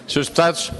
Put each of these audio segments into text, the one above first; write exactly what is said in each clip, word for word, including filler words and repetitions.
senhores Deputados,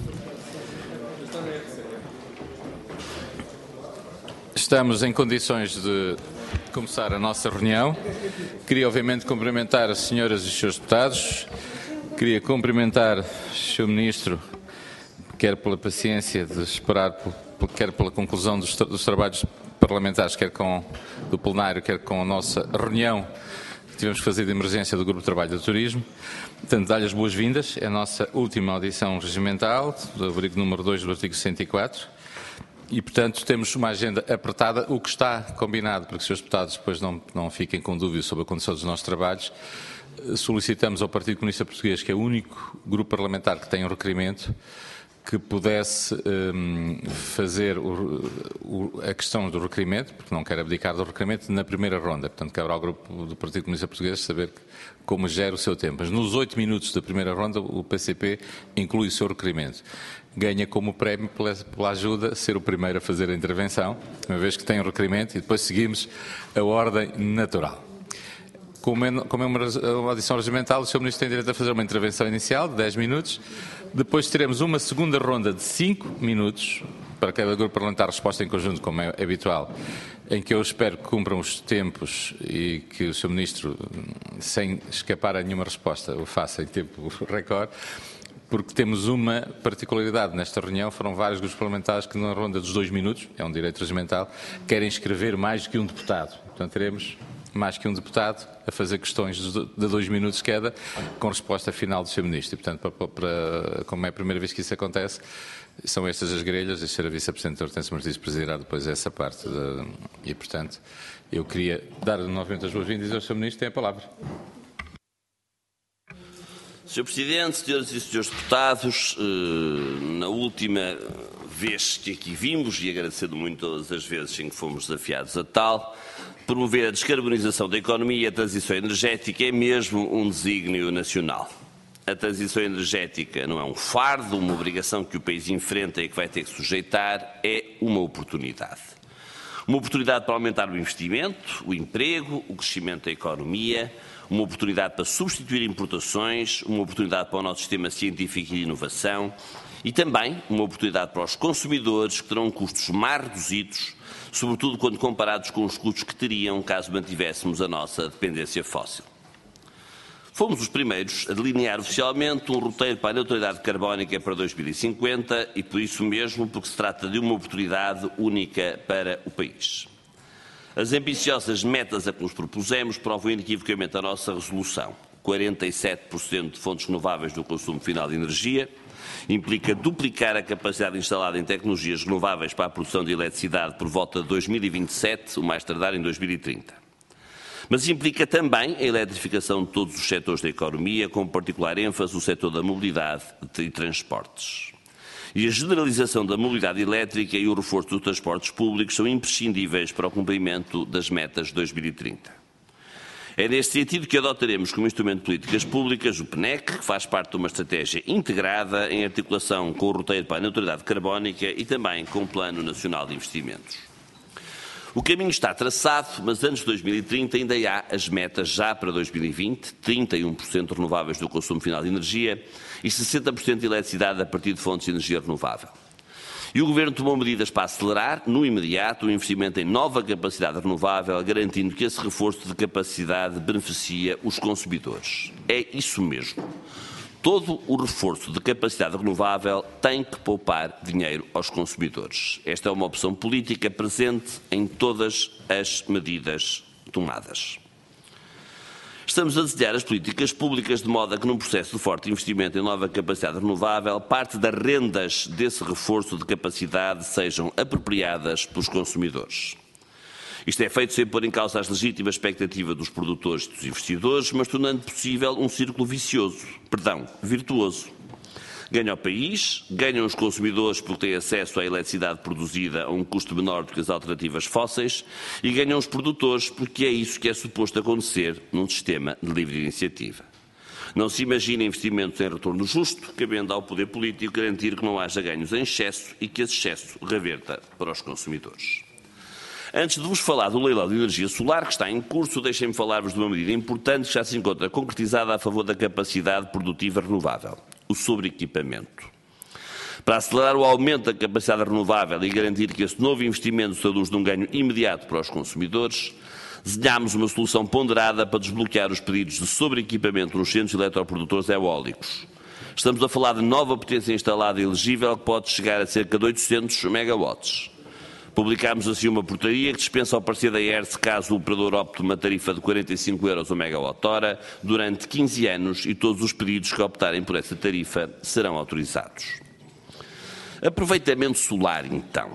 estamos em condições de começar a nossa reunião. Queria, obviamente, cumprimentar as senhoras e os senhores deputados. Queria cumprimentar o senhor Ministro, quer pela paciência de esperar, quer pela conclusão dos, dos trabalhos parlamentares, quer com do plenário, quer com a nossa reunião que tivemos que fazer de emergência do Grupo de Trabalho do Turismo. Portanto, dar-lhe as boas-vindas. É a nossa última audição regimental, do abrigo número dois do artigo cento e quatro. E, portanto, temos uma agenda apertada, o que está combinado, para que os senhores deputados depois não, não fiquem com dúvidas sobre a condição dos nossos trabalhos. Solicitamos ao Partido Comunista Português, que é o único grupo parlamentar que tem um requerimento, que pudesse um, fazer o, o, a questão do requerimento, porque não quer abdicar do requerimento, na primeira ronda. Portanto, caberá ao grupo do Partido Comunista Português saber como gera o seu tempo. Mas nos oito minutos da primeira ronda, o P C P inclui o seu requerimento. Ganha como prémio pela, pela ajuda ser o primeiro a fazer a intervenção, uma vez que tem o requerimento, e depois seguimos a ordem natural. Como é, como é uma, uma audição regimental, o senhor Ministro tem direito a fazer uma intervenção inicial de dez minutos. Depois teremos uma segunda ronda de cinco minutos para cada grupo parlamentar, resposta em conjunto, como é habitual, em que eu espero que cumpram os tempos e que o senhor Ministro, sem escapar a nenhuma resposta, o faça em tempo recorde, porque temos uma particularidade nesta reunião. Foram vários grupos parlamentares que, na ronda dos dois minutos, é um direito regimental, querem inscrever mais do que um deputado. Portanto, teremos mais que um deputado a fazer questões de dois minutos cada, com resposta final do senhor Ministro. E, portanto, para, para, como é a primeira vez que isso acontece, são estas as grelhas, e a senhora Vice-Presidente Hortência Martins presidirá depois essa parte. De, e, portanto, eu queria dar novamente as boas-vindas ao senhor Ministro. Tem a palavra. senhor Presidente, senhoras e senhores deputados, na última vez que aqui vimos, e agradecendo muito todas as vezes em que fomos desafiados a tal, promover a descarbonização da economia e a transição energética é mesmo um desígnio nacional. A transição energética não é um fardo, uma obrigação que o país enfrenta e que vai ter que sujeitar, é uma oportunidade. Uma oportunidade para aumentar o investimento, o emprego, o crescimento da economia, uma oportunidade para substituir importações, uma oportunidade para o nosso sistema científico e de inovação e também uma oportunidade para os consumidores, que terão custos mais reduzidos, sobretudo quando comparados com os custos que teriam caso mantivéssemos a nossa dependência fóssil. Fomos os primeiros a delinear oficialmente um roteiro para a neutralidade carbónica para dois mil e cinquenta e por isso mesmo porque se trata de uma oportunidade única para o país. As ambiciosas metas a que nos propusemos provam inequivocamente a nossa resolução. quarenta e sete por cento de fontes renováveis no consumo final de energia, implica duplicar a capacidade instalada em tecnologias renováveis para a produção de eletricidade por volta de dois mil e vinte e sete, o mais tardar em dois mil e trinta. Mas implica também a eletrificação de todos os setores da economia, com particular ênfase no setor da mobilidade e transportes. E a generalização da mobilidade elétrica e o reforço dos transportes públicos são imprescindíveis para o cumprimento das metas de dois mil e trinta. É neste sentido que adotaremos como instrumento de políticas públicas o P N E C, que faz parte de uma estratégia integrada em articulação com o roteiro para a neutralidade carbónica e também com o Plano Nacional de Investimentos. O caminho está traçado, mas antes de dois mil e trinta ainda há as metas já para dois mil e vinte, trinta e um por cento renováveis do consumo final de energia e sessenta por cento de eletricidade a partir de fontes de energia renovável. E o Governo tomou medidas para acelerar, no imediato, o investimento em nova capacidade renovável, garantindo que esse reforço de capacidade beneficia os consumidores. É isso mesmo. Todo o reforço de capacidade renovável tem que poupar dinheiro aos consumidores. Esta é uma opção política presente em todas as medidas tomadas. Estamos a desenhar as políticas públicas de modo a que, num processo de forte investimento em nova capacidade renovável, parte das rendas desse reforço de capacidade sejam apropriadas pelos consumidores. Isto é feito sem pôr em causa as legítimas expectativas dos produtores e dos investidores, mas tornando possível um círculo vicioso, perdão, virtuoso. Ganha o país, ganham os consumidores porque têm acesso à eletricidade produzida a um custo menor do que as alternativas fósseis e ganham os produtores porque é isso que é suposto acontecer num sistema de livre iniciativa. Não se imagina investimentos em retorno justo, cabendo ao poder político garantir que não haja ganhos em excesso e que esse excesso reverta para os consumidores. Antes de vos falar do leilão de energia solar que está em curso, deixem-me falar-vos de uma medida importante que já se encontra concretizada a favor da capacidade produtiva renovável. o sobreequipamento. Para acelerar o aumento da capacidade renovável e garantir que esse novo investimento se traduz num ganho imediato para os consumidores, desenhámos uma solução ponderada para desbloquear os pedidos de sobreequipamento nos centros eletroprodutores eólicos. Estamos a falar de nova potência instalada e elegível que pode chegar a cerca de oitocentos megawatts. Publicámos assim uma portaria que dispensa ao parecer da E R S caso o operador opte uma tarifa de quarenta e cinco euros o megawatt-hora durante quinze anos e todos os pedidos que optarem por essa tarifa serão autorizados. Aproveitamento solar, então,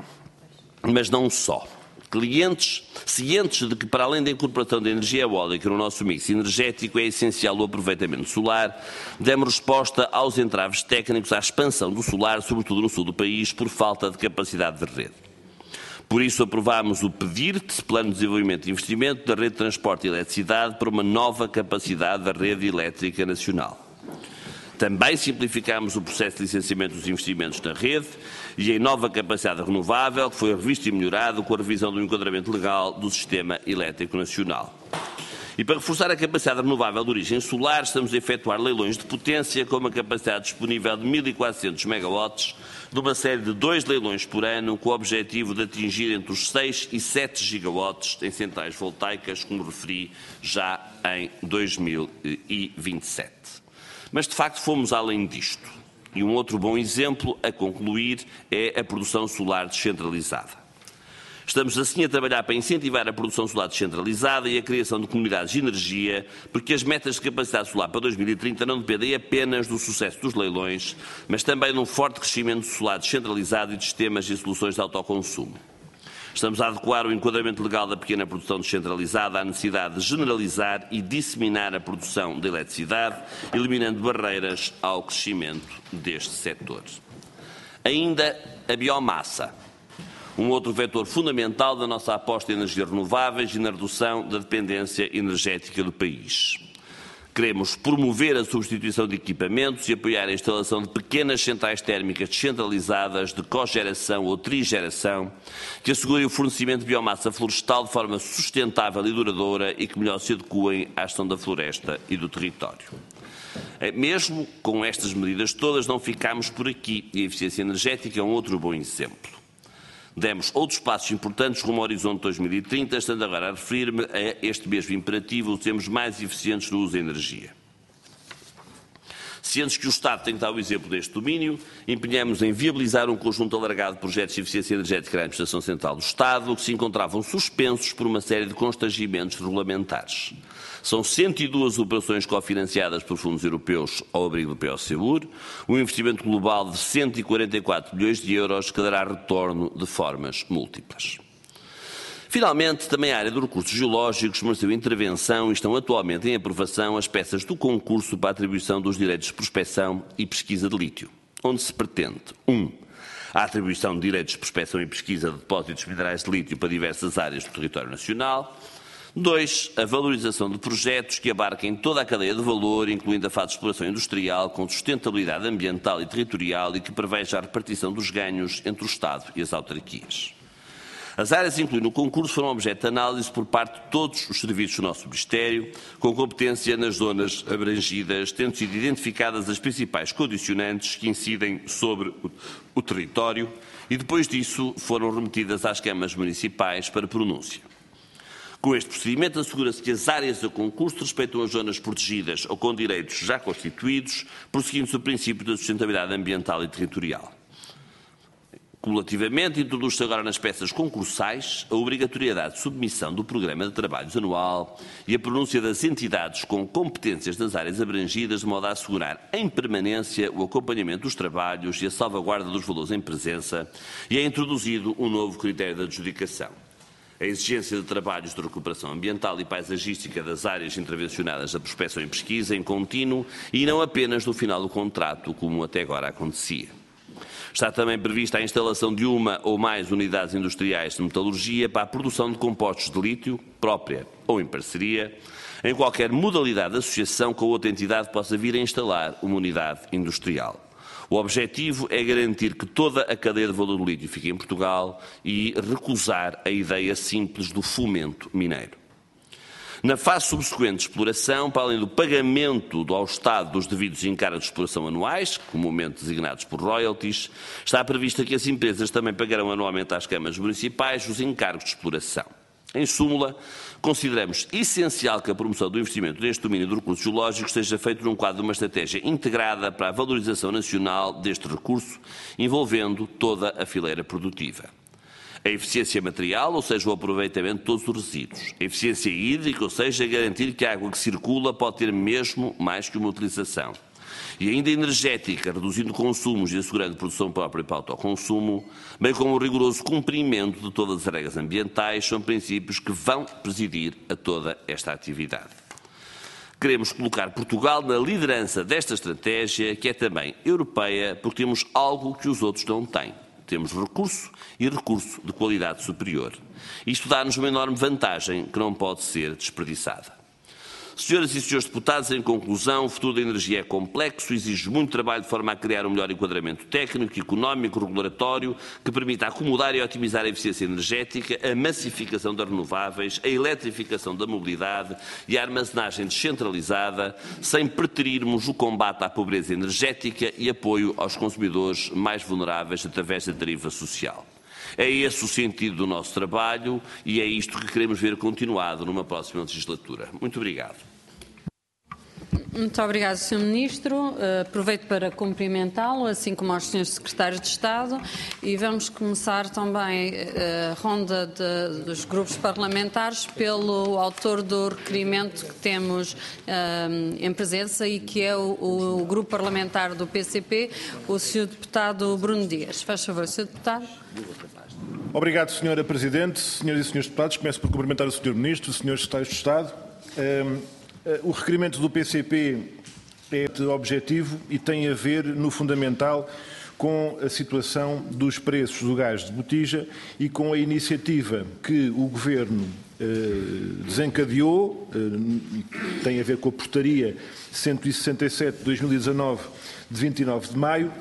mas não só. Clientes, cientes de que, para além da incorporação da energia eólica no nosso mix energético, é essencial o aproveitamento solar, demos resposta aos entraves técnicos à expansão do solar, sobretudo no sul do país, por falta de capacidade de rede. Por isso, aprovámos o PEDIRT, Plano de Desenvolvimento e Investimento da Rede de Transporte e Eletricidade, para uma nova capacidade da rede elétrica nacional. Também simplificámos o processo de licenciamento dos investimentos na rede e em nova capacidade renovável, que foi revisto e melhorado com a revisão do enquadramento legal do Sistema Elétrico Nacional. E para reforçar a capacidade renovável de origem solar, estamos a efetuar leilões de potência com uma capacidade disponível de mil e quatrocentos megawatts, numa série de dois leilões por ano, com o objetivo de atingir entre os seis e sete gigawatts em centrais voltaicas, como referi já em dois mil e vinte e sete. Mas, de facto, fomos além disto. E um outro bom exemplo a concluir é a produção solar descentralizada. Estamos assim a trabalhar para incentivar a produção solar descentralizada e a criação de comunidades de energia, porque as metas de capacidade solar para dois mil e trinta não dependem apenas do sucesso dos leilões, mas também de um forte crescimento solar descentralizado e de sistemas e soluções de autoconsumo. Estamos a adequar o enquadramento legal da pequena produção descentralizada à necessidade de generalizar e disseminar a produção de eletricidade, eliminando barreiras ao crescimento deste setor. Ainda a biomassa, um outro vetor fundamental da nossa aposta em energias renováveis e na redução da dependência energética do país. Queremos promover a substituição de equipamentos e apoiar a instalação de pequenas centrais térmicas descentralizadas de cogeração ou trigeração que assegurem o fornecimento de biomassa florestal de forma sustentável e duradoura e que melhor se adequem à gestão da floresta e do território. Mesmo com estas medidas todas, não ficámos por aqui e a eficiência energética é um outro bom exemplo. Demos outros passos importantes rumo ao horizonte dois mil e trinta, estando agora a referir-me a este mesmo imperativo de sermos mais eficientes no uso da energia. Cientes que o Estado tem que dar o exemplo deste domínio, empenhamos em viabilizar um conjunto alargado de projetos de eficiência energética na Administração Central do Estado, que se encontravam suspensos por uma série de constrangimentos regulamentares. São cento e duas operações cofinanciadas por fundos europeus ao abrigo do P O C U R, um investimento global de cento e quarenta e quatro milhões de euros que dará retorno de formas múltiplas. Finalmente, também a área dos recursos geológicos mereceu intervenção e estão atualmente em aprovação as peças do concurso para a atribuição dos direitos de prospecção e pesquisa de lítio, onde se pretende um A atribuição de direitos de prospecção e pesquisa de depósitos minerais de lítio para diversas áreas do território nacional. dois A valorização de projetos que abarquem toda a cadeia de valor, incluindo a fase de exploração industrial, com sustentabilidade ambiental e territorial e que preveja a repartição dos ganhos entre o Estado e as autarquias. As áreas incluídas no concurso foram objeto de análise por parte de todos os serviços do nosso Ministério, com competência nas zonas abrangidas, tendo sido identificadas as principais condicionantes que incidem sobre o, o território e, depois disso, foram remetidas às câmaras municipais para pronúncia. Com este procedimento, assegura-se que as áreas a concurso respeitam as zonas protegidas ou com direitos já constituídos, prosseguindo-se o princípio da sustentabilidade ambiental e territorial. Cumulativamente, introduz-se agora nas peças concursais a obrigatoriedade de submissão do Programa de Trabalhos Anual e a pronúncia das entidades com competências das áreas abrangidas, de modo a assegurar em permanência o acompanhamento dos trabalhos e a salvaguarda dos valores em presença, e é introduzido um novo critério de adjudicação. A exigência de trabalhos de recuperação ambiental e paisagística das áreas intervencionadas da prospecção e pesquisa em contínuo e não apenas no final do contrato, como até agora acontecia. Está também prevista a instalação de uma ou mais unidades industriais de metalurgia para a produção de compostos de lítio, própria ou em parceria, em qualquer modalidade de associação com outra entidade que possa vir a instalar uma unidade industrial. O objetivo é garantir que toda a cadeia de valor do lítio fique em Portugal e recusar a ideia simples do fomento mineiro. Na fase subsequente de exploração, para além do pagamento ao Estado dos devidos encargos de exploração anuais, comumente designados por royalties, está previsto que as empresas também pagarão anualmente às câmaras municipais os encargos de exploração. Em súmula, consideramos essencial que a promoção do investimento neste domínio do recurso geológico seja feita num quadro de uma estratégia integrada para a valorização nacional deste recurso, envolvendo toda a fileira produtiva. A eficiência material, ou seja, o aproveitamento de todos os resíduos. A eficiência hídrica, ou seja, garantir que a água que circula pode ter mesmo mais que uma utilização. E ainda energética, reduzindo consumos e assegurando produção própria para o autoconsumo, bem como o rigoroso cumprimento de todas as regras ambientais, são princípios que vão presidir a toda esta atividade. Queremos colocar Portugal na liderança desta estratégia, que é também europeia, porque temos algo que os outros não têm. Temos recurso e recurso de qualidade superior. Isto dá-nos uma enorme vantagem que não pode ser desperdiçada. Senhoras e senhores deputados, em conclusão, o futuro da energia é complexo, exige muito trabalho de forma a criar um melhor enquadramento técnico, económico, regulatório, que permita acomodar e otimizar a eficiência energética, a massificação das renováveis, a eletrificação da mobilidade e a armazenagem descentralizada, sem preterirmos o combate à pobreza energética e apoio aos consumidores mais vulneráveis através da tarifa social. É esse o sentido do nosso trabalho e é isto que queremos ver continuado numa próxima legislatura. Muito obrigado. Muito obrigado, senhor Ministro. Uh, aproveito para cumprimentá-lo, assim como aos senhores Secretários de Estado, e vamos começar também a uh, ronda de, dos grupos parlamentares pelo autor do requerimento que temos uh, em presença e que é o, o grupo parlamentar do P C P, o senhor Deputado Bruno Dias. Faz favor, senhor Deputado. Obrigado, senhora Presidente. Senhoras e senhores deputados, começo por cumprimentar o senhor Ministro, os senhores Secretários de Estado. Um, O requerimento do P C P é de objetivo e tem a ver, no fundamental, com a situação dos preços do gás de botija e com a iniciativa que o Governo eh, desencadeou, eh, tem a ver com a portaria cento e sessenta e sete de dois mil e dezanove, de vinte e nove de maio,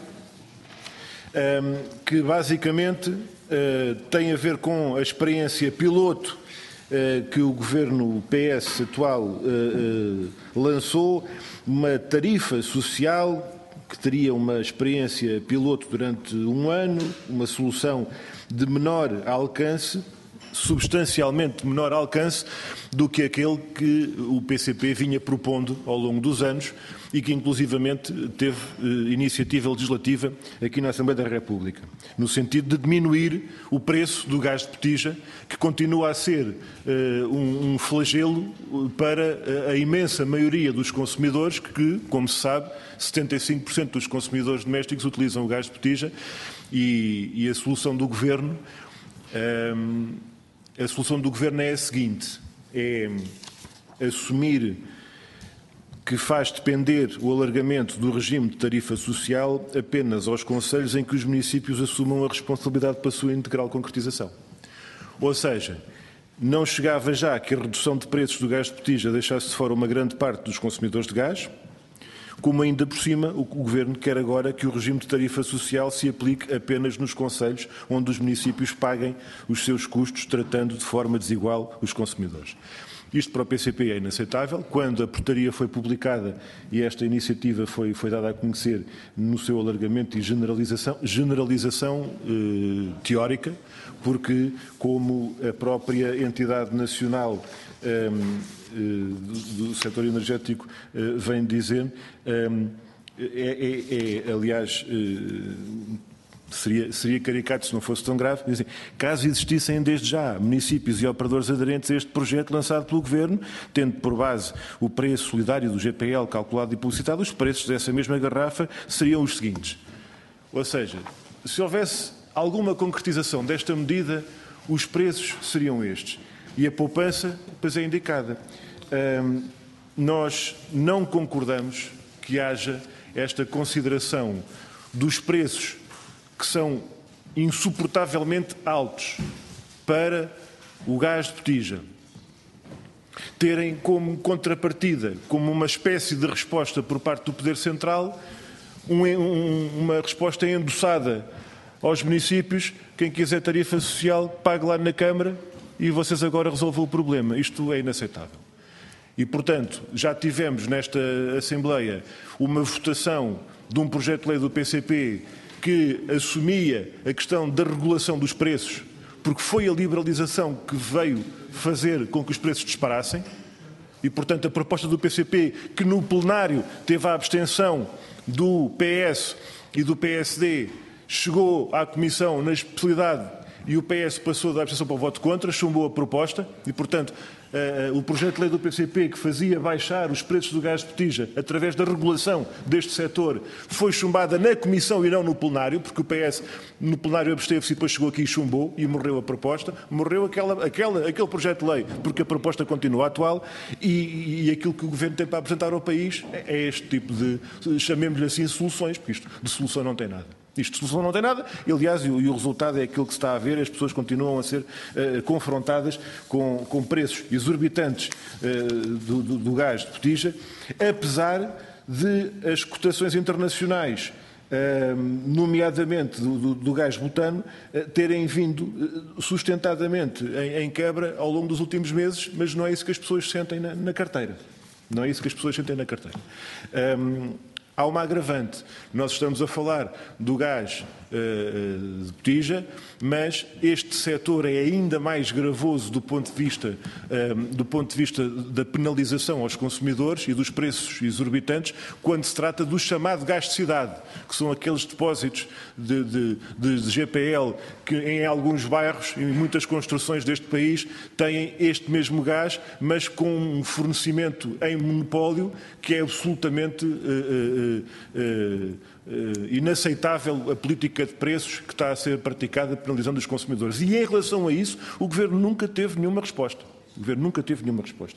eh, que basicamente eh, tem a ver com a experiência piloto que o Governo P S atual uh, uh, lançou, uma tarifa social que teria uma experiência piloto durante um ano, uma solução de menor alcance, substancialmente menor alcance do que aquele que o P C P vinha propondo ao longo dos anos e que inclusivamente teve eh, iniciativa legislativa aqui na Assembleia da República, no sentido de diminuir o preço do gás de botija, que continua a ser eh, um, um flagelo para a imensa maioria dos consumidores que, como se sabe, setenta e cinco por cento dos consumidores domésticos utilizam o gás de botija e, e a solução do Governo eh, a solução do Governo é a seguinte, é assumir que faz depender o alargamento do regime de tarifa social apenas aos concelhos em que os municípios assumam a responsabilidade para a sua integral concretização. Ou seja, não chegava já que a redução de preços do gás de botija deixasse de fora uma grande parte dos consumidores de gás, como ainda por cima o Governo quer agora que o regime de tarifa social se aplique apenas nos concelhos onde os municípios paguem os seus custos, tratando de forma desigual os consumidores. Isto para o P C P é inaceitável. Quando a portaria foi publicada e esta iniciativa foi, foi dada a conhecer no seu alargamento e generalização, generalização eh, teórica, porque como a própria entidade nacional eh, do, do setor energético eh, vem dizendo, eh, é, é, é, aliás, eh, Seria, seria caricato se não fosse tão grave. Dizem, caso existissem desde já municípios e operadores aderentes a este projeto lançado pelo Governo, tendo por base o preço solidário do G P L calculado e publicitado, os preços dessa mesma garrafa seriam os seguintes. Ou seja, se houvesse alguma concretização desta medida, os preços seriam estes. E a poupança, pois é indicada. Hum, nós não concordamos que haja esta consideração dos preços que são insuportavelmente altos para o gás de botija, terem como contrapartida, como uma espécie de resposta por parte do Poder Central, um, um, uma resposta endossada aos municípios, quem quiser tarifa social pague lá na Câmara e vocês agora resolvam o problema. Isto é inaceitável. E, portanto, já tivemos nesta Assembleia uma votação de um projeto de lei do P C P que assumia a questão da regulação dos preços, porque foi a liberalização que veio fazer com que os preços disparassem. E, portanto, a proposta do P C P, que no plenário teve a abstenção do P S e do P S D, chegou à Comissão na especialidade e o P S passou da abstenção para o voto contra, chumbou a proposta e, portanto, uh, o projeto de lei do P C P que fazia baixar os preços do gás de botija através da regulação deste setor foi chumbada na Comissão e não no plenário, porque o P S no plenário absteve-se e depois chegou aqui e chumbou e morreu a proposta. Morreu aquela, aquela, aquele projeto de lei, porque a proposta continua atual e, e aquilo que o Governo tem para apresentar ao país é este tipo de, chamemos-lhe assim, soluções, porque isto de solução não tem nada. Isto de solução não tem nada, e, aliás, e o, e o resultado é aquilo que se está a ver, as pessoas continuam a ser uh, confrontadas com, com preços exorbitantes uh, do, do, do gás de botija, apesar de as cotações internacionais, uh, nomeadamente do, do, do gás butano, uh, terem vindo uh, sustentadamente em, em quebra ao longo dos últimos meses, mas não é isso que as pessoas sentem na, na carteira. Não é isso que as pessoas sentem na carteira. Um, Há uma agravante. Nós estamos a falar do gás uh, de botija, mas este setor é ainda mais gravoso do ponto de vista, uh, do ponto de vista da penalização aos consumidores e dos preços exorbitantes quando se trata do chamado gás de cidade, que são aqueles depósitos de, de, de G P L que em alguns bairros, em muitas construções deste país, têm este mesmo gás, mas com um fornecimento em monopólio que é absolutamente uh, uh, Uh, uh, uh, inaceitável a política de preços que está a ser praticada penalizando os consumidores. E em relação a isso, o Governo nunca teve nenhuma resposta. O Governo nunca teve nenhuma resposta.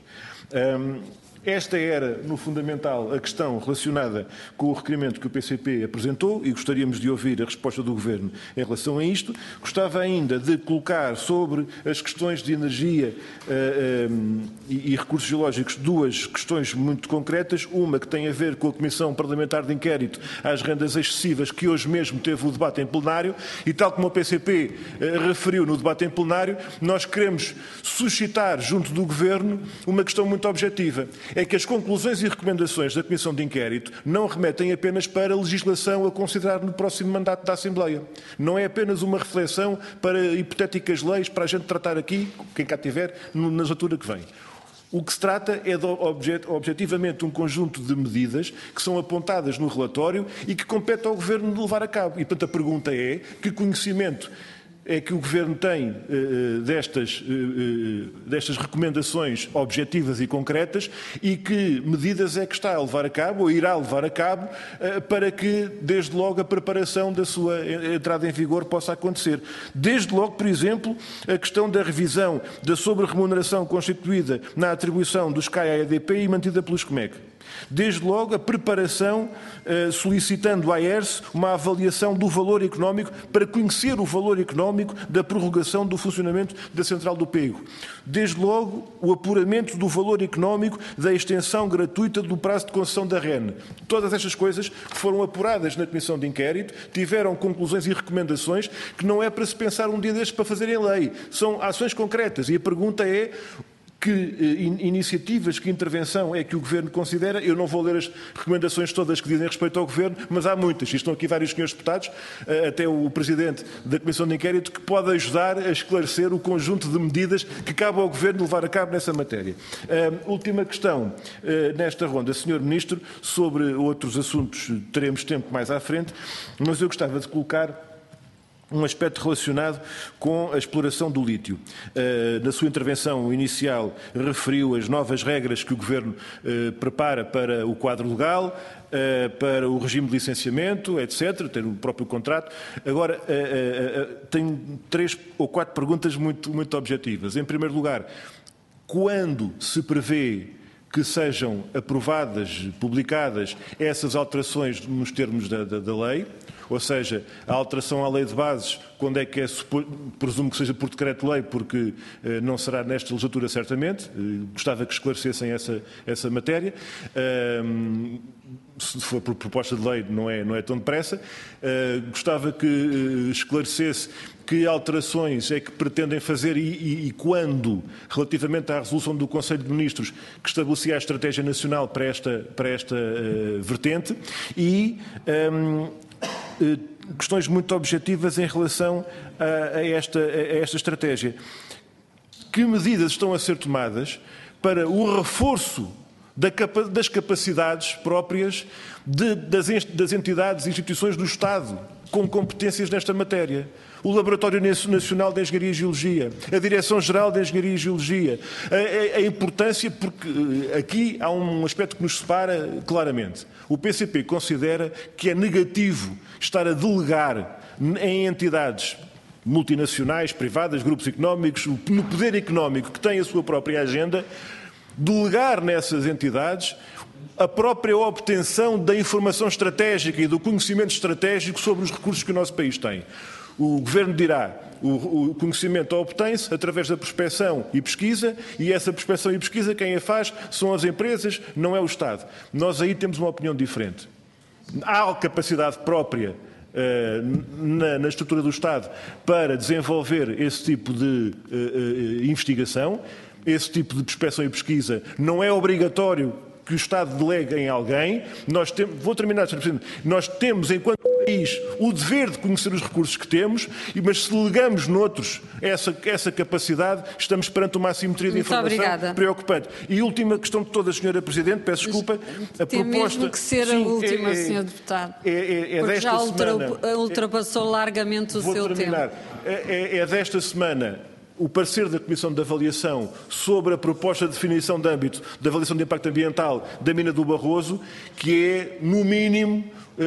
Um, Esta era, no fundamental, a questão relacionada com o requerimento que o P C P apresentou e gostaríamos de ouvir a resposta do Governo em relação a isto. Gostava ainda de colocar sobre as questões de energia uh, um, e, e recursos geológicos duas questões muito concretas. Uma que tem a ver com a Comissão Parlamentar de Inquérito às rendas excessivas, que hoje mesmo teve o debate em plenário e, tal como o P C P uh, referiu no debate em plenário, nós queremos suscitar junto do Governo uma questão muito objetiva. É que as conclusões e recomendações da Comissão de Inquérito não remetem apenas para a legislação a considerar no próximo mandato da Assembleia. Não é apenas uma reflexão para hipotéticas leis para a gente tratar aqui, quem cá tiver, na legislatura que vem. O que se trata é de objetivamente um conjunto de medidas que são apontadas no relatório e que compete ao Governo de levar a cabo. E, portanto, a pergunta é que conhecimento é que o Governo tem uh, destas, uh, destas recomendações objetivas e concretas e que medidas é que está a levar a cabo ou irá levar a cabo uh, para que, desde logo, a preparação da sua entrada em vigor possa acontecer. Desde logo, por exemplo, a questão da revisão da sobre-remuneração constituída na atribuição dos C A I à E D P e mantida pelos C M E C. Desde logo, a preparação, solicitando à A E R S uma avaliação do valor económico para conhecer o valor económico da prorrogação do funcionamento da Central do Pego. Desde logo, o apuramento do valor económico da extensão gratuita do prazo de concessão da R E N. Todas estas coisas que foram apuradas na Comissão de Inquérito tiveram conclusões e recomendações que não é para se pensar um dia destes para fazerem lei. São ações concretas e a pergunta é: que uh, iniciativas, que intervenção é que o Governo considera? Eu não vou ler as recomendações todas que dizem respeito ao Governo, mas há muitas. E estão aqui vários senhores deputados, uh, até o Presidente da Comissão de Inquérito, que pode ajudar a esclarecer o conjunto de medidas que cabe ao Governo levar a cabo nessa matéria. Uh, última questão uh, nesta ronda, senhor Ministro, sobre outros assuntos teremos tempo mais à frente, mas eu gostava de colocar um aspecto relacionado com a exploração do lítio. Uh, na sua intervenção inicial referiu as novas regras que o Governo uh, prepara para o quadro legal, uh, para o regime de licenciamento, etcétera, ter o próprio contrato. Agora, uh, uh, uh, tenho três ou quatro perguntas muito, muito objetivas. Em primeiro lugar, quando se prevê que sejam aprovadas, publicadas essas alterações nos termos da, da, da lei? ou seja, a alteração à lei de bases, quando é que é, presumo que seja por decreto-lei, porque eh, não será nesta legislatura certamente, eh, gostava que esclarecessem essa, essa matéria. Um, se for por proposta de lei não é, não é tão depressa. Uh, gostava que uh, esclarecesse que alterações é que pretendem fazer e, e, e quando, relativamente à resolução do Conselho de Ministros que estabelecia a estratégia nacional para esta, para esta uh, vertente e um, uh, questões muito objetivas em relação a, a, esta, a esta estratégia. Que medidas estão a ser tomadas para o reforço das capacidades próprias de, das, das entidades e instituições do Estado com competências nesta matéria? O Laboratório Nacional de Engenharia e Geologia, a Direção-Geral de Engenharia e Geologia, a, a, a importância, porque aqui há um aspecto que nos separa claramente. O P C P considera que é negativo estar a delegar em entidades multinacionais, privadas, grupos económicos, no poder económico que tem a sua própria agenda, delegar nessas entidades a própria obtenção da informação estratégica e do conhecimento estratégico sobre os recursos que o nosso país tem. O Governo dirá, o, o conhecimento obtém-se através da prospecção e pesquisa, e essa prospecção e pesquisa quem a faz são as empresas, não é o Estado. Nós aí temos uma opinião diferente. Há capacidade própria uh, na, na estrutura do Estado para desenvolver esse tipo de uh, uh, investigação. Esse tipo de prospecção e pesquisa não é obrigatório que o Estado delegue em alguém. Nós temos, vou terminar, senhor Presidente, nós temos, enquanto país, o dever de conhecer os recursos que temos, mas se delegamos noutros essa, essa capacidade, estamos perante uma assimetria de Muito informação obrigada. Preocupante. E última questão de todas, senhora Presidente, peço desculpa, a Tem proposta... mesmo que ser Sim, a última, é, é, senhor Deputado, é, é, é porque desta já ultra, semana, ultrapassou largamente o vou seu terminar. tempo. É, é, é desta semana o parecer da Comissão de Avaliação sobre a proposta de definição de âmbito da avaliação de impacto ambiental da mina do Barroso, que é, no mínimo,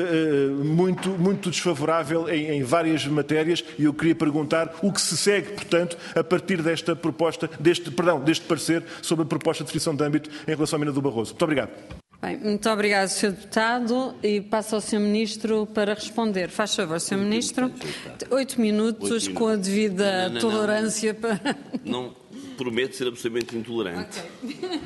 muito, muito desfavorável em, em várias matérias, e eu queria perguntar o que se segue, portanto, a partir desta proposta, deste, perdão, deste parecer sobre a proposta de definição de âmbito em relação à mina do Barroso. Muito obrigado. Bem, muito obrigado, senhor Deputado, e passo ao senhor Ministro para responder. Faz favor, senhor Ministro. Oito minutos, Oito minutos. Com a devida não, não, tolerância não. para... Não prometo ser absolutamente intolerante. Okay.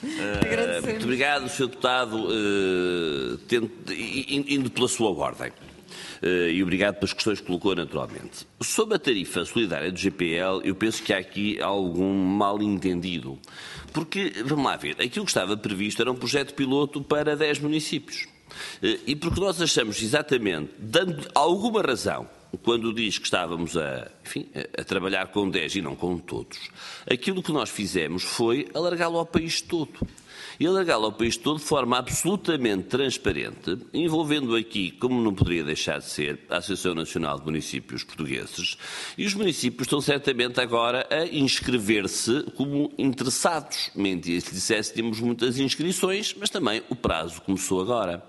uh, muito obrigado, senhor Deputado, uh, tento, indo pela sua ordem. Uh, e obrigado pelas questões que colocou naturalmente. Sobre a tarifa solidária do G P L, eu penso que há aqui algum mal-entendido. Porque, vamos lá ver, aquilo que estava previsto era um projeto piloto para dez municípios. Uh, e porque nós achamos exatamente, dando alguma razão, quando diz que estávamos a, enfim, a trabalhar com dez e não com todos, aquilo que nós fizemos foi alargá-lo ao país todo. E alargá-lo ao país todo de forma absolutamente transparente, envolvendo aqui, como não poderia deixar de ser, a Associação Nacional de Municípios Portugueses, e os municípios estão certamente agora a inscrever-se como interessados. Mentia se dissesse que tínhamos muitas inscrições, mas também o prazo começou agora.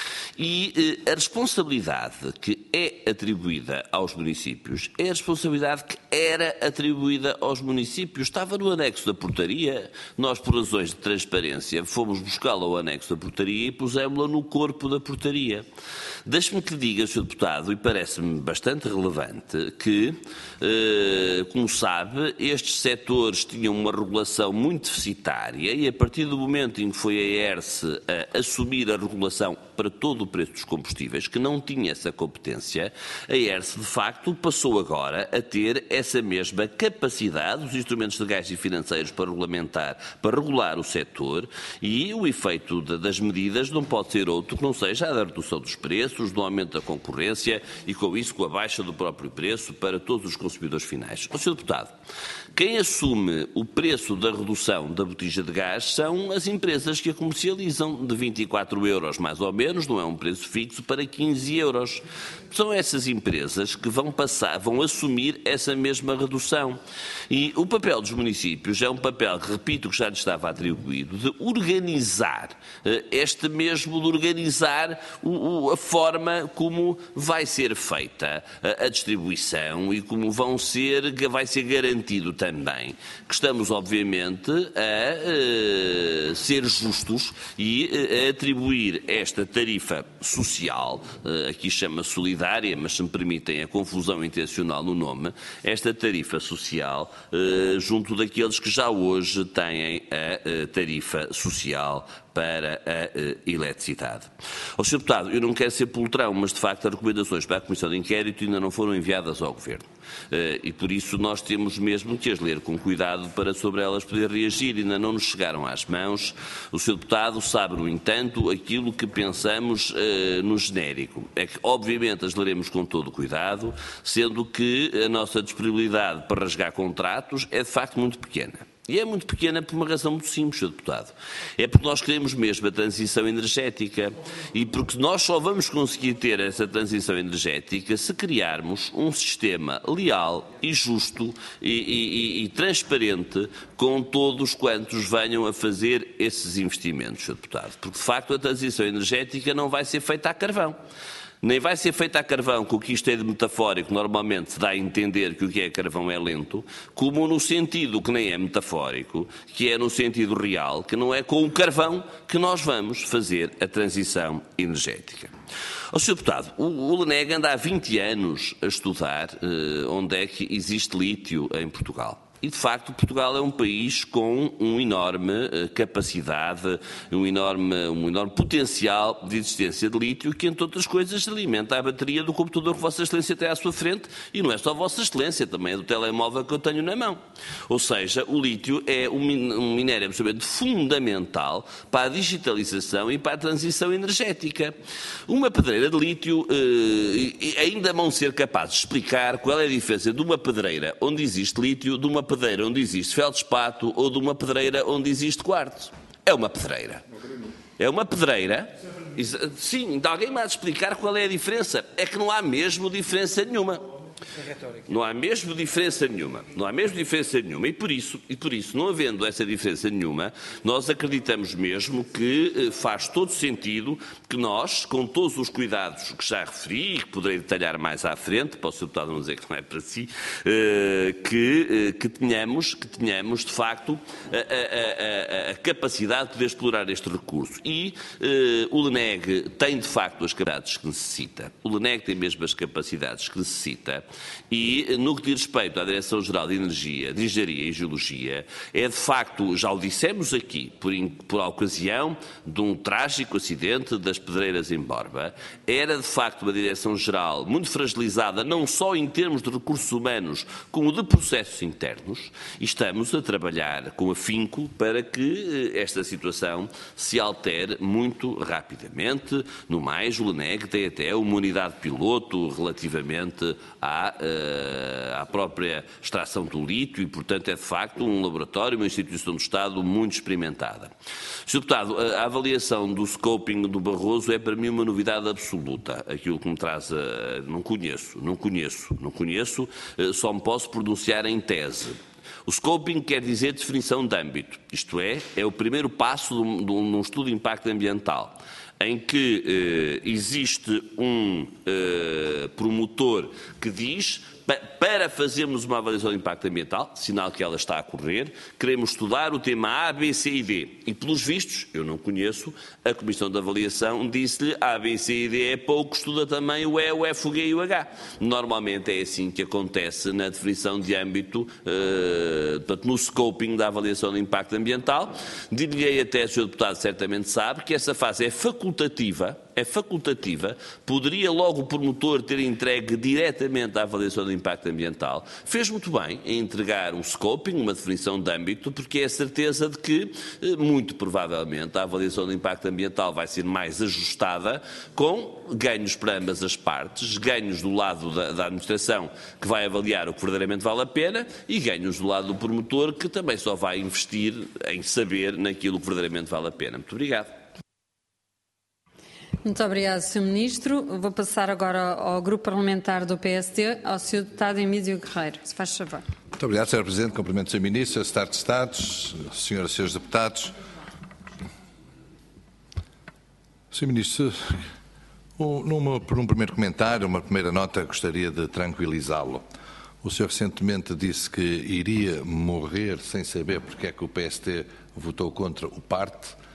E eh, a responsabilidade que é atribuída aos municípios é a responsabilidade que era atribuída aos municípios. Estava no anexo da portaria. Nós, por razões de transparência, fomos buscá-la ao anexo da portaria e pusemos-la no corpo da portaria. Deixe-me que lhe diga, senhor Deputado, e parece-me bastante relevante, que, eh, como sabe, estes setores tinham uma regulação muito deficitária e, a partir do momento em que foi a E R S a assumir a regulação para todo o preço dos combustíveis, que não tinha essa competência, a E R S, de facto, passou agora a ter essa mesma capacidade, os instrumentos legais e financeiros para regulamentar, para regular o setor, e o efeito de, das medidas não pode ser outro que não seja a da redução dos preços, do aumento da concorrência e, com isso, com a baixa do próprio preço para todos os consumidores finais. Ó, senhor Deputado, quem assume o preço da redução da botija de gás são as empresas que a comercializam, de vinte e quatro euros mais ou menos, não é um preço fixo, para quinze euros. São essas empresas que vão passar, vão assumir essa mesma redução. E o papel dos municípios é um papel, que repito, que já lhes estava atribuído, de organizar, este mesmo, de organizar o, o, a forma como vai ser feita a, a distribuição e como vão ser, vai ser garantido também que estamos, obviamente, a, a ser justos e a atribuir esta tarifa social, aqui chama solidária, mas se me permitem a confusão intencional no nome, esta tarifa social junto daqueles que já hoje têm a tarifa social para a uh, eletricidade. Ó senhor Deputado, eu não quero ser poltrão, mas de facto as recomendações para a Comissão de Inquérito ainda não foram enviadas ao Governo. Uh, e por isso nós temos mesmo que as ler com cuidado para sobre elas poder reagir. Ainda não nos chegaram às mãos. O senhor Deputado sabe, no entanto, aquilo que pensamos uh, no genérico. É que, obviamente, as leremos com todo o cuidado, sendo que a nossa disponibilidade para rasgar contratos é de facto muito pequena. E é muito pequena por uma razão muito simples, senhor Deputado. É porque nós queremos mesmo a transição energética e porque nós só vamos conseguir ter essa transição energética se criarmos um sistema leal e justo e, e, e transparente com todos quantos venham a fazer esses investimentos, senhor Deputado. Porque, de facto, a transição energética não vai ser feita a carvão. Nem vai ser feita a carvão, com o que isto é de metafórico, normalmente se dá a entender que o que é carvão é lento, como no sentido que nem é metafórico, que é no sentido real, que não é com o carvão que nós vamos fazer a transição energética. Ó senhor Deputado, o LNEG anda há vinte anos a estudar uh, onde é que existe lítio em Portugal. E, de facto, Portugal é um país com uma enorme capacidade, um enorme, um enorme potencial de existência de lítio que, entre outras coisas, alimenta a bateria do computador que Vossa Excelência tem à sua frente e não é só Vossa Excelência, também é do telemóvel que eu tenho na mão. Ou seja, o lítio é um minério absolutamente fundamental para a digitalização e para a transição energética. Uma pedreira de lítio eh, ainda vão ser capazes de explicar qual é a diferença de uma pedreira onde existe lítio de uma pedreira onde existe feldspato ou de uma pedreira onde existe quartzo. É uma pedreira. É uma pedreira. Sim, alguém me há de explicar qual é a diferença. É que não há mesmo diferença nenhuma. Não há mesmo diferença nenhuma. Não há mesmo diferença nenhuma. E por isso, e por isso, não havendo essa diferença nenhuma, nós acreditamos mesmo que faz todo sentido que nós, com todos os cuidados que já referi e que poderei detalhar mais à frente, para o senhor Deputado não dizer que não é para si, que, que, tenhamos, que tenhamos, de facto, a, a, a, a capacidade de poder explorar este recurso. E o LNEG tem, de facto, as capacidades que necessita. O LNEG tem mesmo as capacidades que necessita. E, no que diz respeito à Direção-Geral de Energia, de Engenharia e Geologia, é de facto, já o dissemos aqui, por, por ocasião de um trágico acidente das pedreiras em Borba, era de facto uma Direção-Geral muito fragilizada, não só em termos de recursos humanos, como de processos internos, e estamos a trabalhar com afinco para que esta situação se altere muito rapidamente. No mais, o LNEG tem até uma unidade piloto relativamente à à própria extração do lítio e, portanto, é de facto um laboratório, uma instituição do Estado muito experimentada. senhor Deputado, a avaliação do scoping do Barroso é para mim uma novidade absoluta. Aquilo que me traz a... não conheço, não conheço, não conheço, só me posso pronunciar em tese. O scoping quer dizer definição de âmbito, isto é, é o primeiro passo de um, de um estudo de impacto ambiental, em que eh, existe um eh, promotor que diz, para fazermos uma avaliação de impacto ambiental, sinal que ela está a correr, queremos estudar o tema A, B, C e D. E, pelos vistos, eu não conheço, a Comissão de Avaliação disse-lhe A, B, C e D é pouco, estuda também o E, o F, o G e o H. Normalmente é assim que acontece na definição de âmbito, uh, portanto, no scoping da avaliação de impacto ambiental. Dir-lhe até, o senhor Deputado certamente sabe, que essa fase é facultativa, é facultativa, poderia logo o promotor ter entregue diretamente à avaliação de impacto ambiental. Fez muito bem em entregar um scoping, uma definição de âmbito, porque é a certeza de que, muito provavelmente, a avaliação de impacto ambiental vai ser mais ajustada, com ganhos para ambas as partes, ganhos do lado da, da administração, que vai avaliar o que verdadeiramente vale a pena, e ganhos do lado do promotor, que também só vai investir em saber naquilo que verdadeiramente vale a pena. Muito obrigado. Muito obrigado, senhor Ministro. Vou passar agora ao Grupo Parlamentar do P S D, ao senhor Deputado Emílio Guerreiro. Se faz favor. Muito obrigado, senhor Presidente. Cumprimento o senhor Ministro, a Secretário de Estados, senhoras e senhores Deputados. senhor Ministro, numa, por um primeiro comentário, uma primeira nota, gostaria de tranquilizá-lo. O senhor recentemente disse que iria morrer sem saber porque é que o P S D votou contra o P A R T.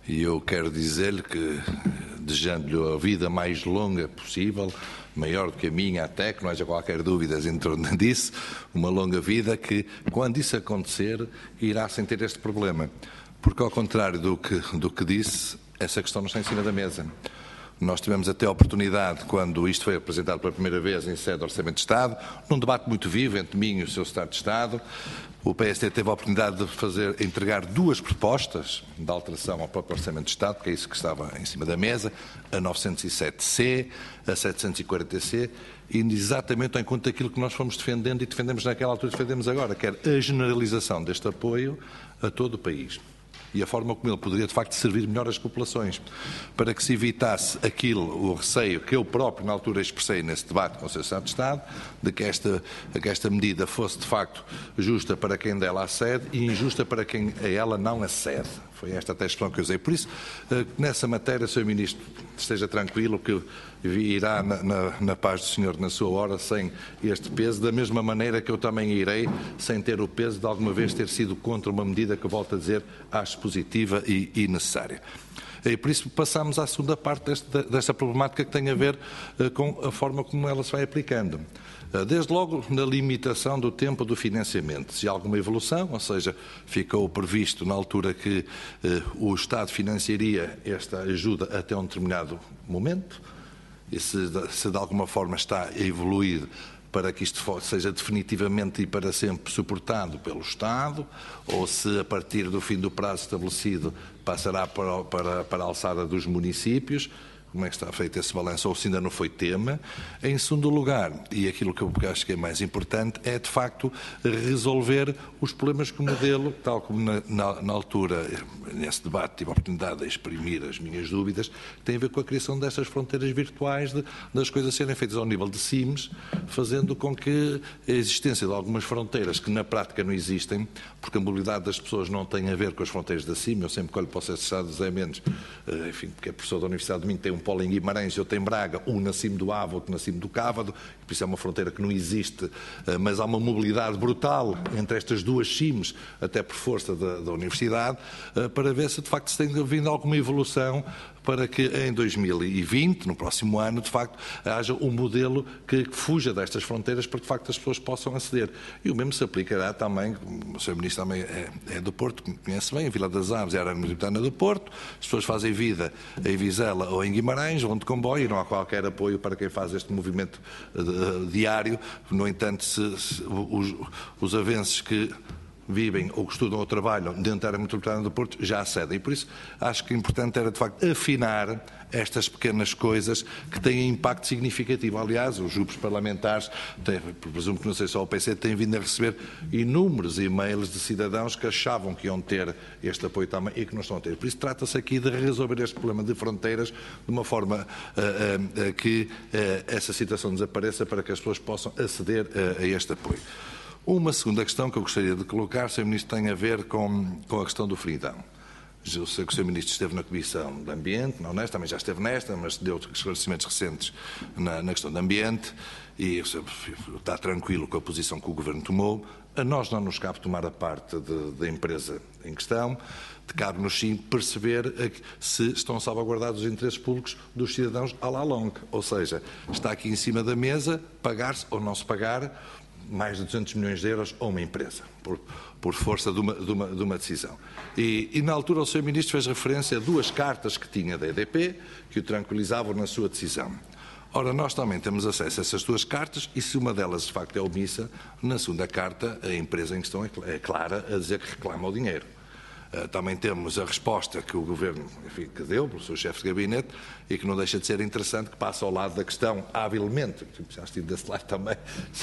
E eu quero dizer-lhe que, desejando-lhe a vida mais longa possível, maior do que a minha até, que não haja qualquer dúvida em torno disso, uma longa vida que, quando isso acontecer, irá sem ter este problema. Porque, ao contrário do que, do que disse, essa questão não está em cima da mesa. Nós tivemos até a oportunidade, quando isto foi apresentado pela primeira vez em sede de Orçamento de Estado, num debate muito vivo entre mim e o seu Secretário de Estado, o P S D teve a oportunidade de fazer, entregar duas propostas de alteração ao próprio Orçamento de Estado, que é isso que estava em cima da mesa, a novecentos e sete C, a setecentos e quarenta C, indo exatamente ao encontro daquilo que nós fomos defendendo e defendemos naquela altura e defendemos agora, que era a generalização deste apoio a todo o país. E a forma como ele poderia, de facto, servir melhor as populações, para que se evitasse aquilo, o receio que eu próprio, na altura, expressei nesse debate com o Secretário de Estado, de que esta, que esta medida fosse, de facto, justa para quem dela acede e injusta para quem a ela não acede. Foi esta até a expressão que eu usei. Por isso, nessa matéria, senhor Ministro, esteja tranquilo que irá na, na, na paz do Senhor, na sua hora, sem este peso, da mesma maneira que eu também irei, sem ter o peso de alguma vez ter sido contra uma medida que, eu volto a dizer, acho positiva e, e necessária. E por isso passamos à segunda parte desta, desta problemática que tem a ver uh, com a forma como ela se vai aplicando. Uh, desde logo na limitação do tempo do financiamento. Se há alguma evolução, ou seja, ficou previsto na altura que uh, o Estado financiaria esta ajuda até um determinado momento, e se, se de alguma forma está a evoluir para que isto seja definitivamente e para sempre suportado pelo Estado, ou se a partir do fim do prazo estabelecido passará para, para, para a alçada dos municípios, como é que está feito esse balanço, ou se ainda não foi tema. Em segundo lugar, e aquilo que eu acho que é mais importante, é de facto resolver os problemas que o modelo, tal como na, na, na altura, nesse debate, tive a oportunidade de exprimir as minhas dúvidas, tem a ver com a criação destas fronteiras virtuais, de, das coisas serem feitas ao nível de C I Ms, fazendo com que a existência de algumas fronteiras que na prática não existem, porque a mobilidade das pessoas não tem a ver com as fronteiras da C I M. Eu sempre que olho para o Secretário de José Mendes, enfim, que é professor da Universidade de Minho, tem um polo em Guimarães, eu tenho Braga, um na cima do Avo, outro na cima do Cávado, por isso é uma fronteira que não existe, mas há uma mobilidade brutal entre estas duas C I Ms, até por força da, da Universidade, para ver se de facto se tem vindo alguma evolução para que em dois mil e vinte, no próximo ano, de facto, haja um modelo que fuja destas fronteiras para que, de facto, as pessoas possam aceder. E o mesmo se aplicará também, o senhor Ministro também é, é do Porto, conhece bem, a Vila das Aves é a área metropolitana do Porto, as pessoas fazem vida em Vizela ou em Guimarães, vão de comboio e não há qualquer apoio para quem faz este movimento uh, diário. No entanto, se, se, os, os avanços que vivem ou que estudam ou trabalham dentro da área metropolitana do Porto já acedem. E por isso acho que o importante era, de facto, afinar estas pequenas coisas que têm impacto significativo. Aliás, os grupos parlamentares, têm, presumo que não sei só o P C, têm vindo a receber inúmeros e-mails de cidadãos que achavam que iam ter este apoio também e que não estão a ter. Por isso trata-se aqui de resolver este problema de fronteiras de uma forma uh, uh, que uh, essa situação desapareça para que as pessoas possam aceder uh, a este apoio. Uma segunda questão que eu gostaria de colocar, senhor Ministro, tem a ver com, com a questão do fridão. Eu sei que o senhor Ministro esteve na Comissão de Ambiente, não nesta, também já esteve nesta, mas deu esclarecimentos recentes na, na questão do ambiente e está tranquilo com a posição que o Governo tomou. A nós não nos cabe tomar a parte de, da empresa em questão, cabe-nos sim perceber se estão salvaguardados os interesses públicos dos cidadãos à la longue. Ou seja, está aqui em cima da mesa pagar-se ou não se pagar mais de duzentos milhões de euros a uma empresa, por, por força de uma, de uma, de uma decisão. E, e na altura o senhor Ministro fez referência a duas cartas que tinha da E D P que o tranquilizavam na sua decisão. Ora, nós também temos acesso a essas duas cartas e se uma delas de facto é omissa, na segunda carta a empresa em questão é clara a dizer que reclama o dinheiro. Também temos a resposta que o Governo, enfim, que deu pelo seu chefe de gabinete e que não deixa de ser interessante, que passa ao lado da questão habilmente, já estive desse lado também,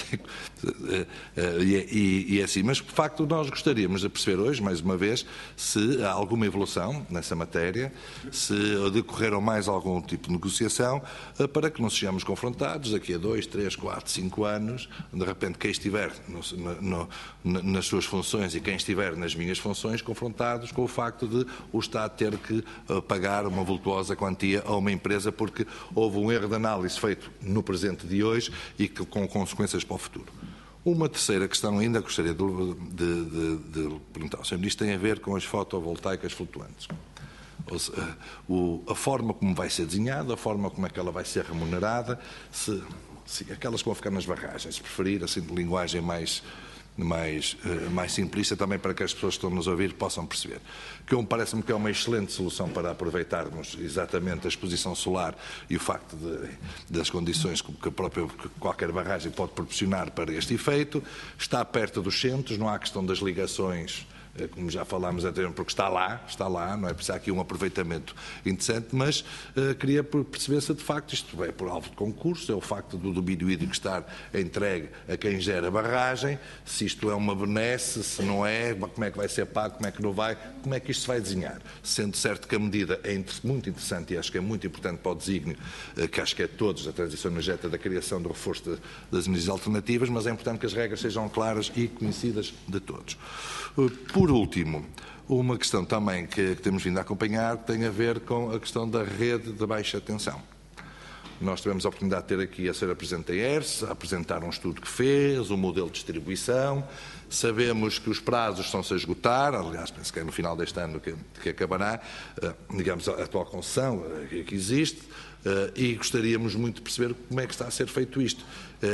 e, e, e é assim. Mas, de facto, nós gostaríamos de perceber hoje, mais uma vez, se há alguma evolução nessa matéria, se decorreram mais algum tipo de negociação, para que não sejamos confrontados daqui a dois, três, quatro, cinco anos, de repente quem estiver no, no, nas suas funções e quem estiver nas minhas funções, confrontados com o facto de o Estado ter que uh, pagar uma vultuosa quantia a uma empresa porque houve um erro de análise feito no presente de hoje e que, com consequências para o futuro. Uma terceira questão ainda gostaria de, de, de, de perguntar ao senhor Ministro tem a ver com as fotovoltaicas flutuantes. a forma como vai ser desenhada, a forma como é que ela vai ser remunerada, se, se aquelas que vão ficar nas barragens, se preferir, assim, de linguagem mais... Mais, mais simplista, também para que as pessoas que estão nos a ouvir possam perceber. Que me parece-me que é uma excelente solução para aproveitarmos exatamente a exposição solar e o facto de, das condições que, próprio, que qualquer barragem pode proporcionar para este efeito. Está perto dos centros, não há questão das ligações, como já falámos anteriormente, porque está lá, está lá, não é? Por isso há aqui um aproveitamento interessante, mas uh, queria perceber se de facto isto é por alvo de concurso, é o facto do domínio hídrico estar entregue a quem gera a barragem, se isto é uma benesse, se não é, como é que vai ser pago, como é que não vai, como é que isto se vai desenhar. Sendo certo que a medida é muito interessante e acho que é muito importante para o desígnio, uh, que acho que é de todos, da transição energética, da criação, do reforço de, das energias alternativas, mas é importante que as regras sejam claras e conhecidas de todos. Uh, Por último, uma questão também que, que temos vindo a acompanhar tem a ver com a questão da rede de baixa tensão. Nós tivemos a oportunidade de ter aqui a senhora Presidente da E R S, a apresentar um estudo que fez, um modelo de distribuição. Sabemos que os prazos estão-se a esgotar, aliás, penso que é no final deste ano que, que acabará, digamos, a atual concessão que existe, e gostaríamos muito de perceber como é que está a ser feito isto.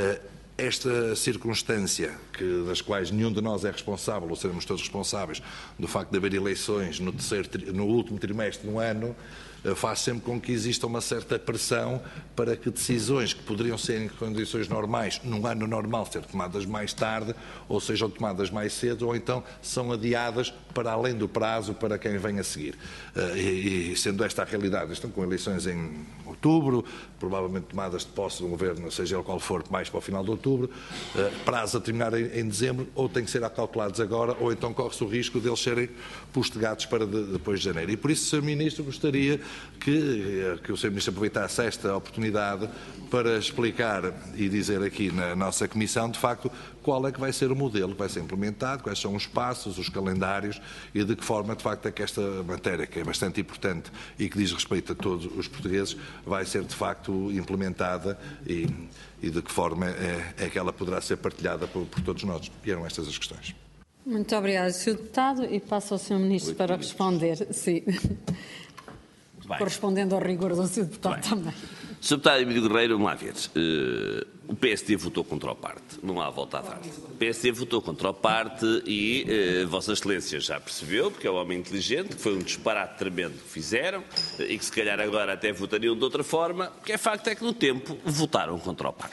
Esta circunstância, que, das quais nenhum de nós é responsável, ou seremos todos responsáveis, do facto de haver eleições no, terceiro, no último trimestre do ano, faz sempre com que exista uma certa pressão para que decisões que poderiam ser em condições normais, num ano normal, ser tomadas mais tarde, ou sejam tomadas mais cedo, ou então são adiadas para além do prazo para quem vem a seguir. E, e sendo esta a realidade, estão com eleições em outubro, provavelmente tomadas de posse do governo, seja ele qual for, mais para o final de outubro, prazo a terminar em, em dezembro, ou têm que ser acalculados agora, ou então corre-se o risco de eles serem postergados para de, depois de janeiro. E por isso, senhor Ministro, gostaria que, que o senhor Ministro aproveitasse esta oportunidade para explicar e dizer aqui na nossa Comissão, de facto, qual é que vai ser o modelo que vai ser implementado, quais são os passos, os calendários e de que forma, de facto, é que esta matéria, que é bastante importante e que diz respeito a todos os portugueses, vai ser, de facto, implementada e, e de que forma é, é que ela poderá ser partilhada por, por todos nós. E eram estas as questões. Muito obrigada, senhor Deputado, e passo ao senhor Ministro para responder. Sim. Correspondendo ao rigor do senhor Deputado também. senhor Deputado Emílio Guerreiro, vamos lá ver. Uh, o P S D votou contra o parte. Não há volta a dar. O P S D votou contra o parte e uh, Vossa Excelência já percebeu, porque é um homem inteligente, que foi um disparate tremendo que fizeram uh, e que se calhar agora até votariam de outra forma, porque é facto é que no tempo votaram contra o parte.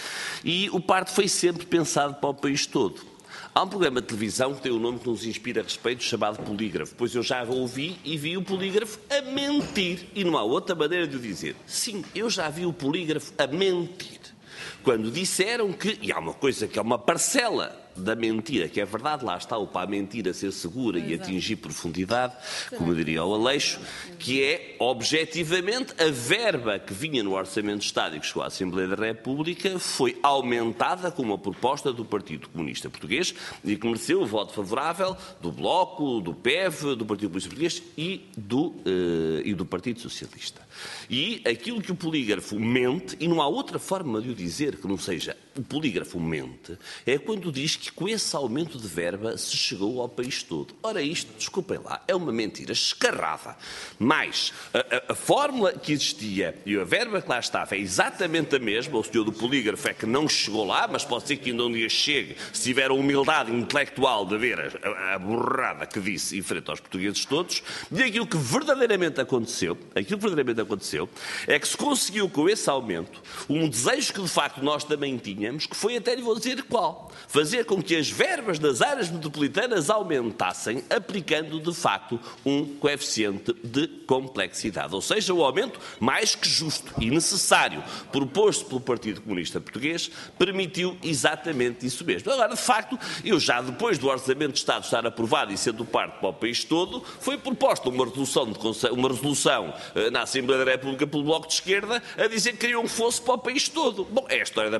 E o parte foi sempre pensado para o país todo. Há um programa de televisão que tem um nome que nos inspira a respeito, chamado Polígrafo. Pois eu já ouvi e vi o polígrafo a mentir. E não há outra maneira de o dizer. Sim, eu já vi o polígrafo a mentir. Quando disseram que, e há uma coisa que é uma parcela da mentira, que é verdade, lá está o para a mentira ser segura e atingir profundidade, como diria o Aleixo, que é, objetivamente, a verba que vinha no Orçamento de Estado e que chegou à Assembleia da República foi aumentada com uma proposta do Partido Comunista Português e que mereceu o voto favorável do Bloco, do P E V, do Partido Comunista Português e do, uh, e do Partido Socialista. E aquilo que o polígrafo mente, e não há outra forma de o dizer que não seja o polígrafo mente, é quando diz que com esse aumento de verba se chegou ao país todo. Ora, isto, desculpem lá, é uma mentira escarrada. Mas a, a, a fórmula que existia e a verba que lá estava é exatamente a mesma. O senhor do polígrafo é que não chegou lá, mas pode ser que ainda um dia chegue, se tiver a humildade intelectual de ver a, a, a borrada que disse em frente aos portugueses todos. E aquilo que verdadeiramente aconteceu, aquilo que verdadeiramente aconteceu, é que se conseguiu com esse aumento um desejo que de facto nós também tínhamos, que foi até lhe vou dizer qual, fazer com que as verbas das áreas metropolitanas aumentassem, aplicando de facto um coeficiente de complexidade, ou seja, o aumento mais que justo e necessário proposto pelo Partido Comunista Português permitiu exatamente isso mesmo. Agora, de facto, eu já depois do Orçamento de Estado estar aprovado e sendo parte para o país todo, foi proposta uma resolução, de, uma resolução na Assembleia da República pelo Bloco de Esquerda a dizer que queriam que fosse para o país todo. Bom, é a história da pescada,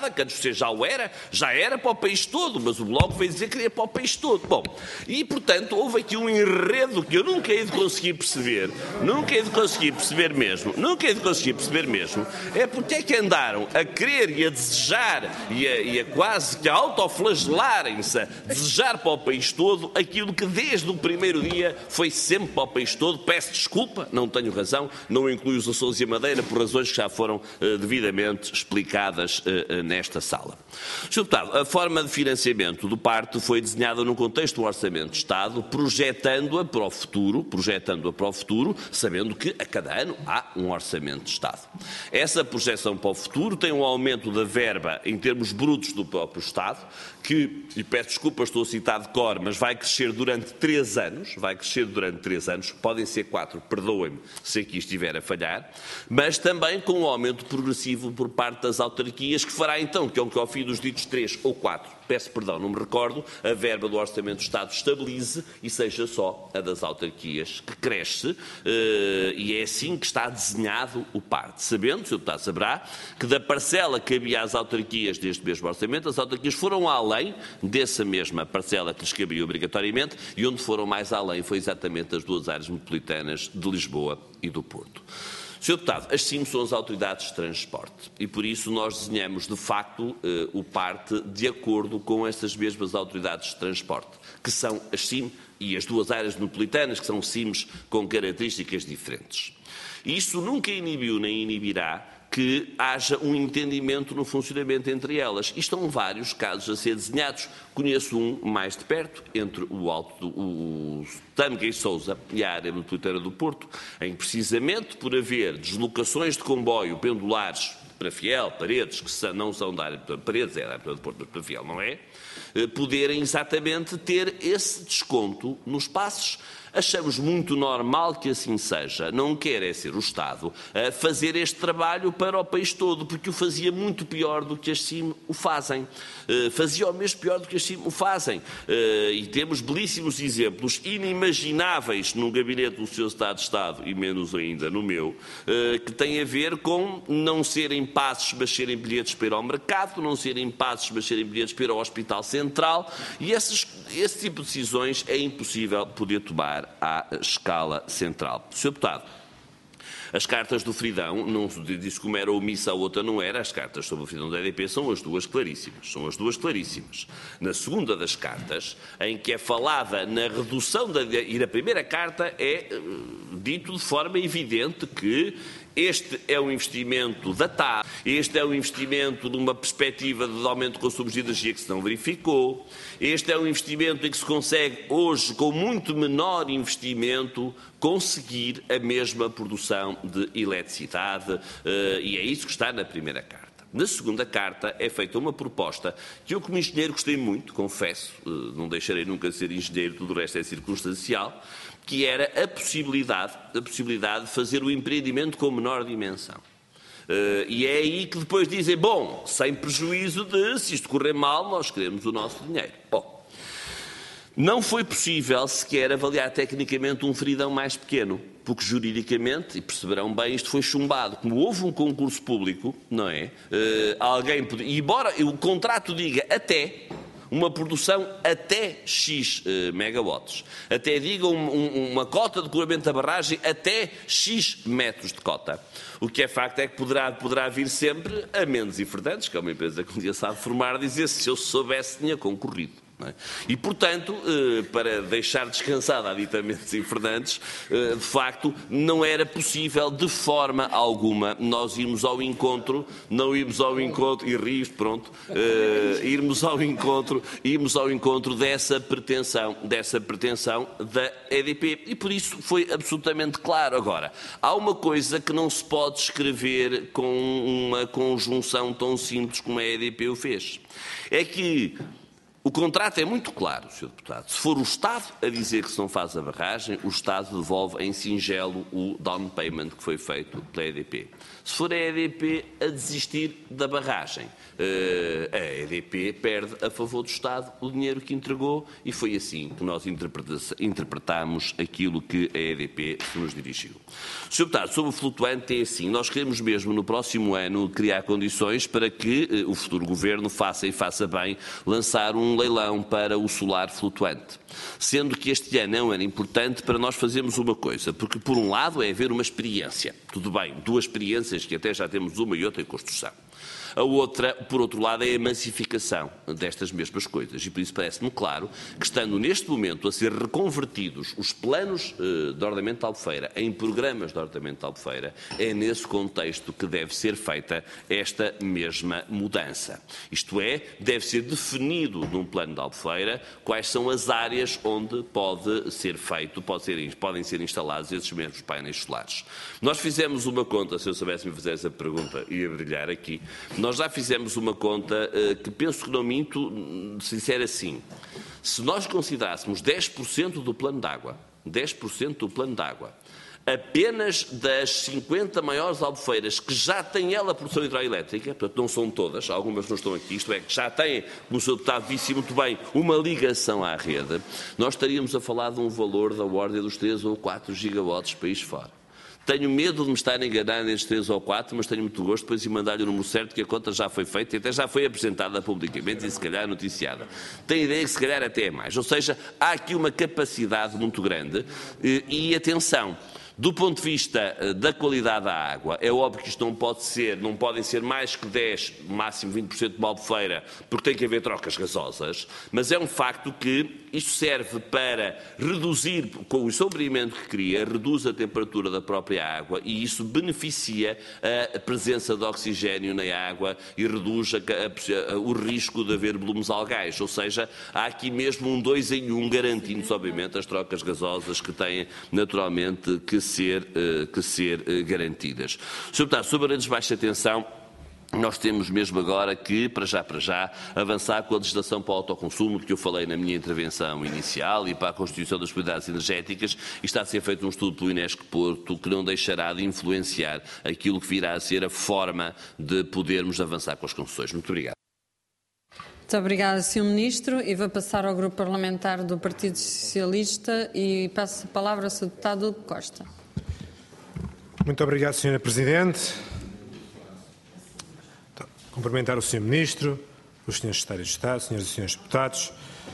passada, que antes já o era, já era para o país todo, mas o Bloco veio dizer que queria para o país todo. Bom, e portanto houve aqui um enredo que eu nunca hei de conseguir perceber, nunca hei de conseguir perceber mesmo, nunca hei de conseguir perceber mesmo, é porque é que andaram a querer e a desejar e a, e a quase que a autoflagelarem-se, a desejar para o país todo aquilo que desde o primeiro dia foi sempre para o país todo. Peço desculpa, não tenho razão, não incluo os Açores e a Madeira por razões que já foram uh, devidamente explicadas uh, uh, nesta sala. senhor Deputado, a forma de financiamento do parto foi desenhada no contexto do Orçamento de Estado, projetando-a para o futuro, projetando-a para o futuro, sabendo que a cada ano há um Orçamento de Estado. Essa projeção para o futuro tem um aumento da verba em termos brutos do próprio Estado, que, e peço desculpa, estou a citar de cor, mas vai crescer durante três anos, vai crescer durante três anos, podem ser quatro, perdoem-me se aqui estiver a falhar, mas também com um aumento progressivo por parte das autarquias, que fará então que, ao fim dos ditos três ou quatro, peço perdão, não me recordo, a verba do Orçamento do Estado estabilize e seja só a das autarquias que cresce, e é assim que está desenhado o parto. Sabendo, o senhor Deputado saberá, que da parcela que cabia às autarquias deste mesmo orçamento, as autarquias foram além dessa mesma parcela que lhes cabia obrigatoriamente, e onde foram mais além foi exatamente as duas áreas metropolitanas de Lisboa e do Porto. senhor Deputado, as C I M são as autoridades de transporte e por isso nós desenhamos de facto o parto de acordo com essas mesmas autoridades de transporte, que são as C I M e as duas áreas metropolitanas, que são C I Ms com características diferentes. Isso nunca inibiu nem inibirá que haja um entendimento no funcionamento entre elas. E estão vários casos a ser desenhados. Conheço um mais de perto, entre o Alto, o Tâmega e Sousa e a área metropolitana do Porto, em que precisamente por haver deslocações de comboio pendulares para Fiel, Paredes, que não são da área de Paredes, é da área do Porto, mas para Fiel não é, poderem exatamente ter esse desconto nos passos. Achamos muito normal que assim seja. Não quer é ser o Estado a fazer este trabalho para o país todo, porque o fazia muito pior do que as C I M o fazem. Uh, fazia o mesmo pior do que as C I M o fazem. Uh, e temos belíssimos exemplos inimagináveis no gabinete do senhor Estado de Estado, e menos ainda no meu, uh, que têm a ver com não serem passos, mas serem bilhetes para ir ao mercado, não serem passos, mas serem bilhetes para ir ao Hospital Central, e esses, esse tipo de decisões é impossível poder tomar à escala central. senhor Deputado, as cartas do Fridão, não disse que uma era omissa, a outra não era, as cartas sobre o Fridão da E D P são as duas claríssimas, são as duas claríssimas. Na segunda das cartas, em que é falada na redução da... e na primeira carta é uh, dito de forma evidente que este é um investimento datado, este é um investimento numa perspectiva de aumento de consumo de energia que se não verificou, este é um investimento em que se consegue hoje, com muito menor investimento, conseguir a mesma produção de eletricidade, e é isso que está na primeira carta. Na segunda carta é feita uma proposta que eu, como engenheiro, gostei muito, confesso, não deixarei nunca de ser engenheiro, tudo o resto é circunstancial, que era a possibilidade, a possibilidade de fazer o empreendimento com menor dimensão. Uh, e é aí que depois dizem, bom, sem prejuízo de, se isto correr mal, nós queremos o nosso dinheiro. Bom, não foi possível sequer avaliar tecnicamente um Fridão mais pequeno, porque juridicamente, e perceberão bem, isto foi chumbado. Como houve um concurso público, não é? Uh, alguém podia, e embora o contrato diga até... uma produção até X uh, megawatts, até diga um, um, uma cota de colamento da barragem até X metros de cota. O que é facto é que poderá, poderá vir sempre a Mendes e Fernandes, que é uma empresa que um dia sabe formar, dizer se eu soubesse tinha concorrido. Não é? E, portanto, eh, para deixar descansada a dita Mendes e Fernandes, eh, de facto, não era possível de forma alguma nós irmos ao encontro, não irmos ao encontro, e rios, pronto, eh, irmos ao encontro, irmos ao encontro dessa pretensão, dessa pretensão da E D P. E por isso foi absolutamente claro. Agora, há uma coisa que não se pode escrever com uma conjunção tão simples como a E D P o fez. É que O contrato é muito claro, senhor Deputado. Se for o Estado a dizer que se não faz a barragem, o Estado devolve em singelo o down payment que foi feito pela E D P. Se for a E D P a desistir da barragem, a E D P perde a favor do Estado o dinheiro que entregou e foi assim que nós interpretámos aquilo que a E D P se nos dirigiu. senhor Deputado, sobre o flutuante é assim, nós queremos mesmo no próximo ano criar condições para que o futuro Governo faça e faça bem lançar um leilão para o solar flutuante. Sendo que este ano é um ano importante para nós fazermos uma coisa, porque por um lado é haver uma experiência, tudo bem, duas experiências que até já temos uma e outra em construção. A outra, por outro lado, é a massificação destas mesmas coisas. E por isso parece-me claro que, estando neste momento a ser reconvertidos os planos eh, de ordenamento de Albufeira em programas de ordenamento de Albufeira, é nesse contexto que deve ser feita esta mesma mudança. Isto é, deve ser definido num plano de Albufeira quais são as áreas onde pode ser feito, pode ser, podem ser instalados esses mesmos painéis solares. Nós fizemos uma conta, se eu soubesse me fazer essa pergunta, ia brilhar aqui. Nós já fizemos uma conta uh, que penso que não minto, se disser assim. Se nós considerássemos dez por cento do plano de água, dez por cento do plano de água, apenas das cinquenta maiores albufeiras que já têm ela produção hidroelétrica, portanto não são todas, algumas não estão aqui, isto é, que já têm, como o senhor Deputado disse muito bem, uma ligação à rede, nós estaríamos a falar de um valor da ordem dos três ou quatro gigawatts país fora. Tenho medo de me estar enganando nestes três ou quatro, mas tenho muito gosto depois de mandar-lhe o número certo, que a conta já foi feita e até já foi apresentada publicamente e se calhar noticiada. Tenho ideia que se calhar até é mais. Ou seja, há aqui uma capacidade muito grande e, e atenção. Do ponto de vista da qualidade da água, é óbvio que isto não pode ser, não podem ser mais que dez, máximo vinte por cento de uma albufeira, porque tem que haver trocas gasosas, mas é um facto que isto serve para reduzir, com o sombreamento que cria, reduz a temperatura da própria água e isso beneficia a presença de oxigênio na água e reduz a, a, a, o risco de haver volumes algais, ou seja, há aqui mesmo um dois em um, garantindo-se, obviamente, as trocas gasosas que têm, naturalmente, que ser, que ser garantidas. senhor Deputado, sobre a redes de baixa tensão, nós temos mesmo agora que, para já, para já, avançar com a legislação para o autoconsumo, de que eu falei na minha intervenção inicial, e para a constituição das prioridades energéticas, e está a ser feito um estudo pelo Inesc Porto que não deixará de influenciar aquilo que virá a ser a forma de podermos avançar com as concessões. Muito obrigado. Muito obrigada, senhor Ministro. E vou passar ao Grupo Parlamentar do Partido Socialista e passo a palavra ao senhor Deputado Hugo Costa. Muito obrigado, senhora Presidente. Então, cumprimentar o senhor Ministro, os senhores Secretários de Estado, senhoras e senhores Deputados.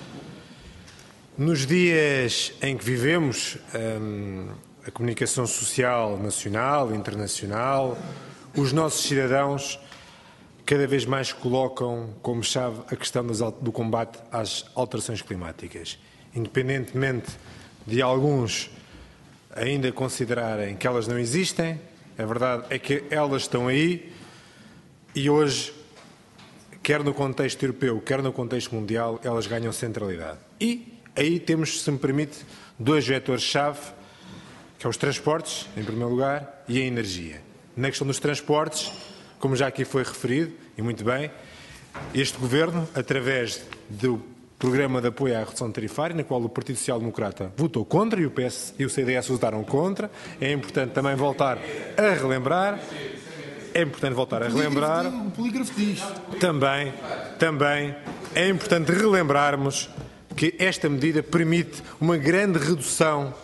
Nos dias em que vivemos, hum, a comunicação social nacional e internacional, os nossos cidadãos cada vez mais colocam como chave a questão do combate às alterações climáticas. Independentemente de alguns ainda considerarem que elas não existem, a verdade é que elas estão aí e hoje, quer no contexto europeu, quer no contexto mundial, elas ganham centralidade. E aí temos, se me permite, dois vetores-chave, que é os transportes, em primeiro lugar, e a energia. Na questão dos transportes, como já aqui foi referido, e muito bem, este Governo, através do Programa de Apoio à Redução Tarifária, na qual o Partido Social Democrata votou contra e o P S e o C D S votaram contra, é importante também voltar a relembrar, é importante voltar a relembrar, o polígrafo diz. Também, também é importante relembrarmos que esta medida permite uma grande redução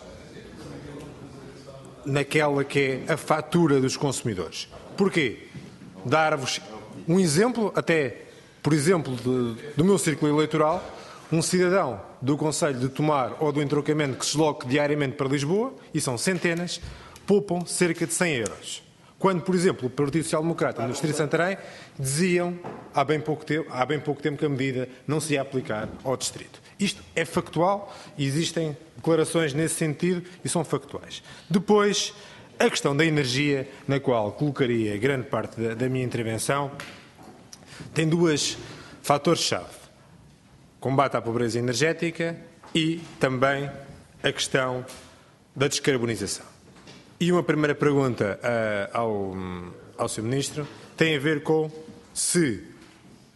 naquela que é a fatura dos consumidores. Porquê? Dar-vos um exemplo, até, por exemplo, de, do meu círculo eleitoral, um cidadão do Conselho de Tomar ou do Entroncamento que se desloque diariamente para Lisboa, e são centenas, poupam cerca de cem euros. Quando, por exemplo, o Partido Social Democrata no Distrito de Santarém diziam há bem, pouco tempo, há bem pouco tempo que a medida não se ia aplicar ao Distrito. Isto é factual e existem declarações nesse sentido e são factuais. Depois, a questão da energia, na qual colocaria grande parte da, da minha intervenção, tem dois fatores-chave. Combate à pobreza energética e também a questão da descarbonização. E uma primeira pergunta uh, ao, ao senhor Ministro tem a ver com se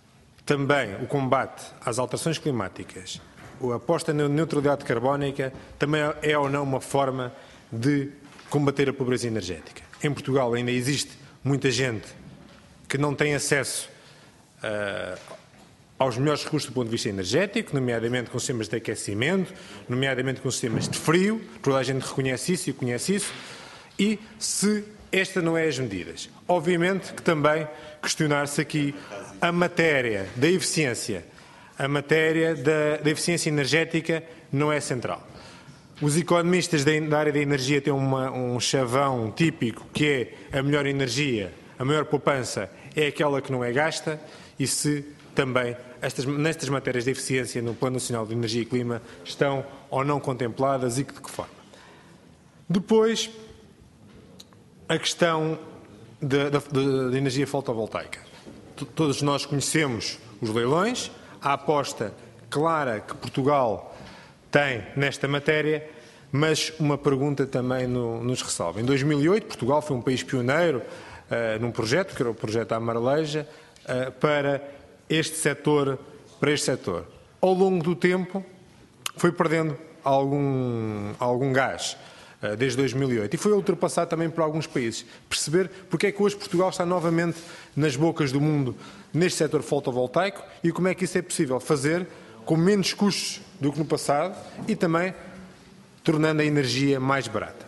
também o combate às alterações climáticas, a aposta na neutralidade carbónica, também é ou não uma forma de combater a pobreza energética. Em Portugal ainda existe muita gente que não tem acesso uh, aos melhores recursos do ponto de vista energético, nomeadamente com sistemas de aquecimento, nomeadamente com sistemas de frio, toda a gente reconhece isso e conhece isso, e se esta não é as medidas. Obviamente que também questionar-se aqui a matéria da eficiência, a matéria da, da eficiência energética não é central. Os economistas da área da energia têm uma, um chavão típico que é a melhor energia, a maior poupança é aquela que não é gasta e se também estas, nestas matérias de eficiência no Plano Nacional de Energia e Clima estão ou não contempladas e de que forma. Depois, a questão da, da, da energia fotovoltaica. Todos nós conhecemos os leilões, a aposta clara que Portugal tem nesta matéria, mas uma pergunta também no, nos ressalva. Em dois mil e oito, Portugal foi um país pioneiro uh, num projeto, que era o projeto Amareleja, uh, para este setor, para este setor. Ao longo do tempo, foi perdendo algum, algum gás, uh, desde dois mil e oito, e foi ultrapassado também por alguns países. Perceber porque é que hoje Portugal está novamente nas bocas do mundo neste setor fotovoltaico e como é que isso é possível fazer com menos custos do que no passado e também tornando a energia mais barata.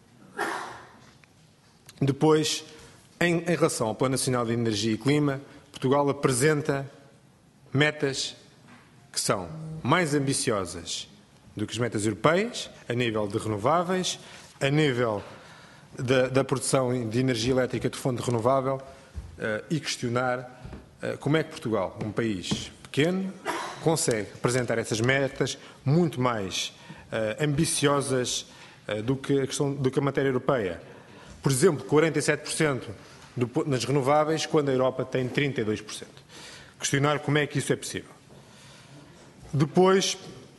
Depois, em, em relação ao Plano Nacional de Energia e Clima, Portugal apresenta metas que são mais ambiciosas do que as metas europeias, a nível de renováveis, a nível da, da produção de energia elétrica de fonte renovável uh, e questionar uh, como é que Portugal, um país pequeno, consegue apresentar essas metas muito mais uh, ambiciosas uh, do, que a questão, do que a matéria europeia. Por exemplo, quarenta e sete por cento do, nas renováveis, quando a Europa tem trinta e dois por cento. Questionar como é que isso é possível. Depois,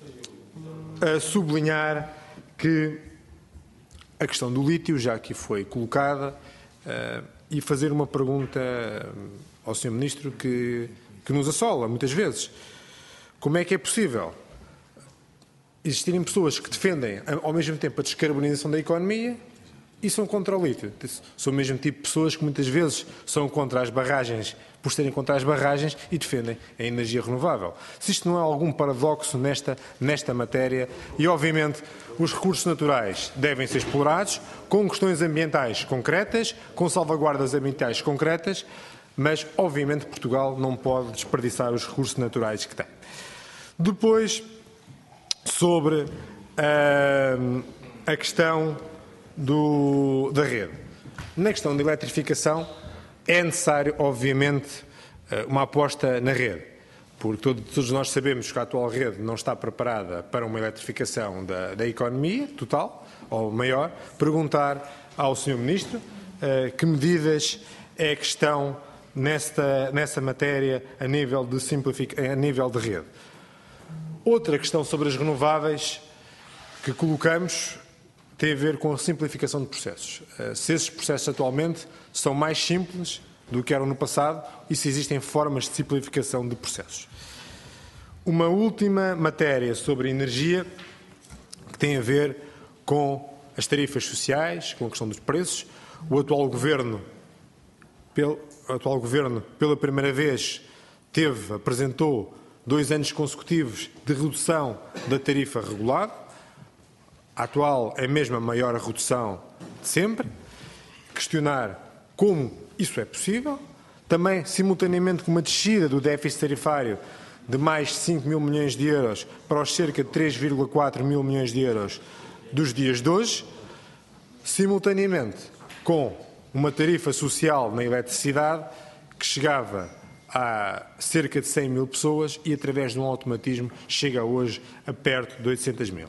uh, sublinhar que a questão do lítio já aqui foi colocada uh, e fazer uma pergunta ao senhor Ministro que, que nos assola muitas vezes. Como é que é possível existirem pessoas que defendem ao mesmo tempo a descarbonização da economia e são contra o lítio? São o mesmo tipo de pessoas que muitas vezes são contra as barragens, por serem contra as barragens e defendem a energia renovável. Se isto não é algum paradoxo nesta, nesta matéria, e obviamente os recursos naturais devem ser explorados com questões ambientais concretas, com salvaguardas ambientais concretas, mas obviamente Portugal não pode desperdiçar os recursos naturais que tem. Depois, sobre uh, a questão do, da rede. Na questão da eletrificação, é necessário, obviamente, uh, uma aposta na rede, porque todo, todos nós sabemos que a atual rede não está preparada para uma eletrificação da, da economia total, ou maior. Perguntar ao senhor Ministro uh, que medidas é que estão nesta, nessa matéria a nível de, simplific... a nível de rede. Outra questão sobre as renováveis que colocamos tem a ver com a simplificação de processos. Se esses processos atualmente são mais simples do que eram no passado e se existem formas de simplificação de processos. Uma última matéria sobre energia que tem a ver com as tarifas sociais, com a questão dos preços. O atual governo, pelo, o atual governo pela primeira vez, teve, apresentou dois anos consecutivos de redução da tarifa regulada. A atual é mesmo a maior redução de sempre. Questionar como isso é possível. Também, simultaneamente, com uma descida do déficit tarifário de mais de cinco mil milhões de euros para os cerca de três vírgula quatro mil milhões de euros dos dias de hoje. Simultaneamente, com uma tarifa social na eletricidade que chegava a cerca de cem mil pessoas e, através de um automatismo, chega hoje a perto de oitocentos mil.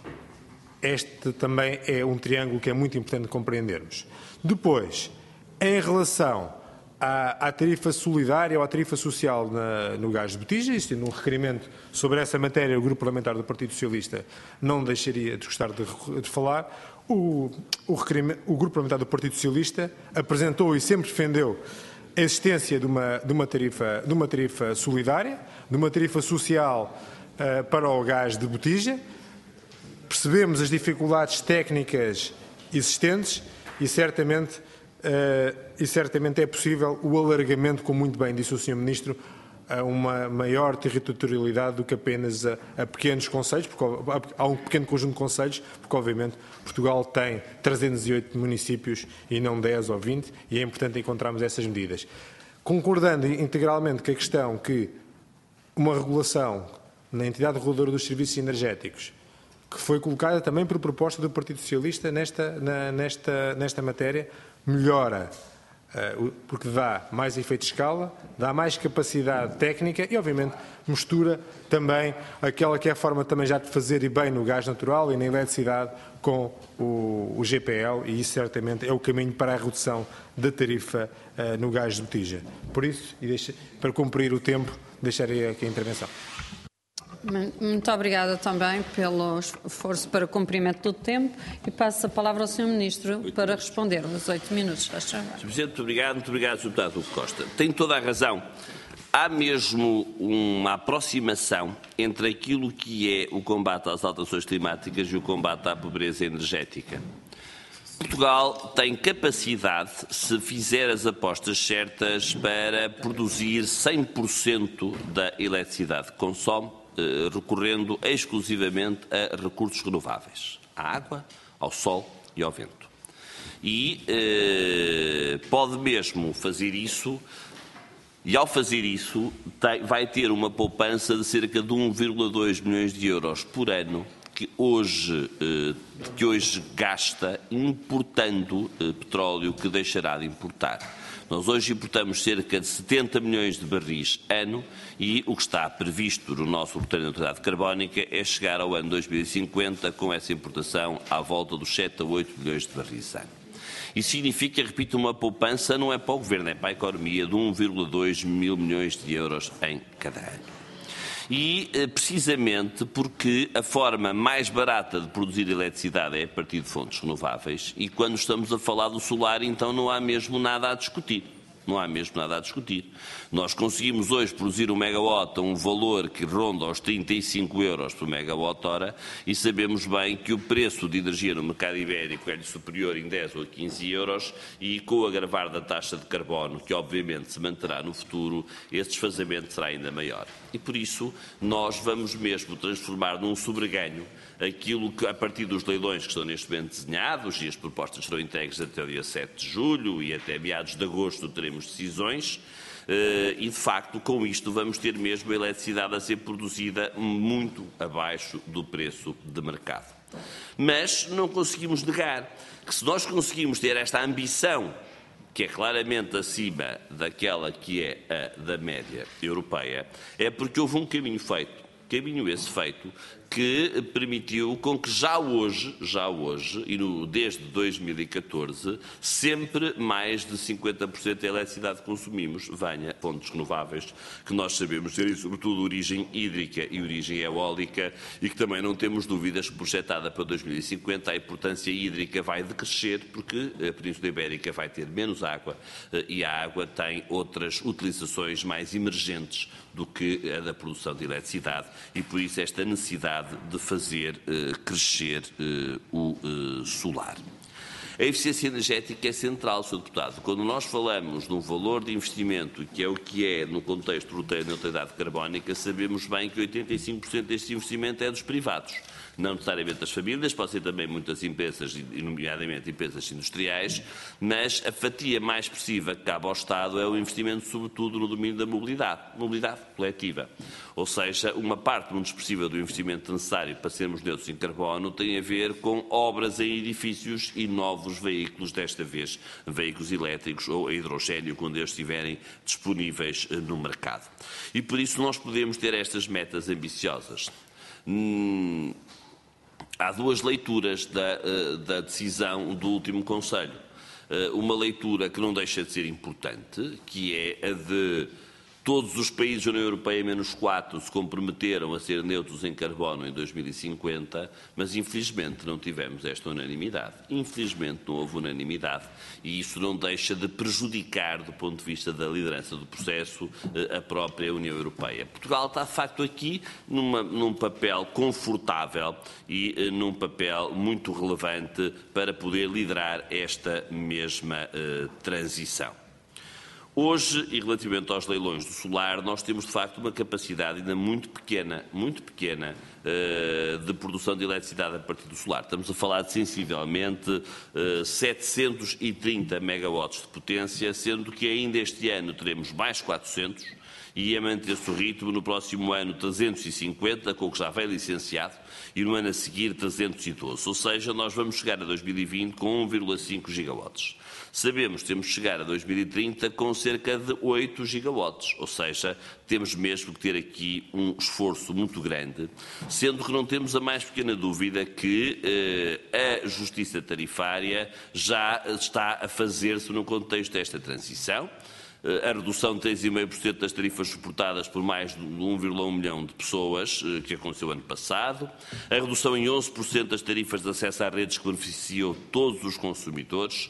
Este também é um triângulo que é muito importante compreendermos. Depois, em relação à, à tarifa solidária ou à tarifa social na, no gás de botija, existindo um requerimento sobre essa matéria, o Grupo Parlamentar do Partido Socialista não deixaria de gostar de, de falar. O, o, o Grupo Parlamentar do Partido Socialista apresentou e sempre defendeu a existência de uma, de uma, tarifa, de uma tarifa solidária, de uma tarifa social uh, para o gás de botija. Percebemos as dificuldades técnicas existentes e certamente, uh, e certamente é possível o alargamento, como muito bem disse o senhor Ministro, a uma maior territorialidade do que apenas a, a pequenos concelhos, porque há um pequeno conjunto de concelhos, porque obviamente Portugal tem trezentos e oito municípios e não dez ou vinte, e é importante encontrarmos essas medidas. Concordando integralmente com a questão que uma regulação na entidade reguladora dos serviços energéticos, que foi colocada também por proposta do Partido Socialista nesta, na, nesta, nesta matéria, melhora, uh, porque dá mais efeito de escala, dá mais capacidade técnica e, obviamente, mistura também aquela que é a forma também já de fazer e bem no gás natural e na eletricidade com o, o G P L, e isso certamente é o caminho para a redução da tarifa uh, no gás de botija. Por isso, e deixa, para cumprir o tempo, deixarei aqui a intervenção. Muito obrigada também pelo esforço para o cumprimento do tempo e passo a palavra ao senhor Ministro para responder os oito minutos. senhor Presidente, muito obrigado. Muito obrigado, senhor Deputado Hugo Costa. Tem toda a razão. Há mesmo uma aproximação entre aquilo que é o combate às alterações climáticas e o combate à pobreza energética. Portugal tem capacidade, se fizer as apostas certas, para produzir cem por cento da eletricidade que consome, recorrendo exclusivamente a recursos renováveis, à água, ao sol e ao vento. E eh, pode mesmo fazer isso, e ao fazer isso tem, vai ter uma poupança de cerca de um vírgula dois milhões de euros por ano, que hoje, eh, que hoje gasta importando eh, petróleo que deixará de importar. Nós hoje importamos cerca de setenta milhões de barris ano e o que está previsto no nosso roteiro de neutralidade carbónica é chegar ao ano dois mil e cinquenta com essa importação à volta dos sete a oito milhões de barris ano. Isso significa, repito, uma poupança, não é para o Governo, é para a economia, de um vírgula dois mil milhões de euros em cada ano. E, precisamente, porque a forma mais barata de produzir eletricidade é a partir de fontes renováveis e quando estamos a falar do solar, então não há mesmo nada a discutir. Não há mesmo nada a discutir. Nós conseguimos hoje produzir um megawatt a um valor que ronda aos trinta e cinco euros por megawatt-hora e sabemos bem que o preço de energia no mercado ibérico é superior em dez ou quinze euros e com o agravar da taxa de carbono, que obviamente se manterá no futuro, esse desfazamento será ainda maior. E por isso nós vamos mesmo transformar num sobreganho aquilo que, a partir dos leilões que estão neste momento desenhados, e as propostas serão entregues até o dia sete de julho e até meados de agosto teremos decisões, e de facto com isto vamos ter mesmo a eletricidade a ser produzida muito abaixo do preço de mercado. Mas não conseguimos negar que se nós conseguimos ter esta ambição, que é claramente acima daquela que é a da média europeia, é porque houve um caminho feito, caminho esse feito, que permitiu com que já hoje, já hoje, e no, desde dois mil e catorze, sempre mais de cinquenta por cento da eletricidade que consumimos venha de fontes renováveis, que nós sabemos terem sobretudo origem hídrica e origem eólica, e que também não temos dúvidas que, projetada para dois mil e cinquenta, a importância hídrica vai decrescer, porque a Península Ibérica vai ter menos água e a água tem outras utilizações mais emergentes do que a da produção de eletricidade, e por isso esta necessidade de fazer uh, crescer uh, o uh, solar. A eficiência energética é central, senhor Deputado. Quando nós falamos de um valor de investimento, que é o que é no contexto do roteiro de neutralidade carbónica, sabemos bem que oitenta e cinco por cento deste investimento é dos privados. Não necessariamente das famílias, pode ser também muitas empresas, nomeadamente empresas industriais, mas a fatia mais expressiva que cabe ao Estado é o investimento, sobretudo, no domínio da mobilidade, mobilidade coletiva. Ou seja, uma parte muito expressiva do investimento necessário para sermos neutros em carbono tem a ver com obras em edifícios e novos veículos, desta vez veículos elétricos ou a hidrogénio, quando eles estiverem disponíveis no mercado. E por isso nós podemos ter estas metas ambiciosas. Hum, Há duas leituras da, da decisão do último Conselho. Uma leitura que não deixa de ser importante, que é a de Todos os países da União Europeia, menos quatro, se comprometeram a ser neutros em carbono em dois mil e cinquenta, mas infelizmente não tivemos esta unanimidade. Infelizmente não houve unanimidade e isso não deixa de prejudicar, do ponto de vista da liderança do processo, a própria União Europeia. Portugal está, de facto, aqui numa, num papel confortável e num papel muito relevante para poder liderar esta mesma uh, transição. Hoje, e relativamente aos leilões do solar, nós temos de facto uma capacidade ainda muito pequena, muito pequena, de produção de eletricidade a partir do solar. Estamos a falar de sensivelmente setecentos e trinta megawatts de potência, sendo que ainda este ano teremos mais quatrocentos e a manter-se o ritmo, no próximo ano trezentos e cinquenta, com o que já vem licenciado, e no ano a seguir trezentos e doze. Ou seja, nós vamos chegar a dois mil e vinte com um vírgula cinco gigawatts. Sabemos que temos de chegar a dois mil e trinta com cerca de oito gigawatts, ou seja, temos mesmo que ter aqui um esforço muito grande, sendo que não temos a mais pequena dúvida que eh, a justiça tarifária já está a fazer-se no contexto desta transição. A redução de três vírgula cinco por cento das tarifas suportadas por mais de um vírgula um milhão de pessoas, que aconteceu ano passado. A redução em onze por cento das tarifas de acesso às redes que beneficiou todos os consumidores.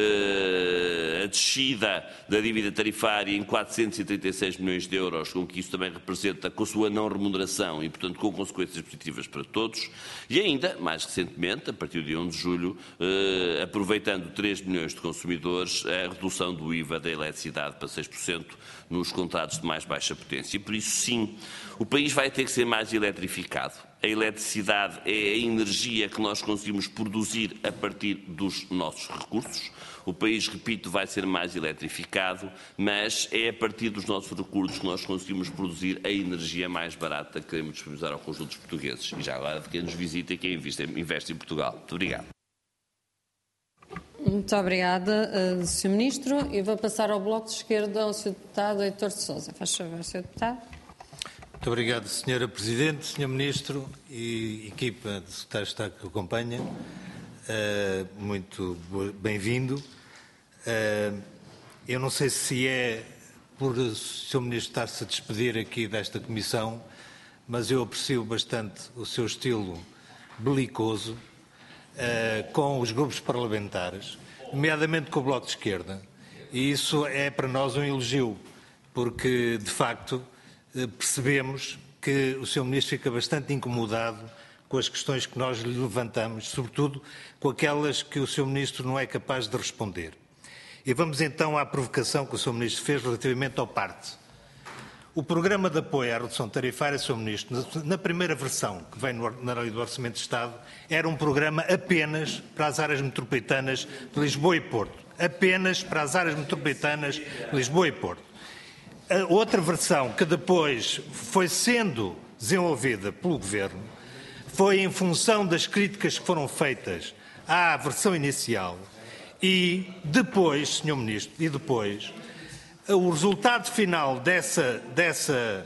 A descida da dívida tarifária em quatrocentos e trinta e seis milhões de euros, com que isso também representa com a sua não remuneração e, portanto, com consequências positivas para todos. E ainda, mais recentemente, a partir de um de julho, aproveitando três milhões de consumidores, a redução do I V A da eletricidade para seis por cento nos contratos de mais baixa potência. E por isso, sim, o país vai ter que ser mais eletrificado. A eletricidade é a energia que nós conseguimos produzir a partir dos nossos recursos. O país, repito, vai ser mais eletrificado, mas é a partir dos nossos recursos que nós conseguimos produzir a energia mais barata que queremos disponibilizar ao conjunto dos portugueses. E já agora de quem nos visita e quem investe, investe em Portugal. Muito obrigado. Muito obrigada, uh, senhor Ministro. E vou passar ao Bloco de Esquerda ao senhor Deputado Heitor de Sousa. Faz favor, senhor Deputado. Muito obrigado, senhora Presidente, senhor Ministro e equipa de secretário de Estado que o acompanha. Uh, muito bem-vindo. Uh, eu não sei se é por o senhor Ministro estar-se a despedir aqui desta comissão, mas eu aprecio bastante o seu estilo belicoso, Uh, com os grupos parlamentares, nomeadamente com o Bloco de Esquerda. E isso é para nós um elogio, porque, de facto, uh, percebemos que o senhor Ministro fica bastante incomodado com as questões que nós lhe levantamos, sobretudo com aquelas que o senhor Ministro não é capaz de responder. E vamos então à provocação que o senhor Ministro fez relativamente ao P A R T. O programa de apoio à redução tarifária, senhor Ministro, na primeira versão que vem na Lei do Orçamento de Estado, era um programa apenas para as áreas metropolitanas de Lisboa e Porto. Apenas para as áreas metropolitanas de Lisboa e Porto. A outra versão, que depois foi sendo desenvolvida pelo Governo, foi em função das críticas que foram feitas à versão inicial e depois, senhor Ministro, e depois... O resultado final dessa, dessa,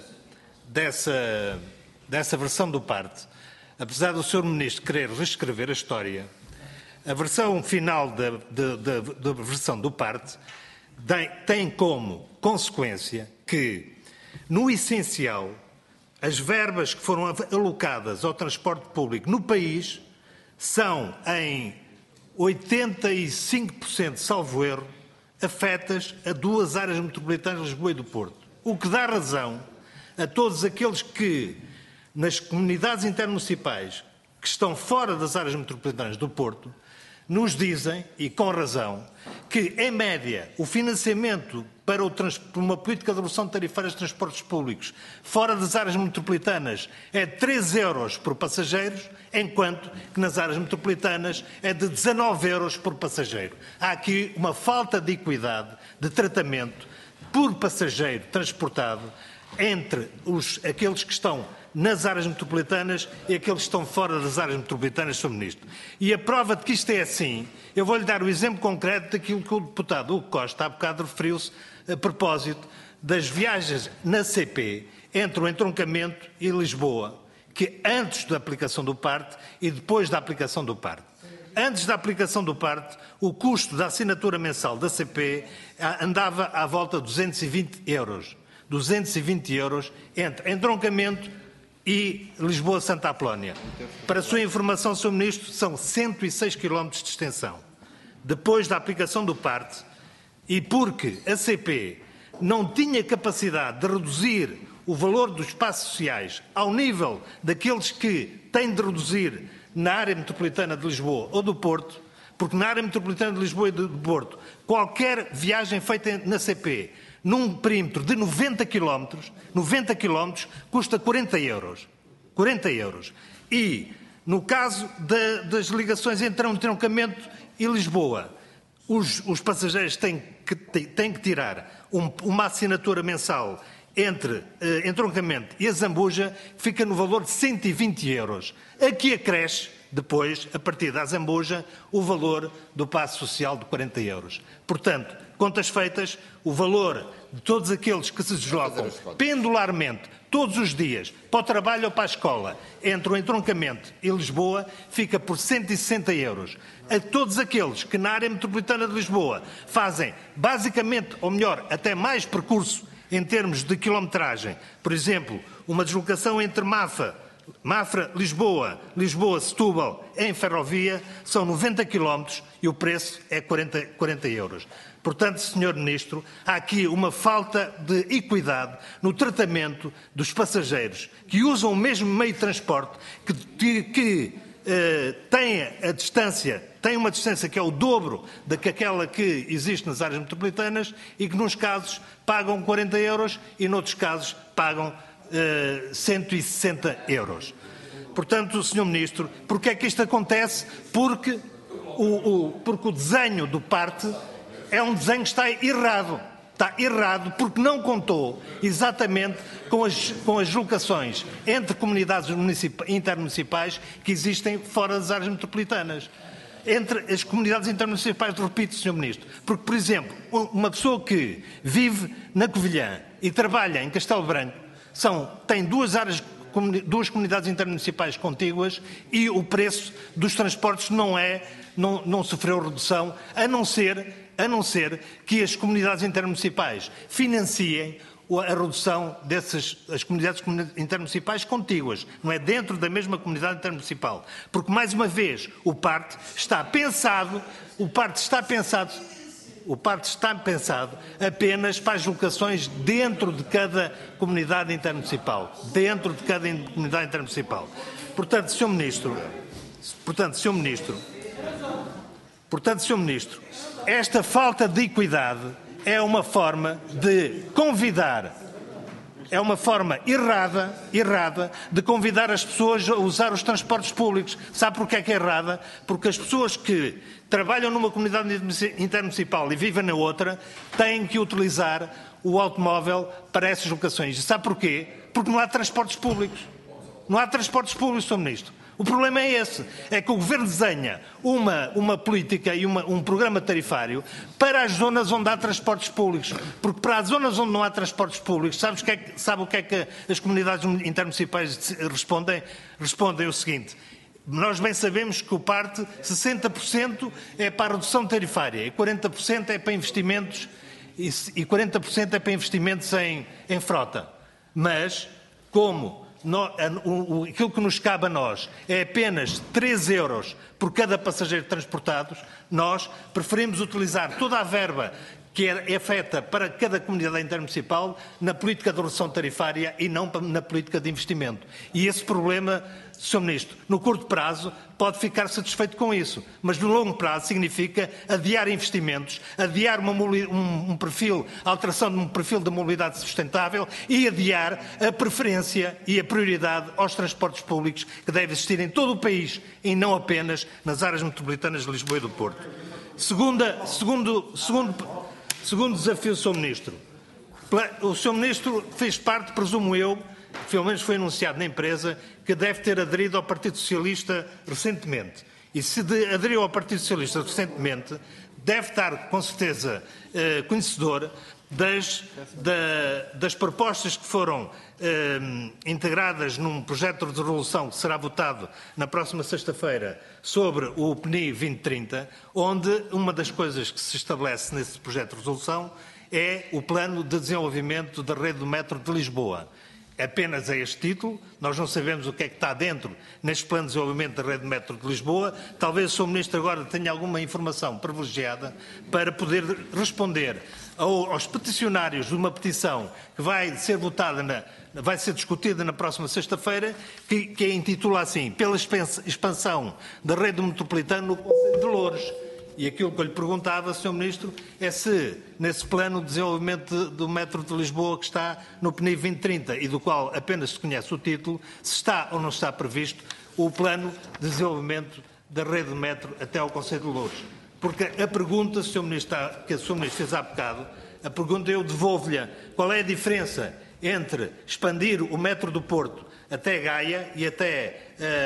dessa, dessa versão do P A R T, apesar do senhor Ministro querer reescrever a história, a versão final da, da, da, da versão do P A R T tem, tem como consequência que, no essencial, as verbas que foram alocadas ao transporte público no país são em oitenta e cinco por cento, salvo erro, afetas a duas áreas metropolitanas de Lisboa e do Porto. O que dá razão a todos aqueles que, nas comunidades intermunicipais que estão fora das áreas metropolitanas do Porto, nos dizem, e com razão, que, em média, o financiamento para, o trans... para uma política de redução tarifária de transportes públicos fora das áreas metropolitanas é de três euros por passageiros, enquanto que nas áreas metropolitanas é de dezanove euros por passageiro. Há aqui uma falta de equidade de tratamento por passageiro transportado entre os, aqueles que estão nas áreas metropolitanas e aqueles que estão fora das áreas metropolitanas, senhor Ministro. E a prova de que isto é assim, eu vou-lhe dar o exemplo concreto daquilo que o deputado Hugo Costa há bocado referiu-se a propósito das viagens na C P entre o entroncamento e Lisboa, que antes da aplicação do P A R T e depois da aplicação do P A R T. Antes da aplicação do P A R T, o custo da assinatura mensal da C P andava à volta de duzentos e vinte euros. duzentos e vinte euros entre entroncamento e Lisboa-Santa Apolónia. Para a sua informação, senhor Ministro, são cento e seis quilómetros de extensão. Depois da aplicação do parte, e porque a C P não tinha capacidade de reduzir o valor dos espaços sociais ao nível daqueles que têm de reduzir na área metropolitana de Lisboa ou do Porto, porque na área metropolitana de Lisboa e do Porto, qualquer viagem feita na C P num perímetro de noventa quilómetros, noventa quilómetros custa quarenta euros. quarenta euros. E, no caso de, das ligações entre um entroncamento e Lisboa, os, os passageiros têm que, têm que tirar um, uma assinatura mensal entre eh, entroncamento e a Zambuja, fica no valor de cento e vinte euros. Aqui acresce, depois, a partir da Zambuja, o valor do passe social de quarenta euros. Portanto, contas feitas, o valor de todos aqueles que se deslocam pendularmente, todos os dias, para o trabalho ou para a escola, entre o entroncamento e Lisboa, fica por cento e sessenta euros. A todos aqueles que na área metropolitana de Lisboa fazem, basicamente, ou melhor, até mais percurso em termos de quilometragem, por exemplo, uma deslocação entre Mafra, Mafra, Lisboa, Lisboa-Setúbal em ferrovia, são noventa quilómetros e o preço é quarenta, quarenta euros. Portanto, senhor Ministro, há aqui uma falta de equidade no tratamento dos passageiros que usam o mesmo meio de transporte, que, que eh, têm a distância, têm uma distância que é o dobro daquela que existe nas áreas metropolitanas e que, nos casos, pagam quarenta euros e, noutros casos, pagam Uh, cento e sessenta euros. Portanto, senhor Ministro, porque é que isto acontece? Porque o, o, porque o desenho do parte é um desenho que está errado. Está errado porque não contou exatamente com as, com as locações entre comunidades intermunicipais que existem fora das áreas metropolitanas. Entre as comunidades intermunicipais, repito, senhor Ministro, porque, por exemplo, uma pessoa que vive na Covilhã e trabalha em Castelo Branco São, tem duas áreas, duas comunidades intermunicipais contíguas e o preço dos transportes não é, não, não sofreu redução, a não ser, a não ser que as comunidades intermunicipais financiem a redução dessas as comunidades intermunicipais contíguas, não é dentro da mesma comunidade intermunicipal, porque mais uma vez o parte está pensado, o parte está pensado O parte está pensado apenas para as locações dentro de cada comunidade intermunicipal. Dentro de cada comunidade intermunicipal. Portanto, senhor Ministro, portanto, senhor Ministro, portanto, senhor Ministro, esta falta de equidade é uma forma de convidar, é uma forma errada, errada de convidar as pessoas a usar os transportes públicos. Sabe porquê é que é errada? Porque as pessoas que trabalham numa comunidade intermunicipal e vivem na outra têm que utilizar o automóvel para essas locações. E sabe porquê? Porque não há transportes públicos. Não há transportes públicos, senhor Ministro. O problema é esse, é que o Governo desenha uma, uma política e uma, um programa tarifário para as zonas onde há transportes públicos, porque para as zonas onde não há transportes públicos, sabe o que é que, sabe o que, é que as comunidades intermunicipais respondem? Respondem o seguinte: nós bem sabemos que o parte, sessenta por cento é para a redução tarifária e quarenta por cento é para investimentos e quarenta por cento é para investimentos em, em frota, mas como No, o, o, aquilo que nos cabe a nós é apenas três euros por cada passageiro transportado, nós preferimos utilizar toda a verba que é, é feita para cada comunidade intermunicipal na política de redução tarifária e não na política de investimento. E esse problema, senhor Ministro, no curto prazo pode ficar satisfeito com isso, mas no longo prazo significa adiar investimentos, adiar uma, um, um perfil, a alteração de um perfil de mobilidade sustentável e adiar a preferência e a prioridade aos transportes públicos que devem existir em todo o país e não apenas nas áreas metropolitanas de Lisboa e do Porto. Segunda, segundo, segundo, segundo desafio, senhor Ministro. O senhor Ministro fez parte, presumo eu, pelo menos foi anunciado na empresa, que deve ter aderido ao Partido Socialista recentemente. E se aderiu ao Partido Socialista recentemente, deve estar, com certeza, eh, conhecedor das, da, das propostas que foram eh, integradas num projeto de resolução que será votado na próxima sexta-feira sobre o P N I vinte trinta, onde uma das coisas que se estabelece nesse projeto de resolução é o Plano de Desenvolvimento da Rede do Metro de Lisboa. Apenas a este título, nós não sabemos o que é que está dentro neste Plano de Desenvolvimento da Rede do Metro de Lisboa. Talvez o senhor Ministro agora tenha alguma informação privilegiada para poder responder aos peticionários de uma petição que vai ser votada, na, vai ser discutida na próxima sexta-feira, que, que intitula assim, pela expansão da rede metropolitana no Concelho de Loures. E aquilo que eu lhe perguntava, senhor Ministro, é se nesse plano de desenvolvimento do metro de Lisboa que está no P N I vinte trinta e do qual apenas se conhece o título, se está ou não está previsto o plano de desenvolvimento da rede de metro até ao Concelho de Loures. Porque a pergunta, senhor Ministro, que o senhor Ministro fez há bocado, a pergunta eu devolvo-lhe qual é a diferença entre expandir o metro do Porto até Gaia e até,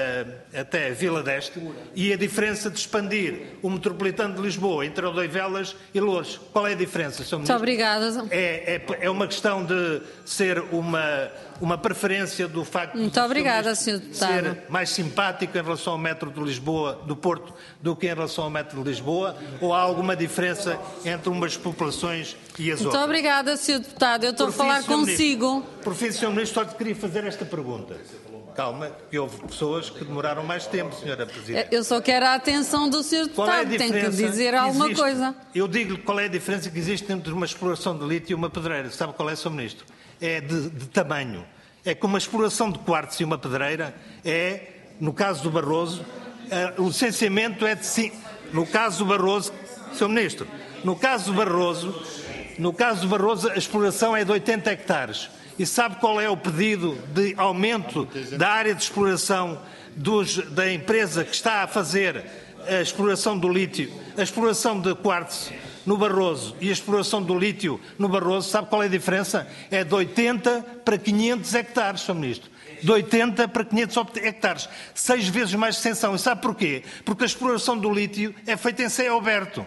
uh, até Vila d'Este e a diferença de expandir o metropolitano de Lisboa entre Odivelas e Loures. Qual é a diferença, senhor Ministro? Muito obrigada. É, é, é uma questão de ser uma, uma preferência do facto Muito de obrigada, senhor senhor Deputado. ser mais simpático em relação ao metro de Lisboa, do Porto, do que em relação ao metro de Lisboa, ou há alguma diferença entre umas populações e as Muito outras? Obrigada, senhor Deputado. Eu estou a Por fim, falar senhor consigo. Ministro, por fim, senhor Ministro, só lhe queria fazer esta pergunta. Calma, que houve pessoas que demoraram mais tempo, senhora Presidente. Eu só quero a atenção do senhor Qual é a Deputado. Tem diferença que dizer que alguma existe? coisa. Eu digo-lhe qual é a diferença que existe entre uma exploração de lítio e uma pedreira. Sabe qual é, senhor Ministro? É de, de tamanho. É que uma exploração de quartzo e uma pedreira é, no caso do Barroso, uh, o licenciamento é de... Sim, no caso do Barroso, senhor Ministro, no caso do Barroso, no caso do Barroso, a exploração é de oitenta hectares. E sabe qual é o pedido de aumento da área de exploração dos, da empresa que está a fazer a exploração do lítio, a exploração de quartzo no Barroso e a exploração do lítio no Barroso? Sabe qual é a diferença? É de oitenta para quinhentos hectares, senhor Ministro. De oitenta para quinhentos hectares. Seis vezes mais extensão. E sabe porquê? Porque a exploração do lítio é feita em céu aberto.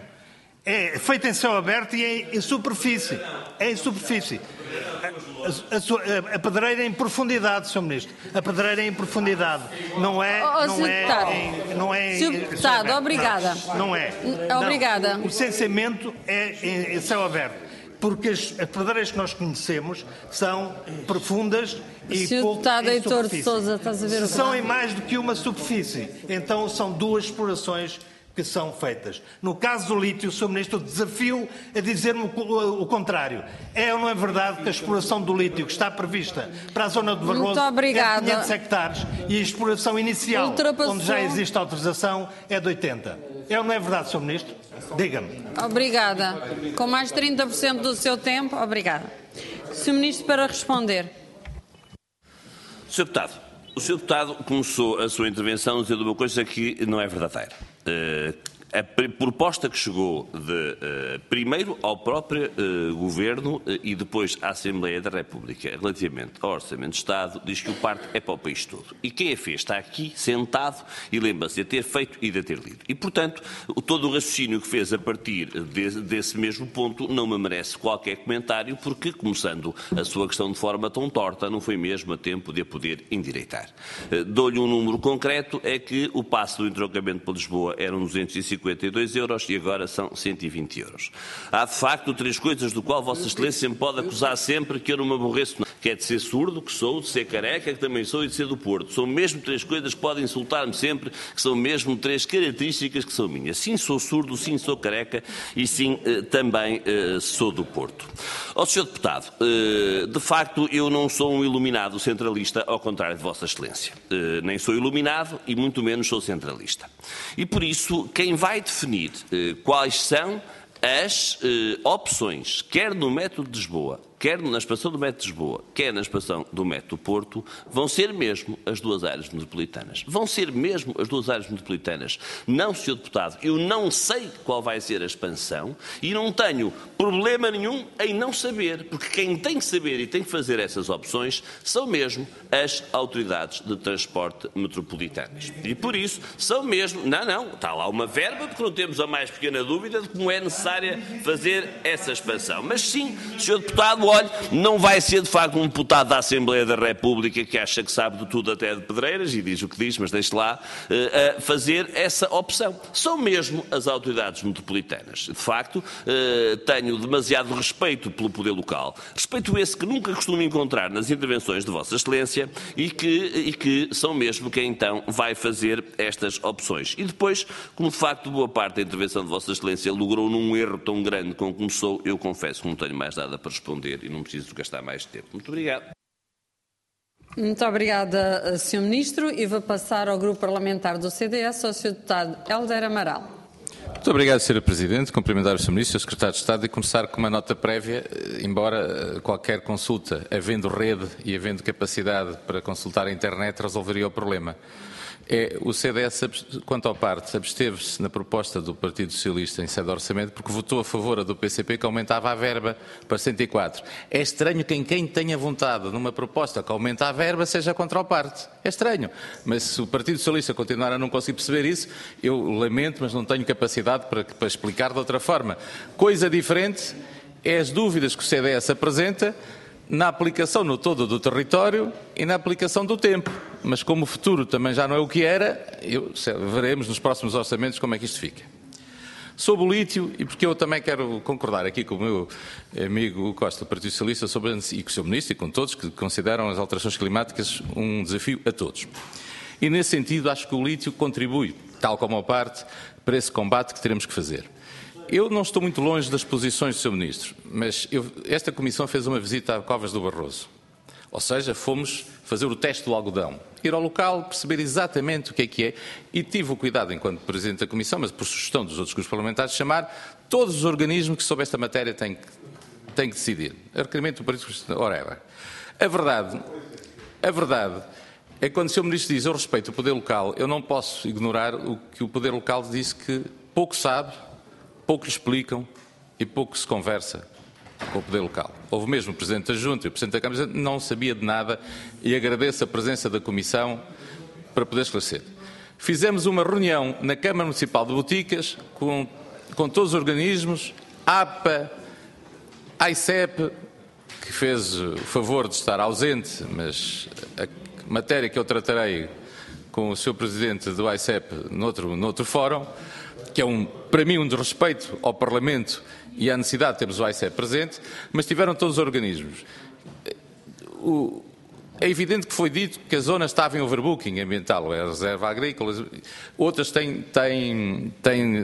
É feita em céu aberto e é em superfície. É em superfície. A, a, a pedreira é em profundidade, senhor Ministro. A pedreira é em profundidade. Não é, Oh, não senhor é, Deputado. em, não é Senhor em, Deputado, não, obrigada. Não é. Obrigada. Não. O licenciamento é em, em céu aberto. Porque as, as pedreiras que nós conhecemos são profundas e senhor pouco Deputado em Heitor de superfície. Sousa, estás a ver o Se que são dá? em mais do que uma superfície, então são duas explorações que são feitas. No caso do lítio, o senhor Ministro, desafio a dizer-me o, o contrário. É ou não é verdade que a exploração do lítio que está prevista para a zona do Barroso Muito é obrigada. de quinhentos hectares e a exploração inicial, Ultrapassou. onde já existe autorização, é de oitenta? É ou não é verdade, senhor Ministro? Diga-me. Obrigada. Com mais trinta por cento do seu tempo, obrigada. senhor Ministro, para responder. senhor Deputado, o senhor Deputado começou a sua intervenção dizendo uma coisa que não é verdadeira. Uh, a proposta que chegou de, uh, primeiro ao próprio uh, Governo uh, e depois à Assembleia da República relativamente ao Orçamento de Estado diz que o parque é para o país todo. E quem a fez está aqui sentado e lembra-se de a ter feito e de a ter lido. E, portanto, todo o raciocínio que fez a partir de, desse mesmo ponto não me merece qualquer comentário porque, começando a sua questão de forma tão torta, não foi mesmo a tempo de a poder endireitar. Uh, dou-lhe um número concreto, é que o passe do entroncamento para Lisboa eram duzentos e cinquenta e dois euros e agora são cento e vinte euros. Há, de facto, três coisas do qual Vossa Excelência me pode acusar sempre que eu não me aborreço, que é de ser surdo, que sou, de ser careca, que também sou, e de ser do Porto. São mesmo três coisas que podem insultar-me sempre, que são mesmo três características que são minhas. Sim, sou surdo, sim, sou careca e sim, eh, também eh, sou do Porto. Ó, senhor Deputado, eh, de facto, eu não sou um iluminado centralista, ao contrário de Vossa Excelência. Eh, nem sou iluminado e muito menos sou centralista. E por isso, quem vai definir eh, quais são as eh, opções, quer no metro de Lisboa, quer na expansão do metro de Lisboa, quer na expansão do metro do Porto, vão ser mesmo as duas áreas metropolitanas. Vão ser mesmo as duas áreas metropolitanas. Não, senhor Deputado, eu não sei qual vai ser a expansão e não tenho problema nenhum em não saber, porque quem tem que saber e tem que fazer essas opções são mesmo as autoridades de transporte metropolitanas. E por isso são mesmo... Não, não, está lá uma verba, porque não temos a mais pequena dúvida de como é necessária fazer essa expansão. Mas sim, senhor Deputado, olhe, não vai ser de facto um deputado da Assembleia da República que acha que sabe de tudo até de pedreiras e diz o que diz, mas deixe lá, uh, uh, fazer essa opção. São mesmo as autoridades metropolitanas. De facto, uh, tenho demasiado respeito pelo poder local. Respeito esse que nunca costumo encontrar nas intervenções de Vossa Excelência e que, e que são mesmo quem então vai fazer estas opções. E depois, como de facto boa parte da intervenção de Vossa Excelência logrou num erro tão grande como começou, eu confesso que não tenho mais nada para responder e não preciso gastar mais tempo. Muito obrigado. Muito obrigada, senhor Ministro. E vou passar ao Grupo Parlamentar do C D S, ao senhor Deputado Hélder Amaral. Muito obrigado, senhora Presidente. Cumprimentar o senhor Ministro e o Secretário de Estado e começar com uma nota prévia. Embora qualquer consulta, havendo rede e havendo capacidade para consultar a internet, resolveria o problema. É, o C D S, quanto ao parte, absteve-se na proposta do Partido Socialista em sede de orçamento porque votou a favor a do P C P que aumentava a verba para cento e quatro. É estranho que quem tenha vontade numa proposta que aumenta a verba seja contra o parte. É estranho. Mas se o Partido Socialista continuar a não conseguir perceber isso, eu lamento, mas não tenho capacidade para, para explicar de outra forma. Coisa diferente é as dúvidas que o C D S apresenta na aplicação no todo do território e na aplicação do tempo. Mas como o futuro também já não é o que era, eu, veremos nos próximos orçamentos como é que isto fica. Sobre o lítio, e porque eu também quero concordar aqui com o meu amigo Costa, do Partido Socialista, sobre, e com o senhor Ministro e com todos, que consideram as alterações climáticas um desafio a todos. E nesse sentido acho que o lítio contribui, tal como a parte, para esse combate que teremos que fazer. Eu não estou muito longe das posições do senhor Ministro, mas eu, esta Comissão fez uma visita a Covas do Barroso. Ou seja, fomos fazer o teste do algodão, ir ao local, perceber exatamente o que é que é, e tive o cuidado, enquanto Presidente da Comissão, mas por sugestão dos outros grupos parlamentares, de chamar todos os organismos que sobre esta matéria têm que, têm que decidir. A requerimento do Partido Socialista, ora, a verdade, a verdade é que quando o senhor Ministro diz eu respeito o poder local, eu não posso ignorar o que o poder local disse que pouco sabe, pouco explicam e pouco se conversa com o poder local. Houve mesmo o Presidente da Junta e o Presidente da Câmara que não sabia de nada e agradeço a presença da Comissão para poder esclarecer. Fizemos uma reunião na Câmara Municipal de Boticas com, com todos os organismos, A P A, A I C E P, que fez o favor de estar ausente, mas a matéria que eu tratarei com o senhor Presidente do A I C E P noutro, noutro fórum, que é, um, para mim, um desrespeito ao Parlamento e à necessidade de termos o A I C E P presente, mas tiveram todos os organismos. O, é evidente que foi dito que a zona estava em overbooking ambiental, é a reserva agrícola, outras têm, têm, têm,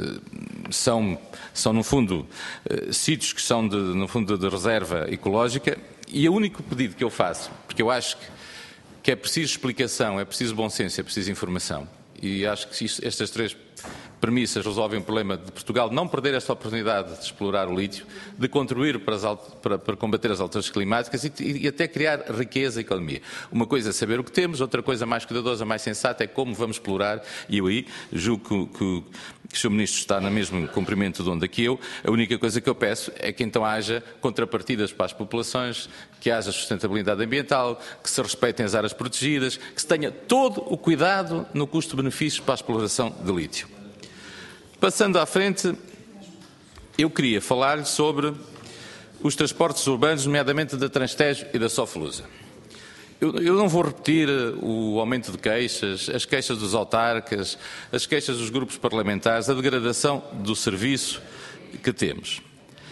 são, são, no fundo, sítios que são, de, no fundo, de reserva ecológica, e o único pedido que eu faço, porque eu acho que, que é preciso explicação, é preciso bom senso, é preciso informação, e acho que isto, estas três premissas resolvem o problema de Portugal não perder esta oportunidade de explorar o lítio, de contribuir para, as, para, para combater as alterações climáticas e, e até criar riqueza e economia. Uma coisa é saber o que temos, outra coisa mais cuidadosa, mais sensata é como vamos explorar, e eu aí julgo que, que, que o senhor Ministro está no mesmo cumprimento de onde aqui eu. A única coisa que eu peço é que então haja contrapartidas para as populações, que haja sustentabilidade ambiental, que se respeitem as áreas protegidas, que se tenha todo o cuidado no custo-benefício para a exploração de lítio. Passando à frente, eu queria falar-lhe sobre os transportes urbanos, nomeadamente da Transtejo e da Soflusa. Eu, eu não vou repetir o aumento de queixas, as queixas dos autarcas, as queixas dos grupos parlamentares, a degradação do serviço que temos.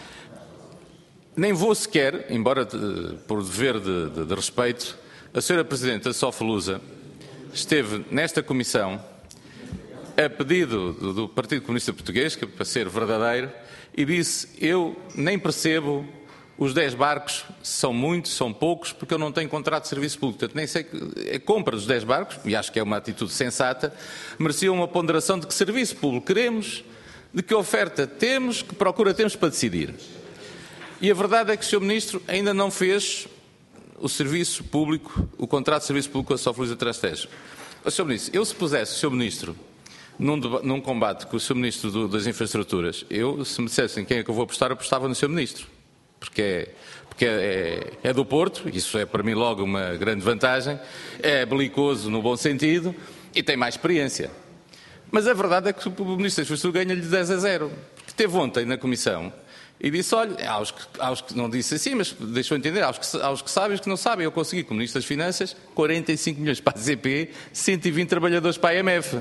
Nem vou sequer, embora de, por dever de, de, de respeito, a senhora Presidente da Soflusa esteve nesta Comissão a pedido do Partido Comunista Português, que para ser verdadeiro, e disse, eu nem percebo os dez barcos, são muitos, são poucos, porque eu não tenho contrato de serviço público. Portanto, nem sei que a compra dos dez barcos, e acho que é uma atitude sensata, merecia uma ponderação de que serviço público queremos, de que oferta temos, que procura temos para decidir. E a verdade é que o senhor Ministro ainda não fez o serviço público, o contrato de serviço público com a Soflusa Transtejo. O senhor Ministro, eu se pusesse o senhor Ministro Num, num combate com o senhor Ministro do, das Infraestruturas, eu, se me dissessem quem é que eu vou apostar, eu apostava no senhor Ministro. Porque, é, porque é, é, é do Porto, isso é para mim logo uma grande vantagem, é belicoso no bom sentido e tem mais experiência. Mas a verdade é que o Ministro da Infraestrutura ganha-lhe dez a zero. Porque teve ontem na Comissão E disse, olha, aos que, aos que não disse assim, mas deixou entender, aos que, aos que sabem e os que não sabem, eu consegui, como Ministro das Finanças, quarenta e cinco milhões para a Z P, cento e vinte trabalhadores para a I M F.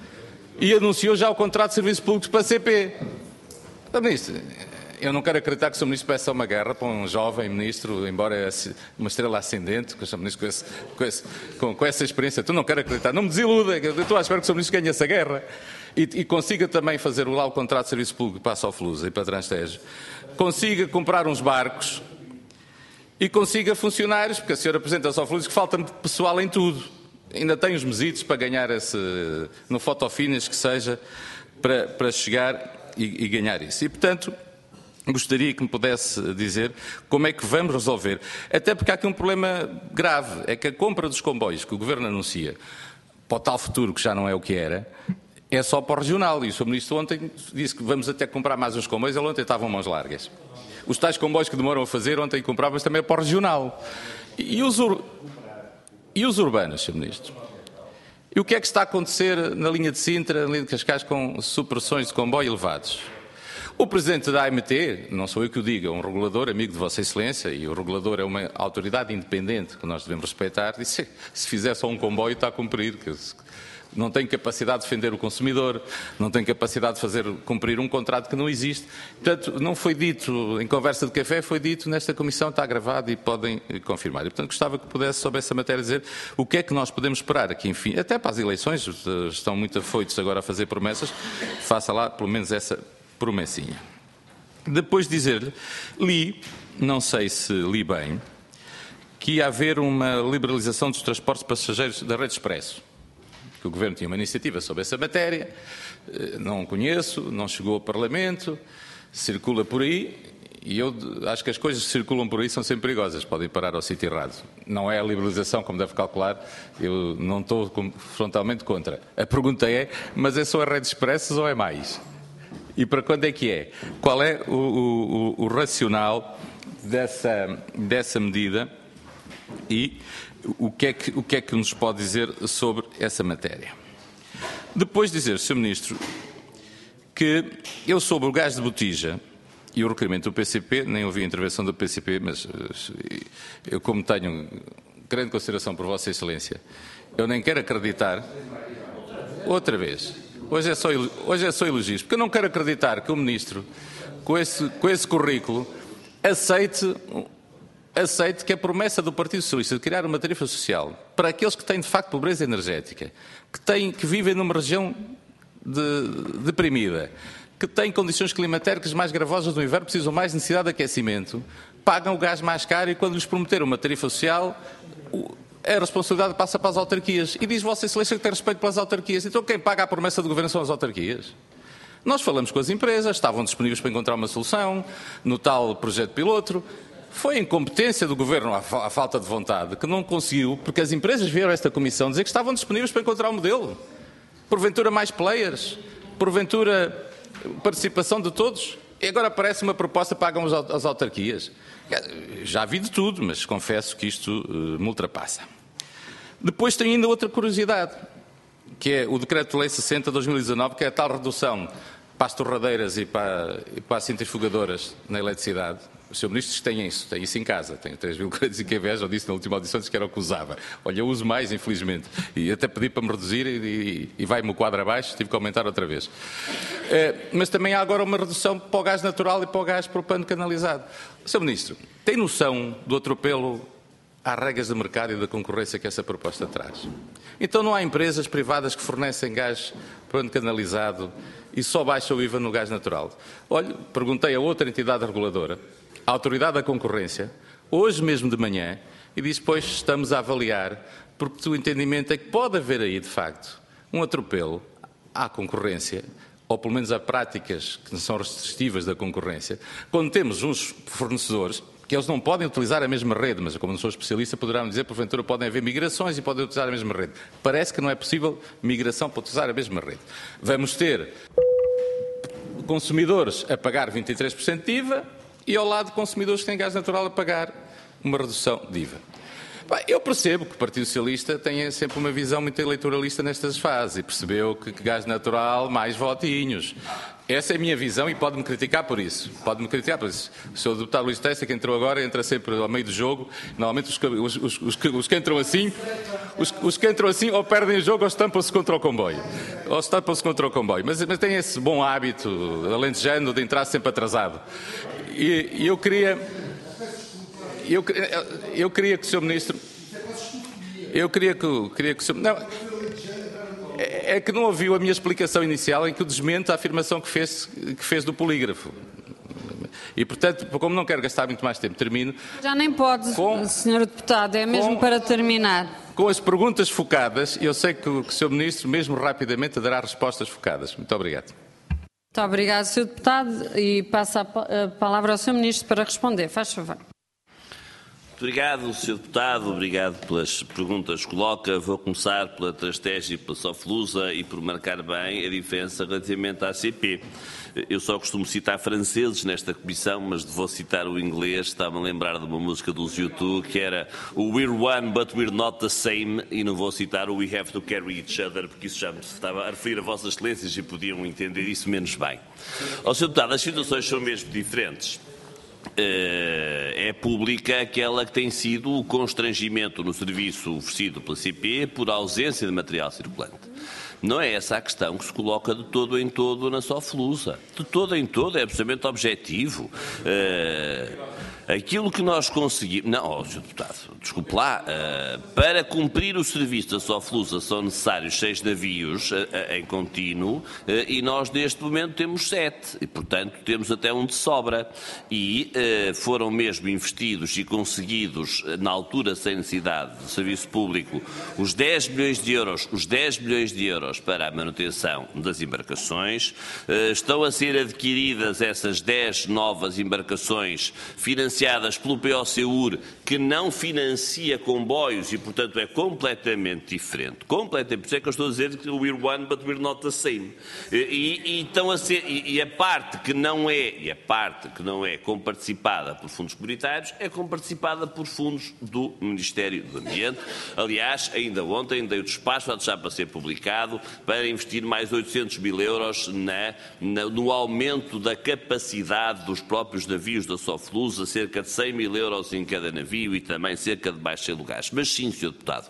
E anunciou já o contrato de serviços públicos para a C P. Então, Ministro, eu não quero acreditar que o Sr Ministro peça uma guerra para um jovem Ministro, embora uma estrela ascendente, que o Sr Ministro com, esse, com, esse, com, com essa experiência, tu não quero acreditar, não me desiluda, eu estou à espera que o Sr Ministro ganhe essa guerra e, e consiga também fazer lá o contrato de serviço público para a Soflusa e para a Transtejo, consiga comprar uns barcos e consiga funcionários, porque a senhora Presidente da Soflusa que falta pessoal em tudo, ainda tem os mesitos para ganhar esse, no fotofinas que seja, para, para chegar e, e ganhar isso. E, portanto, gostaria que me pudesse dizer como é que vamos resolver. Até porque há aqui um problema grave, é que a compra dos comboios que o Governo anuncia para o tal futuro, que já não é o que era, é só para o regional. E o senhor Ministro ontem disse que vamos até comprar mais uns comboios, ele ontem estavam mãos largas. Os tais comboios que demoram a fazer, ontem compravam, mas também é para o regional. E os, ur... e os urbanos, senhor Ministro? E o que é que está a acontecer na linha de Sintra, na linha de Cascais, com supressões de comboio elevados? O Presidente da A M T, não sou eu que o diga, é um regulador, amigo de Vossa Excelência, e o regulador é uma autoridade independente que nós devemos respeitar, disse se fizer só um comboio está a cumprir, que não tem capacidade de defender o consumidor, não tem capacidade de fazer cumprir um contrato que não existe. Portanto, não foi dito em conversa de café, foi dito nesta comissão, está gravado e podem confirmar. E, portanto, gostava que pudesse, sobre essa matéria, dizer o que é que nós podemos esperar aqui, enfim, até para as eleições, estão muito afoitos agora a fazer promessas, faça lá pelo menos essa promessinha. Depois dizer-lhe, li, não sei se li bem, que ia haver uma liberalização dos transportes passageiros da Rede Expresso, que o Governo tinha uma iniciativa sobre essa matéria, não conheço, não chegou ao Parlamento, circula por aí, e eu acho que as coisas que circulam por aí são sempre perigosas, podem parar ao sítio errado. Não é a liberalização, como deve calcular, eu não estou frontalmente contra. A pergunta é, mas é só a Rede Expressos ou é mais? E para quando é que é? Qual é o, o, o racional dessa, dessa medida e o que, é que, o que é que nos pode dizer sobre essa matéria? Depois dizer, senhor Ministro, que eu sobre o gás de botija e o requerimento do P C P, nem ouvi a intervenção do P C P, mas eu como tenho grande consideração por Vossa Excelência, eu nem quero acreditar, outra vez, Hoje é, só, hoje é só elogios, porque eu não quero acreditar que o Ministro, com esse, com esse currículo, aceite, aceite que a promessa do Partido Socialista de criar uma tarifa social para aqueles que têm, de facto, pobreza energética, que, têm, que vivem numa região de, deprimida, que têm condições climatéricas mais gravosas no inverno, precisam mais necessidade de aquecimento, pagam o gás mais caro e, quando lhes prometeram uma tarifa social, a responsabilidade passa para as autarquias. E diz Vossa Excelência que tem respeito pelas autarquias. Então quem paga a promessa do Governo são as autarquias. Nós falamos com as empresas, estavam disponíveis para encontrar uma solução, no tal projeto piloto. Foi incompetência do Governo, a falta de vontade, que não conseguiu, porque as empresas vieram a esta comissão dizer que estavam disponíveis para encontrar um modelo. Porventura mais players, porventura participação de todos. E agora aparece uma proposta, pagam as autarquias. Já vi de tudo, mas confesso que isto uh, me ultrapassa. Depois tem ainda outra curiosidade, que é o Decreto-Lei sessenta de dois mil e dezanove, que é a tal redução para as torradeiras e para, e para as centrifugadoras na eletricidade. O senhor Ministro tem isso, tem isso em casa, tem três mil créditos e que inveja, eu disse na última audição, disse que era o que usava. Olha, eu uso mais, infelizmente, e até pedi para me reduzir e, e, e vai-me o quadro abaixo, tive que aumentar outra vez. É, mas também há agora uma redução para o gás natural e para o gás propano canalizado. senhor Ministro, tem noção do atropelo às regras de mercado e da concorrência que essa proposta traz? Então não há empresas privadas que fornecem gás propano canalizado e só baixam o I V A no gás natural. Olha, perguntei a outra entidade reguladora, a Autoridade da Concorrência, hoje mesmo de manhã, e disse, pois estamos a avaliar, porque o entendimento é que pode haver aí, de facto, um atropelo à concorrência, ou pelo menos a práticas que são restritivas da concorrência, quando temos uns fornecedores que eles não podem utilizar a mesma rede, mas como não sou especialista, poderão dizer, porventura, podem haver migrações e podem utilizar a mesma rede. Parece que não é possível migração para utilizar a mesma rede. Vamos ter consumidores a pagar vinte e três por cento de I V A, e ao lado consumidores que têm gás natural a pagar uma redução de I V A. Bem, eu percebo que o Partido Socialista tem sempre uma visão muito eleitoralista nestas fases e percebeu que, que gás natural, mais votinhos. Essa é a minha visão e pode-me criticar por isso. Pode-me criticar por isso. O senhor deputado Luís Testa, que entrou agora, entra sempre ao meio do jogo. Normalmente os, os, os, os, que, os que entram assim, os, os que entram assim ou perdem o jogo ou estampam-se contra o comboio. Ou estampam-se contra o comboio. Mas, mas tem esse bom hábito, alentejano, de entrar sempre atrasado. E, e eu queria... Eu, eu queria que o senhor Ministro... Eu queria que, queria que o senhor... Não, é que não ouviu a minha explicação inicial em que desmente a afirmação que fez, que fez do polígrafo. E, portanto, como não quero gastar muito mais tempo, termino. Já nem pode, com, senhor Deputado, é mesmo com, para terminar. Com as perguntas focadas, eu sei que o, que o senhor Ministro, mesmo rapidamente, dará respostas focadas. Muito obrigado. Muito obrigado, senhor Deputado, e passo a palavra ao senhor Ministro para responder. Faz favor. Obrigado, senhor Deputado, obrigado pelas perguntas que coloca. Vou começar pela Trastege e pela Soflusa e por marcar bem a diferença relativamente à A C P. Eu só costumo citar franceses nesta comissão, mas vou citar o inglês. Estava-me a lembrar de uma música dos U dois que era o We're One but We're Not the Same, e não vou citar o We Have to Carry Each Other, porque isso já me estava a referir a Vossas Excelências e podiam entender isso menos bem. Ó, senhor Deputado, as situações são mesmo diferentes. É pública aquela que tem sido o constrangimento no serviço oferecido pela C P por ausência de material circulante. Não é essa a questão que se coloca de todo em todo na Soflusa. De todo em todo, é absolutamente objetivo. Uh, aquilo que nós conseguimos... Não, oh, senhor Deputado, desculpe lá. Uh, para cumprir o serviço da Soflusa são necessários seis navios uh, uh, em contínuo uh, e nós neste momento temos sete. E, portanto, temos até um de sobra. E uh, foram mesmo investidos e conseguidos, na altura sem necessidade de serviço público, os dez milhões de euros, os dez milhões de euros para a manutenção das embarcações. Estão a ser adquiridas essas dez novas embarcações financiadas pelo P O C U R, que não financia comboios e, portanto, é completamente diferente. Completamente. Por isso é que eu estou a dizer que we're one but we're not the same. E, e, estão a ser, e, e a parte que não é, e a parte que não é comparticipada por fundos comunitários é comparticipada por fundos do Ministério do Ambiente. Aliás, ainda ontem dei o despacho a deixar para ser publicado para investir mais oitocentos mil euros na, na, no aumento da capacidade dos próprios navios da Soflusa, cerca de cem mil euros em cada navio e também cerca de baixos lugares. Mas sim, senhor Deputado,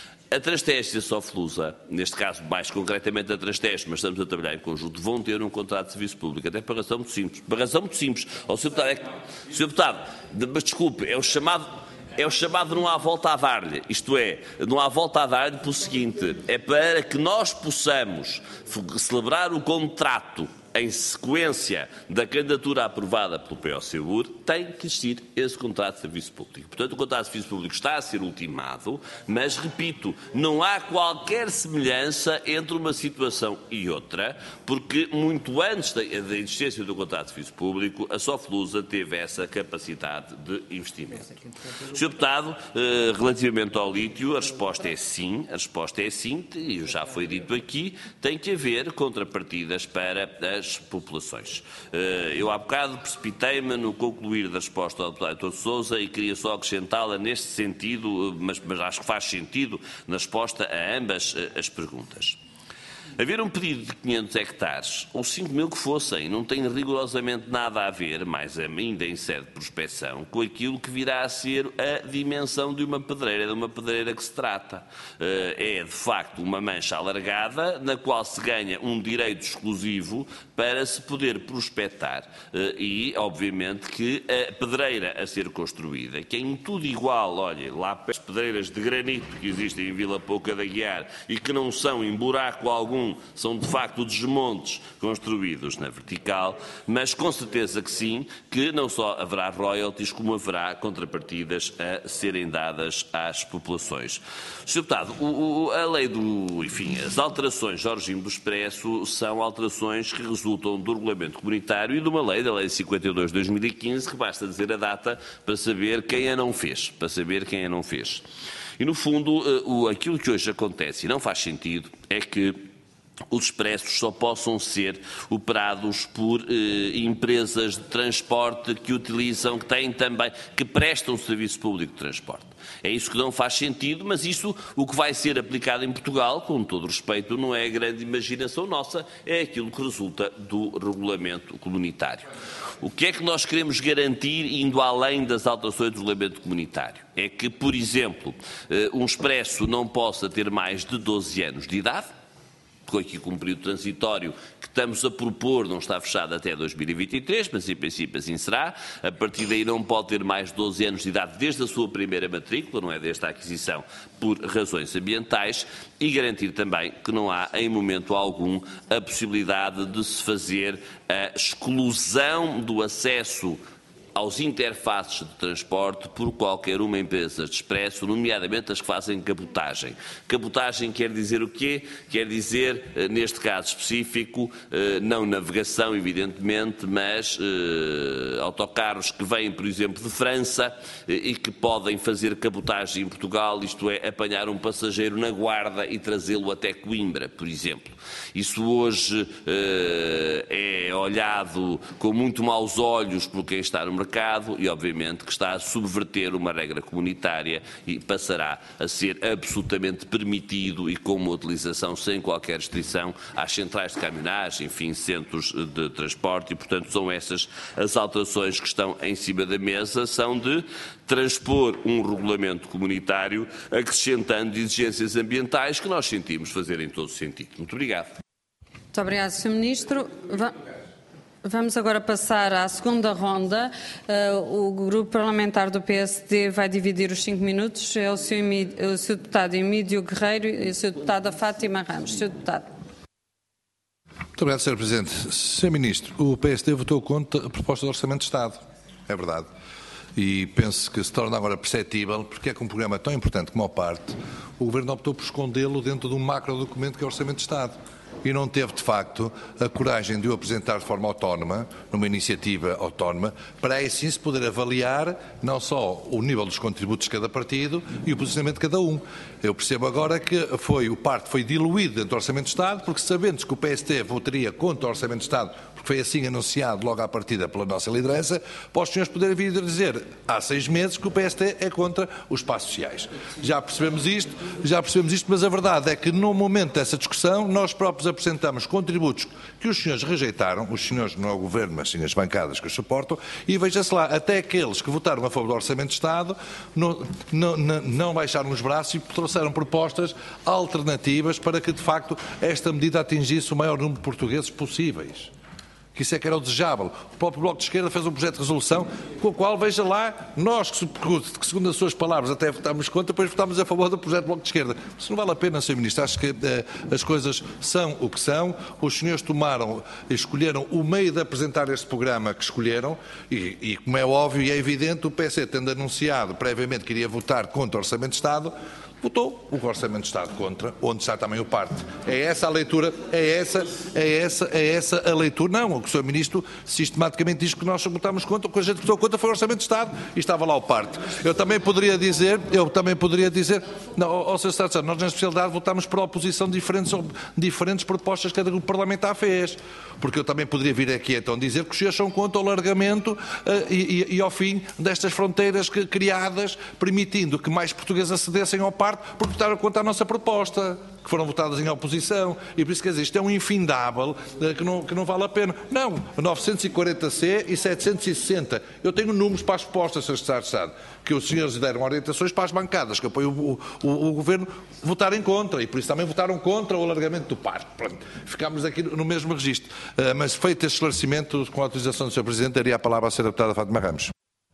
a Trastege e a Soflusa, neste caso mais concretamente a Trastege, mas estamos a trabalhar em conjunto, vão ter um contrato de serviço público, até por razão muito simples. Por razão muito simples. Oh, senhor Deputado, é que, senhor Deputado, mas desculpe, é o chamado... É o chamado não há volta a dar-lhe, isto é, não há volta a dar-lhe pelo seguinte, é para que nós possamos celebrar o contrato em sequência da candidatura aprovada pelo P O C U R, tem que existir esse contrato de serviço público. Portanto, o contrato de serviço público está a ser ultimado, mas, repito, não há qualquer semelhança entre uma situação e outra, porque muito antes da, da existência do contrato de serviço público, a Soflusa teve essa capacidade de investimento. senhor Deputado, relativamente ao lítio, a resposta é sim, a resposta é sim, e já foi dito aqui, tem que haver contrapartidas para as populações. Eu há bocado precipitei-me no concluir da resposta ao deputado Doutor Sousa e queria só acrescentá-la neste sentido, mas, mas acho que faz sentido na resposta a ambas as perguntas. Haver um pedido de quinhentos hectares, ou cinco mil que fossem, não tem rigorosamente nada a ver, mais ainda em sede de prospecção, com aquilo que virá a ser a dimensão de uma pedreira, de uma pedreira que se trata. É, de facto, uma mancha alargada, na qual se ganha um direito exclusivo para se poder prospectar. E, obviamente, que a pedreira a ser construída, que é em tudo igual, olha, lá as pedreiras de granito que existem em Vila Pouca da Guiar e que não são em buraco algum, são de facto desmontes construídos na vertical, mas com certeza que sim, que não só haverá royalties, como haverá contrapartidas a serem dadas às populações. senhor Deputado, o, o, a lei do, enfim, as alterações ao regime do expresso são alterações que resultam do regulamento comunitário e de uma lei, da lei cinquenta e dois de dois mil e quinze, que basta dizer a data para saber quem a não fez, para saber quem a não fez. E no fundo, aquilo que hoje acontece e não faz sentido é que os expressos só possam ser operados por eh, empresas de transporte que utilizam, que têm também, que prestam serviço público de transporte. É isso que não faz sentido, mas isso, o que vai ser aplicado em Portugal, com todo o respeito, não é a grande imaginação nossa, é aquilo que resulta do regulamento comunitário. O que é que nós queremos garantir, indo além das alterações do regulamento comunitário? É que, por exemplo, eh, um expresso não possa ter mais de doze anos de idade, porque aqui com um período transitório que estamos a propor não está fechado até dois mil e vinte e três, mas em princípio assim será. A partir daí não pode ter mais de doze anos de idade desde a sua primeira matrícula, não é desde a aquisição, por razões ambientais, e garantir também que não há em momento algum a possibilidade de se fazer a exclusão do acesso aos interfaces de transporte por qualquer uma empresa de expresso, nomeadamente as que fazem cabotagem. Cabotagem quer dizer o quê? Quer dizer, neste caso específico, não navegação, evidentemente, mas eh, autocarros que vêm, por exemplo, de França e que podem fazer cabotagem em Portugal, isto é, apanhar um passageiro na Guarda e trazê-lo até Coimbra, por exemplo. Isso hoje eh, é olhado com muito maus olhos por quem está no mercado, e obviamente que está a subverter uma regra comunitária e passará a ser absolutamente permitido e com uma utilização sem qualquer restrição às centrais de caminhonagem, enfim, centros de transporte, e portanto são essas as alterações que estão em cima da mesa, são de transpor um regulamento comunitário acrescentando exigências ambientais que nós sentimos fazer em todo o sentido. Muito obrigado. Muito obrigado, senhor Ministro. Vamos agora passar à segunda ronda. Uh, o grupo parlamentar do P S D vai dividir os cinco minutos. É o senhor, o senhor deputado Emílio Guerreiro e a senhora deputada Fátima Ramos. senhor Deputado. Muito obrigado, senhor Presidente. senhor Ministro, o P S D votou contra a proposta de Orçamento de Estado. É verdade. E penso que se torna agora perceptível porque é que um programa tão importante como o parte, o Governo optou por escondê-lo dentro de um macro documento que é o Orçamento de Estado. E não teve, de facto, a coragem de o apresentar de forma autónoma, numa iniciativa autónoma, para aí sim se poder avaliar não só o nível dos contributos de cada partido e o posicionamento de cada um. Eu percebo agora que foi, o parte foi diluído dentro do Orçamento de Estado, porque sabendo que o P S D votaria contra o Orçamento de Estado, porque foi assim anunciado logo à partida pela nossa liderança, para os senhores poderem vir dizer há seis meses que o P S D é contra os espaços sociais. Já percebemos isto, já percebemos isto, mas a verdade é que no momento dessa discussão nós próprios apresentamos contributos que os senhores rejeitaram, os senhores não é o Governo, mas sim as bancadas que os suportam, e veja-se lá, até aqueles que votaram a favor do Orçamento de Estado não, não, não, não baixaram os braços e trouxeram propostas alternativas para que, de facto, esta medida atingisse o maior número de portugueses possíveis. Que isso é que era o desejável. O próprio Bloco de Esquerda fez um projeto de resolução com o qual, veja lá, nós, que segundo as suas palavras até votámos contra, depois votámos a favor do projeto do Bloco de Esquerda. Isso não vale a pena, senhor Ministro. Acho que eh, as coisas são o que são. Os senhores tomaram, escolheram o meio de apresentar este programa que escolheram e, e como é óbvio e é evidente, o P S D, tendo anunciado previamente que iria votar contra o Orçamento de Estado, votou o Orçamento de Estado contra, onde está também o parte. É essa a leitura, é essa, é essa, é essa a leitura. Não, o senhor Ministro sistematicamente diz que nós votámos contra, o que a gente votou contra foi o Orçamento de Estado e estava lá o parte. Eu também poderia dizer, eu também poderia dizer, não, ó senhor Estado, nós na especialidade votámos por oposição de diferentes, diferentes propostas que cada grupo parlamentar fez. Porque eu também poderia vir aqui então dizer que os senhores são contra o alargamento uh, e, e, e ao fim destas fronteiras que, criadas, permitindo que mais portugueses acedessem ao parte, porque votaram contra a nossa proposta, que foram votadas em oposição. E por isso, quer dizer, isto é um infindável uh, que, não, que não vale a pena. Não, novecentos e quarenta C e setecentos e sessenta. Eu tenho números para as propostas, senhor Secretário de Estado, que os senhores deram orientações para as bancadas, que apoiam o, o, o Governo, votarem contra. E por isso também votaram contra o alargamento do parque. Pronto, ficámos aqui no mesmo registro. Uh, mas feito este esclarecimento, com a autorização do senhor Presidente, daria a palavra à senhora deputada Fátima Ramos.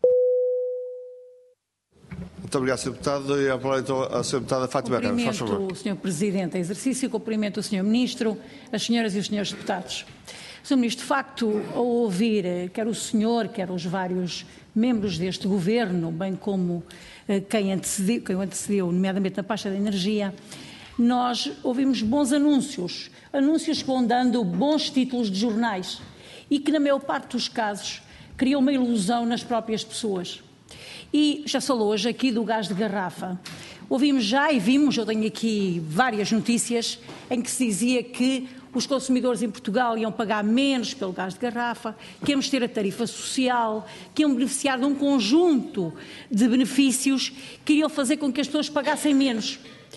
Muito obrigado, senhor Deputado. E a palavra então à senhora Deputada Fátima Ramos, faz favor. Cumprimento o senhor Presidente em exercício, cumprimento o senhor Ministro, as senhoras e os senhores deputados. senhor Ministro, de facto, ao ouvir quer o senhor, quer os vários membros deste Governo, bem como quem antecedeu, quem o antecedeu, nomeadamente na pasta da energia, nós ouvimos bons anúncios, anúncios que vão dando bons títulos de jornais e que, na maior parte dos casos, criam uma ilusão nas próprias pessoas. E já falou hoje aqui do gás de garrafa. Ouvimos já e vimos, eu tenho aqui várias notícias, em que se dizia que os consumidores em Portugal iam pagar menos pelo gás de garrafa, que íamos ter a tarifa social, que iam beneficiar de um conjunto de benefícios que iriam fazer com que as pessoas pagassem menos.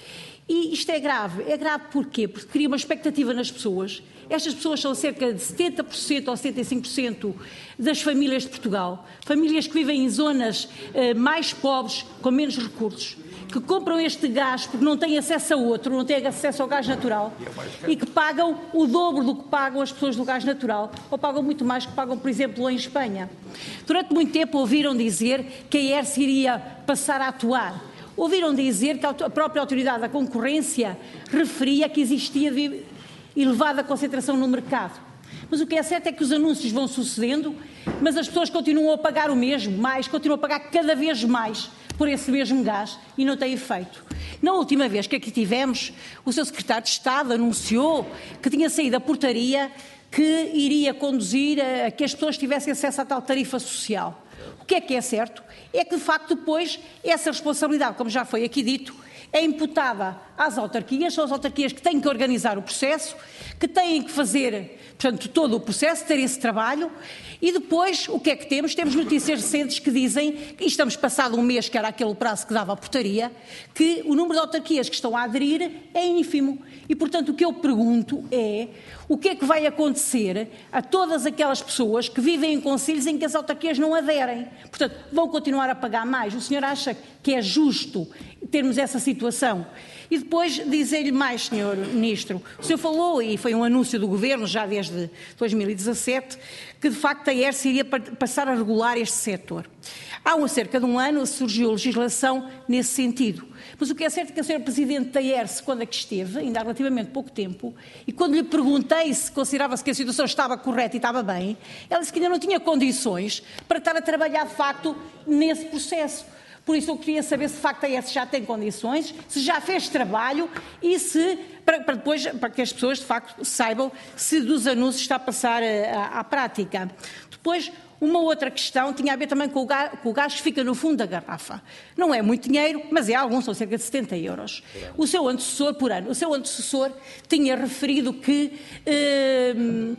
E isto é grave. É grave porquê? Porque cria uma expectativa nas pessoas. Estas pessoas são cerca de setenta por cento ou setenta e cinco por cento das famílias de Portugal, famílias que vivem em zonas eh, mais pobres, com menos recursos, que compram este gás porque não têm acesso a outro, não têm acesso ao gás natural e que pagam o dobro do que pagam as pessoas do gás natural, ou pagam muito mais que pagam, por exemplo, em Espanha. Durante muito tempo ouviram dizer que a E R S iria passar a atuar. Ouviram dizer que a própria Autoridade da Concorrência referia que existia elevada concentração no mercado. Mas o que é certo é que os anúncios vão sucedendo, mas as pessoas continuam a pagar o mesmo, mais, continuam a pagar cada vez mais por esse mesmo gás e não tem efeito. Na última vez que aqui tivemos, o seu secretário de Estado anunciou que tinha saído a portaria que iria conduzir a que as pessoas tivessem acesso à tal tarifa social. O que é que é certo? É que, de facto, depois, essa responsabilidade, como já foi aqui dito, é imputada às autarquias, são as autarquias que têm que organizar o processo, que têm que fazer, portanto, todo o processo, ter esse trabalho, e depois, o que é que temos? Temos notícias recentes que dizem, e estamos passado um mês, que era aquele prazo que dava a portaria, que o número de autarquias que estão a aderir é ínfimo. E, portanto, o que eu pergunto é, o que é que vai acontecer a todas aquelas pessoas que vivem em concelhos em que as autarquias não aderem? Portanto, vão continuar a pagar mais. O senhor acha que é justo termos essa situação? E depois dizer-lhe mais, senhor Ministro, o senhor falou, e foi um anúncio do Governo já desde dois mil e dezassete, que de facto a E R S iria passar a regular este setor. Há um, cerca de um ano surgiu legislação nesse sentido. Mas o que é certo é que a senhora Presidente da E R S, quando aqui esteve, ainda há relativamente pouco tempo, e quando lhe perguntei se considerava-se que a situação estava correta e estava bem, ela disse que ainda não tinha condições para estar a trabalhar de facto nesse processo. Por isso eu queria saber se de facto a E R S já tem condições, se já fez trabalho e se, para, para depois, para que as pessoas de facto saibam se dos anúncios está a passar à, à prática. Depois, uma outra questão tinha a ver também com o, gás, com o gás que fica no fundo da garrafa. Não é muito dinheiro, mas é algum, são cerca de setenta euros. O seu antecessor, por ano, o seu antecessor tinha referido que eh,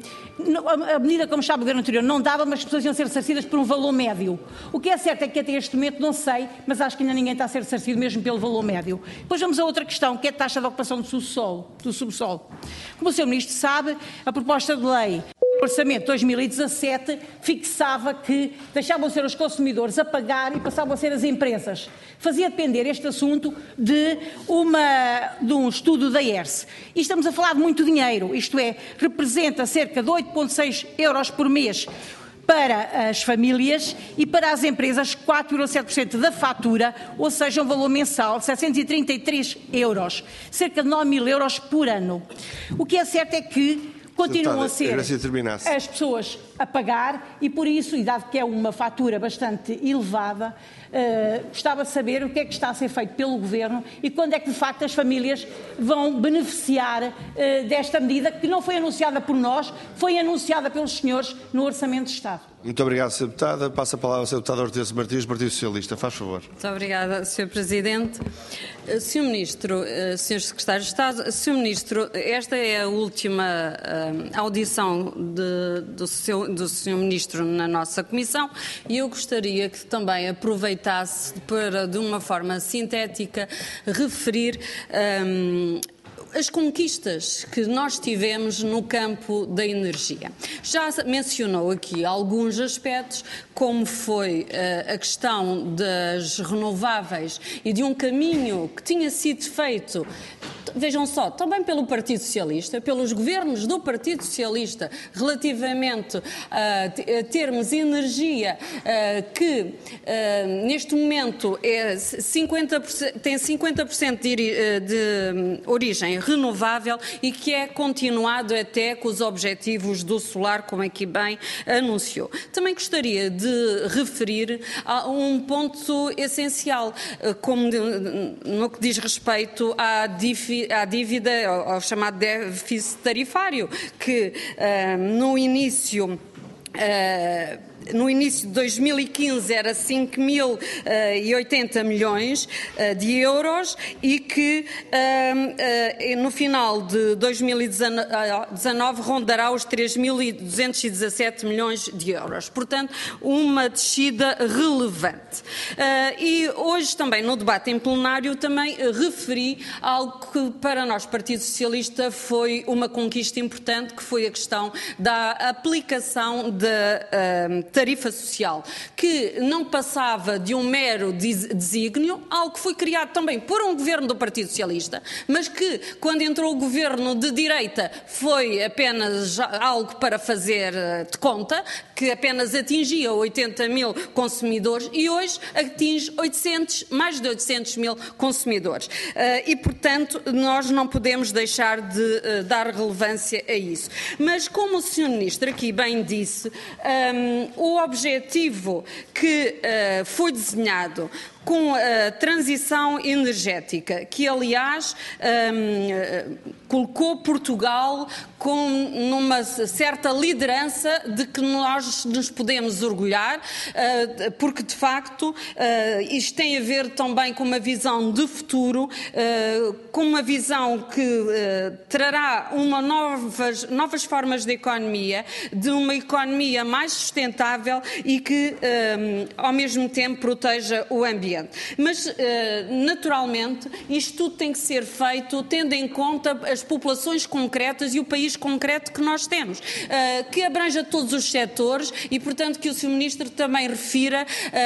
a medida, como estava o governo anterior, não dava, mas as pessoas iam ser ressarcidas por um valor médio. O que é certo é que até este momento não sei, mas acho que ainda ninguém está a ser ressarcido mesmo pelo valor médio. Depois vamos a outra questão, que é a taxa de ocupação do subsolo. Do subsolo. Como o senhor Ministro sabe, a proposta de lei o Orçamento de dois mil e dezassete fixava que deixavam ser os consumidores a pagar e passavam a ser as empresas. Fazia depender este assunto de, uma, de um estudo da E R S. E estamos a falar de muito dinheiro, isto é, representa cerca de oito vírgula seis euros por mês para as famílias e para as empresas quatro vírgula sete por cento da fatura, ou seja, um valor mensal de setecentos e trinta e três euros, cerca de nove mil euros por ano. O que é certo é que continuam a ser as pessoas a pagar e, por isso, e dado que é uma fatura bastante elevada, uh, gostava de saber o que é que está a ser feito pelo Governo e quando é que, de facto, as famílias vão beneficiar uh, desta medida que não foi anunciada por nós, foi anunciada pelos senhores no Orçamento de Estado. Muito obrigado, senhora Deputada. Passa a palavra ao senhor Deputado Hortêncio Martins, Partido Socialista. Faz favor. Muito obrigada, senhor Presidente. senhor Ministro, senhor Secretário de Estado, senhor Ministro, esta é a última uh, audição de, do, seu, do senhor Ministro na nossa Comissão e eu gostaria que também aproveitasse para, de uma forma sintética, referir um, as conquistas que nós tivemos no campo da energia. Já mencionou aqui alguns aspectos, como foi uh, a questão das renováveis e de um caminho que tinha sido feito, vejam só, também pelo Partido Socialista, pelos governos do Partido Socialista, relativamente uh, a termos energia uh, que uh, neste momento é cinquenta por cento, tem cinquenta por cento de, de origem renovável e que é continuado até com os objetivos do solar, como aqui bem anunciou. Também gostaria de referir a um ponto essencial, como de, no que diz respeito à, difi, à dívida, ao, ao chamado déficit tarifário, que uh, no início uh, no início de dois mil e quinze era cinco mil e oitenta milhões de euros e que no final de dois mil e dezanove rondará os três mil duzentos e dezassete milhões de euros. Portanto, uma descida relevante. E hoje também no debate em plenário também referi algo que para nós, Partido Socialista, foi uma conquista importante, que foi a questão da aplicação da uh, tarifa social, que não passava de um mero desígnio, algo que foi criado também por um governo do Partido Socialista, mas que, quando entrou o governo de direita, foi apenas algo para fazer de conta, que apenas atingia oitenta mil consumidores e hoje atinge oitocentos, mais de oitocentos mil consumidores. Uh, e, portanto, nós não podemos deixar de uh, dar relevância a isso. Mas, como o senhor Ministro aqui bem disse, um, o objetivo que uh, foi desenhado com a transição energética, que aliás um, colocou Portugal com numa certa liderança de que nós nos podemos orgulhar, uh, porque de facto uh, isto tem a ver também com uma visão de futuro, uh, com uma visão que uh, trará uma novas, novas formas de economia, de uma economia mais sustentável e que um, ao mesmo tempo proteja o ambiente. Mas, naturalmente, isto tudo tem que ser feito tendo em conta as populações concretas e o país concreto que nós temos, que abranja todos os setores e, portanto, que o senhor Ministro também refira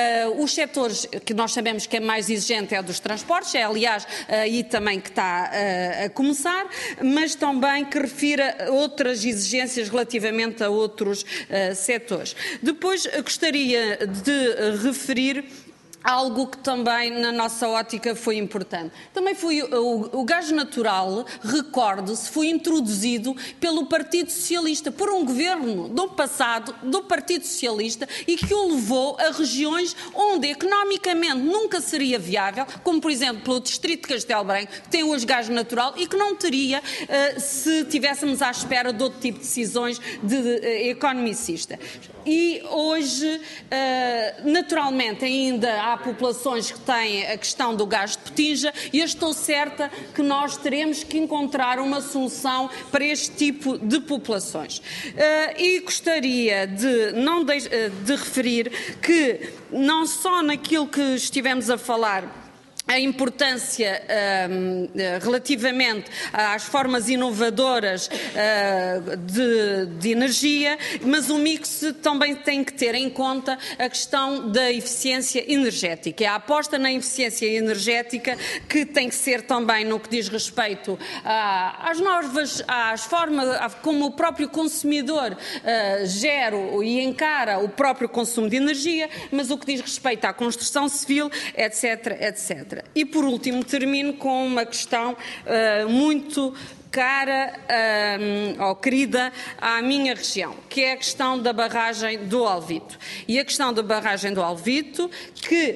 os setores que nós sabemos que é mais exigente é dos transportes, é aliás aí também que está a começar, mas também que refira outras exigências relativamente a outros setores. Depois, gostaria de referir algo que também na nossa ótica foi importante. Também foi o, o gás natural, recorde-se, foi introduzido pelo Partido Socialista, por um governo do passado do Partido Socialista e que o levou a regiões onde economicamente nunca seria viável, como por exemplo pelo Distrito de Castelo Branco, que tem hoje gás natural e que não teria uh, se tivéssemos à espera de outro tipo de decisões de, de, uh, economicista. E hoje, uh, naturalmente, ainda há populações que têm a questão do gás de Potija e eu estou certa que nós teremos que encontrar uma solução para este tipo de populações. Uh, e gostaria de, não de, de referir que, não só naquilo que estivemos a falar, a importância um, relativamente às formas inovadoras uh, de, de energia, mas o mix também tem que ter em conta a questão da eficiência energética. É a aposta na eficiência energética que tem que ser também no que diz respeito uh, às novas, às formas como o próprio consumidor uh, gera e encara o próprio consumo de energia, mas o que diz respeito à construção civil, etc, etcétera. E, por último, termino com uma questão uh, muito cara uh, ou querida à minha região, que é a questão da barragem do Alvito. E a questão da barragem do Alvito, que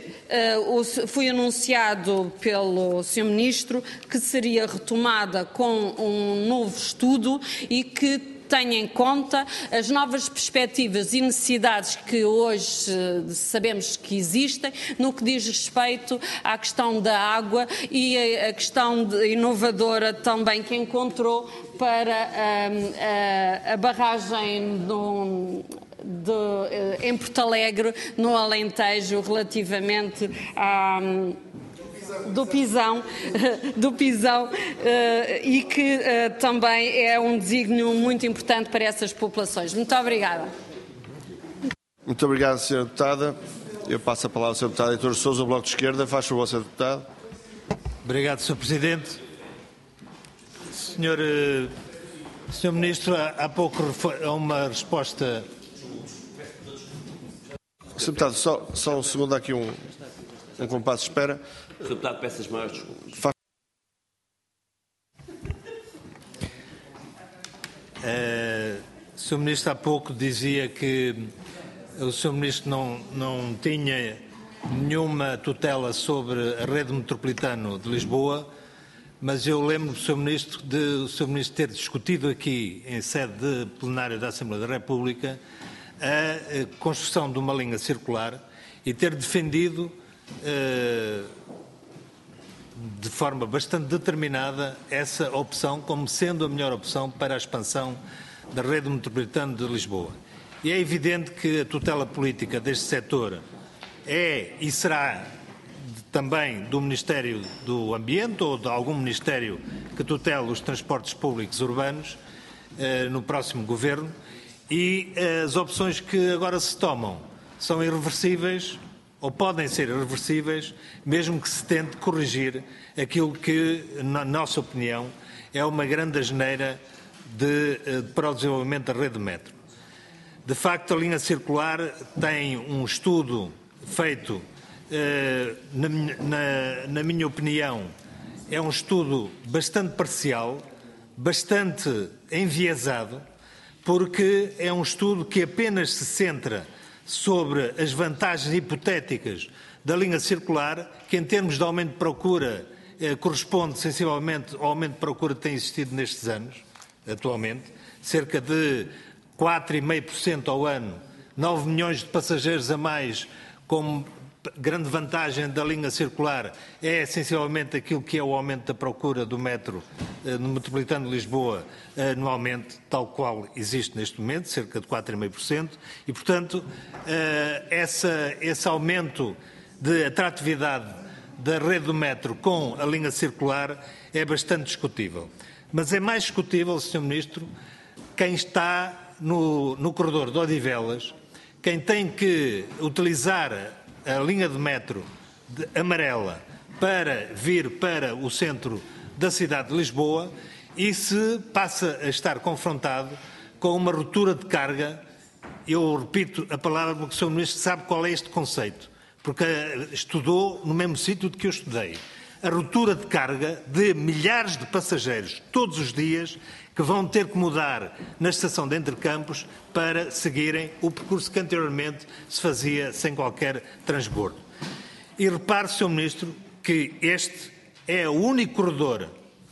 uh, foi anunciado pelo senhor Ministro que seria retomada com um novo estudo e que tenha em conta as novas perspectivas e necessidades que hoje sabemos que existem no que diz respeito à questão da água e a questão inovadora também que encontrou para a, a, a barragem do, de, em Porto Alegre, no Alentejo, relativamente à do Pisão, do Pisão e que também é um desígnio muito importante para essas populações. Muito obrigada. Muito obrigado, senhora Deputada. Eu passo a palavra ao senhor Deputado Heitor Sousa, Bloco de Esquerda. Faz favor, senhor Deputado. Obrigado, senhor Presidente. Senhor, senhor Ministro, há pouco há uma resposta. senhor Deputado, só, só um segundo, há aqui um, um compasso de espera. senhor Deputado, peço as maiores desculpas. Faz... Uh, o senhor Ministro há pouco dizia que o senhor Ministro não, não tinha nenhuma tutela sobre a rede metropolitana de Lisboa, mas eu lembro do senhor Ministro de o senhor Ministro ter discutido aqui em sede de plenário da Assembleia da República a construção de uma linha circular e ter defendido de forma bastante determinada essa opção como sendo a melhor opção para a expansão da rede metropolitana de Lisboa. E é evidente que a tutela política deste setor é e será também do Ministério do Ambiente ou de algum Ministério que tutela os transportes públicos urbanos eh, no próximo Governo, e eh, as opções que agora se tomam são irreversíveis ou podem ser irreversíveis, mesmo que se tente corrigir aquilo que, na nossa opinião, é uma grande asneira de, eh, para o desenvolvimento da rede de metro. De facto, a linha circular tem um estudo feito, eh, na, na, na minha opinião, é um estudo bastante parcial, bastante enviesado, porque é um estudo que apenas se centra sobre as vantagens hipotéticas da linha circular, que em termos de aumento de procura eh, corresponde sensivelmente ao aumento de procura que tem existido nestes anos, atualmente, cerca de quatro vírgula cinco por cento ao ano, nove milhões de passageiros a mais, como grande vantagem da linha circular é essencialmente aquilo que é o aumento da procura do metro eh, no metropolitano de Lisboa anualmente, tal qual existe neste momento, cerca de quatro vírgula cinco por cento, e, portanto, eh, essa, esse aumento de atratividade da rede do metro com a linha circular é bastante discutível. Mas é mais discutível, senhor Ministro, quem está no, no corredor de Odivelas, quem tem que utilizar a linha de metro de amarela para vir para o centro da cidade de Lisboa e se passa a estar confrontado com uma ruptura de carga. Eu repito a palavra porque o senhor Ministro sabe qual é este conceito, porque estudou no mesmo sítio de que eu estudei. A ruptura de carga de milhares de passageiros todos os dias que vão ter que mudar na estação de Entre Campos para seguirem o percurso que anteriormente se fazia sem qualquer transbordo. E repare, senhor Ministro, que este é o único corredor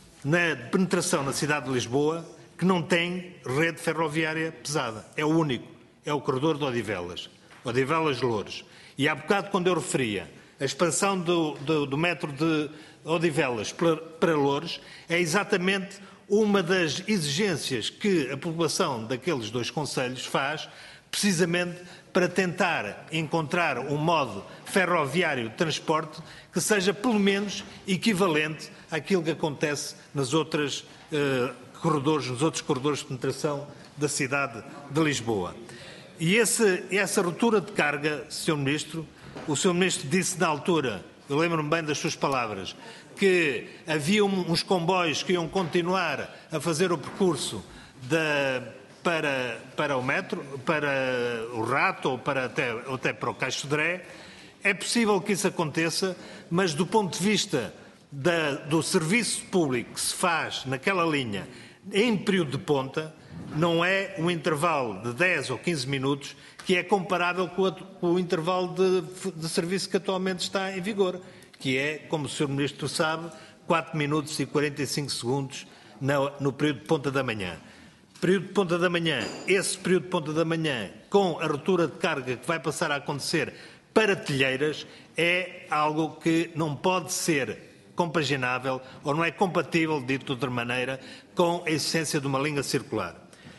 na penetração na cidade de Lisboa que não tem rede ferroviária pesada. É o único. É o corredor de Odivelas. Odivelas-Loures. E há bocado, quando eu referia a expansão do, do, do metro de Odivelas para, para Loures, é exatamente uma das exigências que a população daqueles dois concelhos faz, precisamente para tentar encontrar um modo ferroviário de transporte que seja pelo menos equivalente àquilo que acontece nas outras, eh, corredores, nos outros corredores de penetração da cidade de Lisboa. E esse, essa ruptura de carga, senhor Ministro, o senhor Ministro disse na altura, eu lembro-me bem das suas palavras, que havia uns comboios que iam continuar a fazer o percurso da, para, para o metro, para o Rato ou para até, ou até para o Caixo de Dré. É possível que isso aconteça, mas do ponto de vista da, do serviço público que se faz naquela linha em período de ponta, não é um intervalo de dez ou quinze minutos que é comparável com, a, com o intervalo de, de serviço que atualmente está em vigor, que é, como o senhor Ministro sabe, quatro minutos e quarenta e cinco segundos no, no período de ponta da manhã. Período de ponta da manhã, esse período de ponta da manhã, com a ruptura de carga que vai passar a acontecer para Telheiras, é algo que não pode ser compaginável ou não é compatível, dito de outra maneira, com a existência de uma linha circular.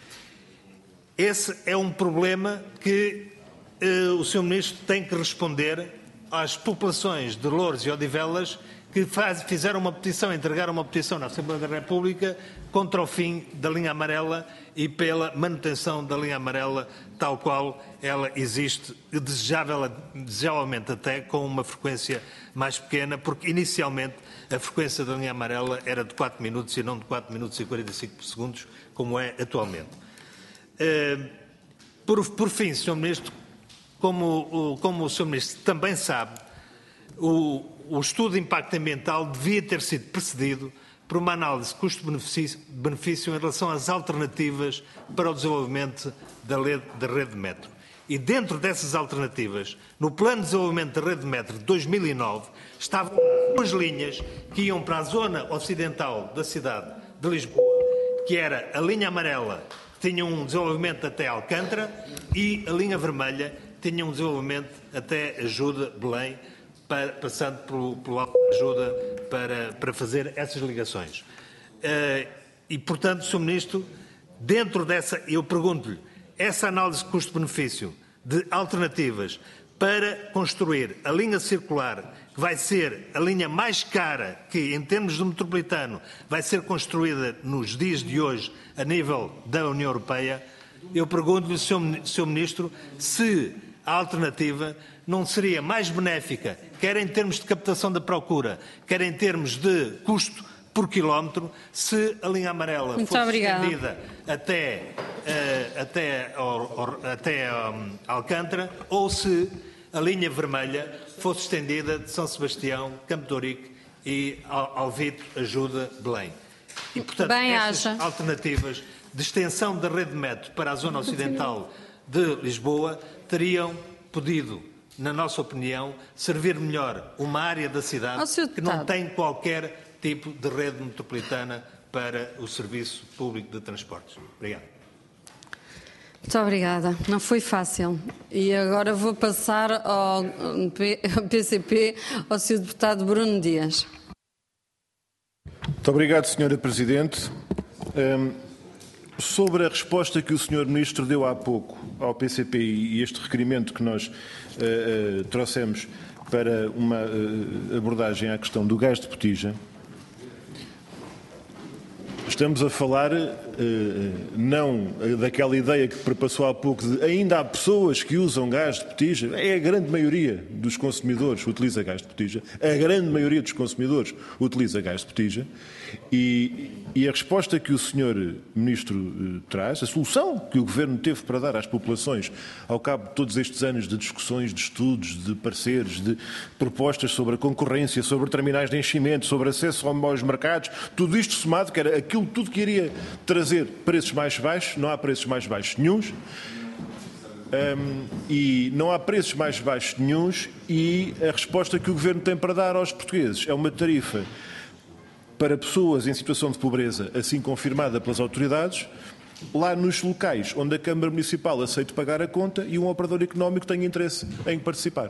Esse é um problema que eh, o senhor Ministro tem que responder às populações de Loures e Odivelas que faz, fizeram uma petição, entregaram uma petição na Assembleia da República contra o fim da linha amarela e pela manutenção da linha amarela tal qual ela existe, desejável, desejavelmente até com uma frequência mais pequena, porque inicialmente a frequência da linha amarela era de quatro minutos e não de quatro minutos e quarenta e cinco segundos, como é atualmente. Uh, por, por fim, senhor Ministro, como o, como o senhor Ministro também sabe, o, o estudo de impacto ambiental devia ter sido precedido por uma análise de custo-benefício benefício em relação às alternativas para o desenvolvimento da rede, da rede de metro. E dentro dessas alternativas, no Plano de Desenvolvimento da Rede de Metro de dois mil e nove, estavam duas linhas que iam para a zona ocidental da cidade de Lisboa, que era a linha amarela, que tinha um desenvolvimento até Alcântara e a linha vermelha tinha um desenvolvimento até Ajuda, Belém, para, passando pelo, pelo Alto de Ajuda para, para fazer essas ligações. Uh, e, portanto, senhor Ministro, dentro dessa, eu pergunto-lhe, essa análise de custo-benefício de alternativas para construir a linha circular, que vai ser a linha mais cara que, em termos de metropolitano, vai ser construída nos dias de hoje a nível da União Europeia, eu pergunto-lhe, senhor Ministro, se a alternativa não seria mais benéfica, quer em termos de captação da procura, quer em termos de custo por quilómetro, se a linha amarela Muito fosse obrigada. estendida até, uh, até, or, até um, Alcântara, ou se a linha vermelha fosse estendida de São Sebastião, Campo de Ourique e Alvito, Ajuda, Belém. E, portanto, Bem, essas haja. alternativas de extensão da rede de metro para a zona ocidental de Lisboa teriam podido, na nossa opinião, servir melhor uma área da cidade Oh, que não tem qualquer tipo de rede metropolitana para o serviço público de transportes. Obrigado. Muito obrigada. Não foi fácil. E agora vou passar ao P C P, ao senhor deputado Bruno Dias. Muito obrigado, senhora Presidente. Um, sobre a resposta que o senhor Ministro deu há pouco ao P C P e este requerimento que nós uh, uh, trouxemos para uma uh, abordagem à questão do gás de botija, estamos a falar uh, não daquela ideia que perpassou há pouco de ainda há pessoas que usam gás de botija. É a grande maioria dos consumidores utiliza gás de botija. A grande maioria dos consumidores utiliza gás de botija. E, e a resposta que o senhor Ministro uh, traz, a solução que o Governo teve para dar às populações ao cabo de todos estes anos de discussões, de estudos, de pareceres, de propostas sobre a concorrência, sobre terminais de enchimento, sobre acesso aos mercados, tudo isto somado, que era aquilo tudo que iria trazer preços mais baixos, não há preços mais baixos nenhuns, um, e não há preços mais baixos nenhuns, e a resposta que o Governo tem para dar aos portugueses é uma tarifa para pessoas em situação de pobreza, assim confirmada pelas autoridades, lá nos locais onde a Câmara Municipal aceite pagar a conta e um operador económico tem interesse em participar.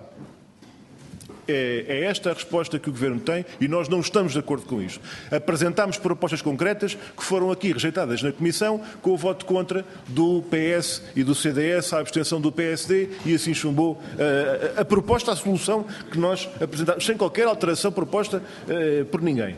É, é esta a resposta que o Governo tem e nós não estamos de acordo com isto. Apresentámos propostas concretas que foram aqui rejeitadas na Comissão com o voto contra do P S e do C D S, a abstenção do P S D, e assim chumbou uh, a, a proposta, a solução que nós apresentámos, sem qualquer alteração proposta uh, por ninguém.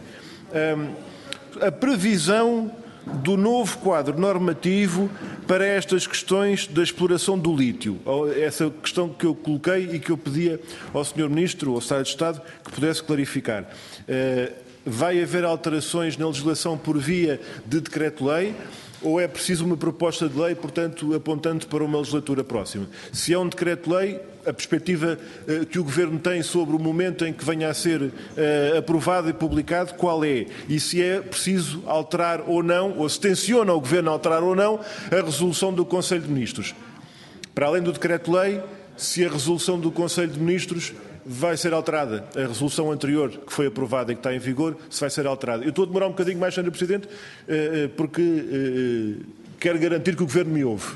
Um, a previsão do novo quadro normativo para estas questões da exploração do lítio. Essa questão que eu coloquei e que eu pedia ao senhor Ministro, ao Secretário de Estado, que pudesse clarificar. Uh, vai haver alterações na legislação por via de decreto-lei ou é preciso uma proposta de lei, portanto, apontando para uma legislatura próxima? Se é um decreto-lei, a perspectiva uh, que o Governo tem sobre o momento em que venha a ser uh, aprovado e publicado, qual é? E se é preciso alterar ou não, ou se tenciona o Governo alterar ou não, a resolução do Conselho de Ministros. Para além do decreto-lei, se a resolução do Conselho de Ministros vai ser alterada, a resolução anterior que foi aprovada e que está em vigor, se vai ser alterada. Eu estou a demorar um bocadinho mais, senhor Presidente, uh, porque uh, quero garantir que o Governo me ouve.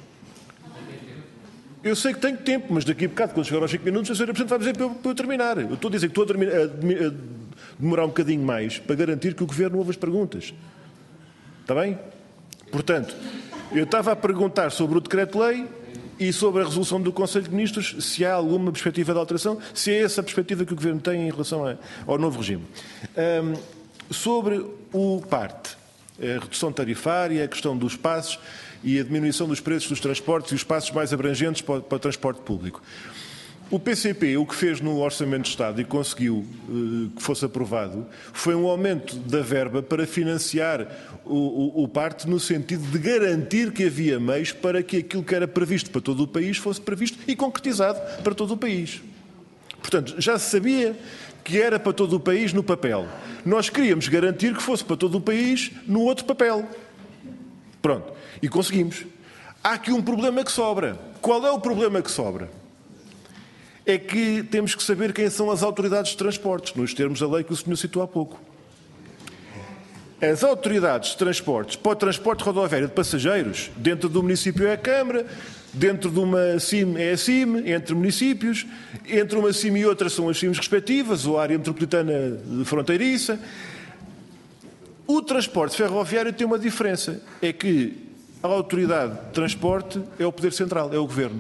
Eu sei que tenho tempo, mas daqui a bocado, quando chegar aos cinco minutos, a senhora Presidente vai dizer para eu, para eu terminar. Eu estou a dizer que estou a, terminar, a, a demorar um bocadinho mais para garantir que o Governo ouve as perguntas. Está bem? Portanto, eu estava a perguntar sobre o decreto-lei e sobre a resolução do Conselho de Ministros, se há alguma perspectiva de alteração, se é essa a perspectiva que o Governo tem em relação a, ao novo regime. Um, sobre o parte, a redução tarifária, a questão dos passos e a diminuição dos preços dos transportes e os passos mais abrangentes para, para o transporte público. O P C P, o que fez no Orçamento de Estado e conseguiu uh, que fosse aprovado, foi um aumento da verba para financiar o, o, o parte no sentido de garantir que havia meios para que aquilo que era previsto para todo o país fosse previsto e concretizado para todo o país. Portanto, já se sabia que era para todo o país no papel. Nós queríamos garantir que fosse para todo o país no outro papel. Pronto. E conseguimos. Há aqui um problema que sobra. Qual é o problema que sobra? É que temos que saber quem são as autoridades de transportes, nos termos da lei que o senhor citou há pouco. as autoridades de transportes para o transporte rodoviário de passageiros, dentro do município é a Câmara, dentro de uma C I M é a C I M, entre municípios, entre uma C I M e outra são as C I Ms respectivas, ou a área metropolitana fronteiriça. O transporte ferroviário tem uma diferença, é que a autoridade de transporte é o poder central, é o Governo.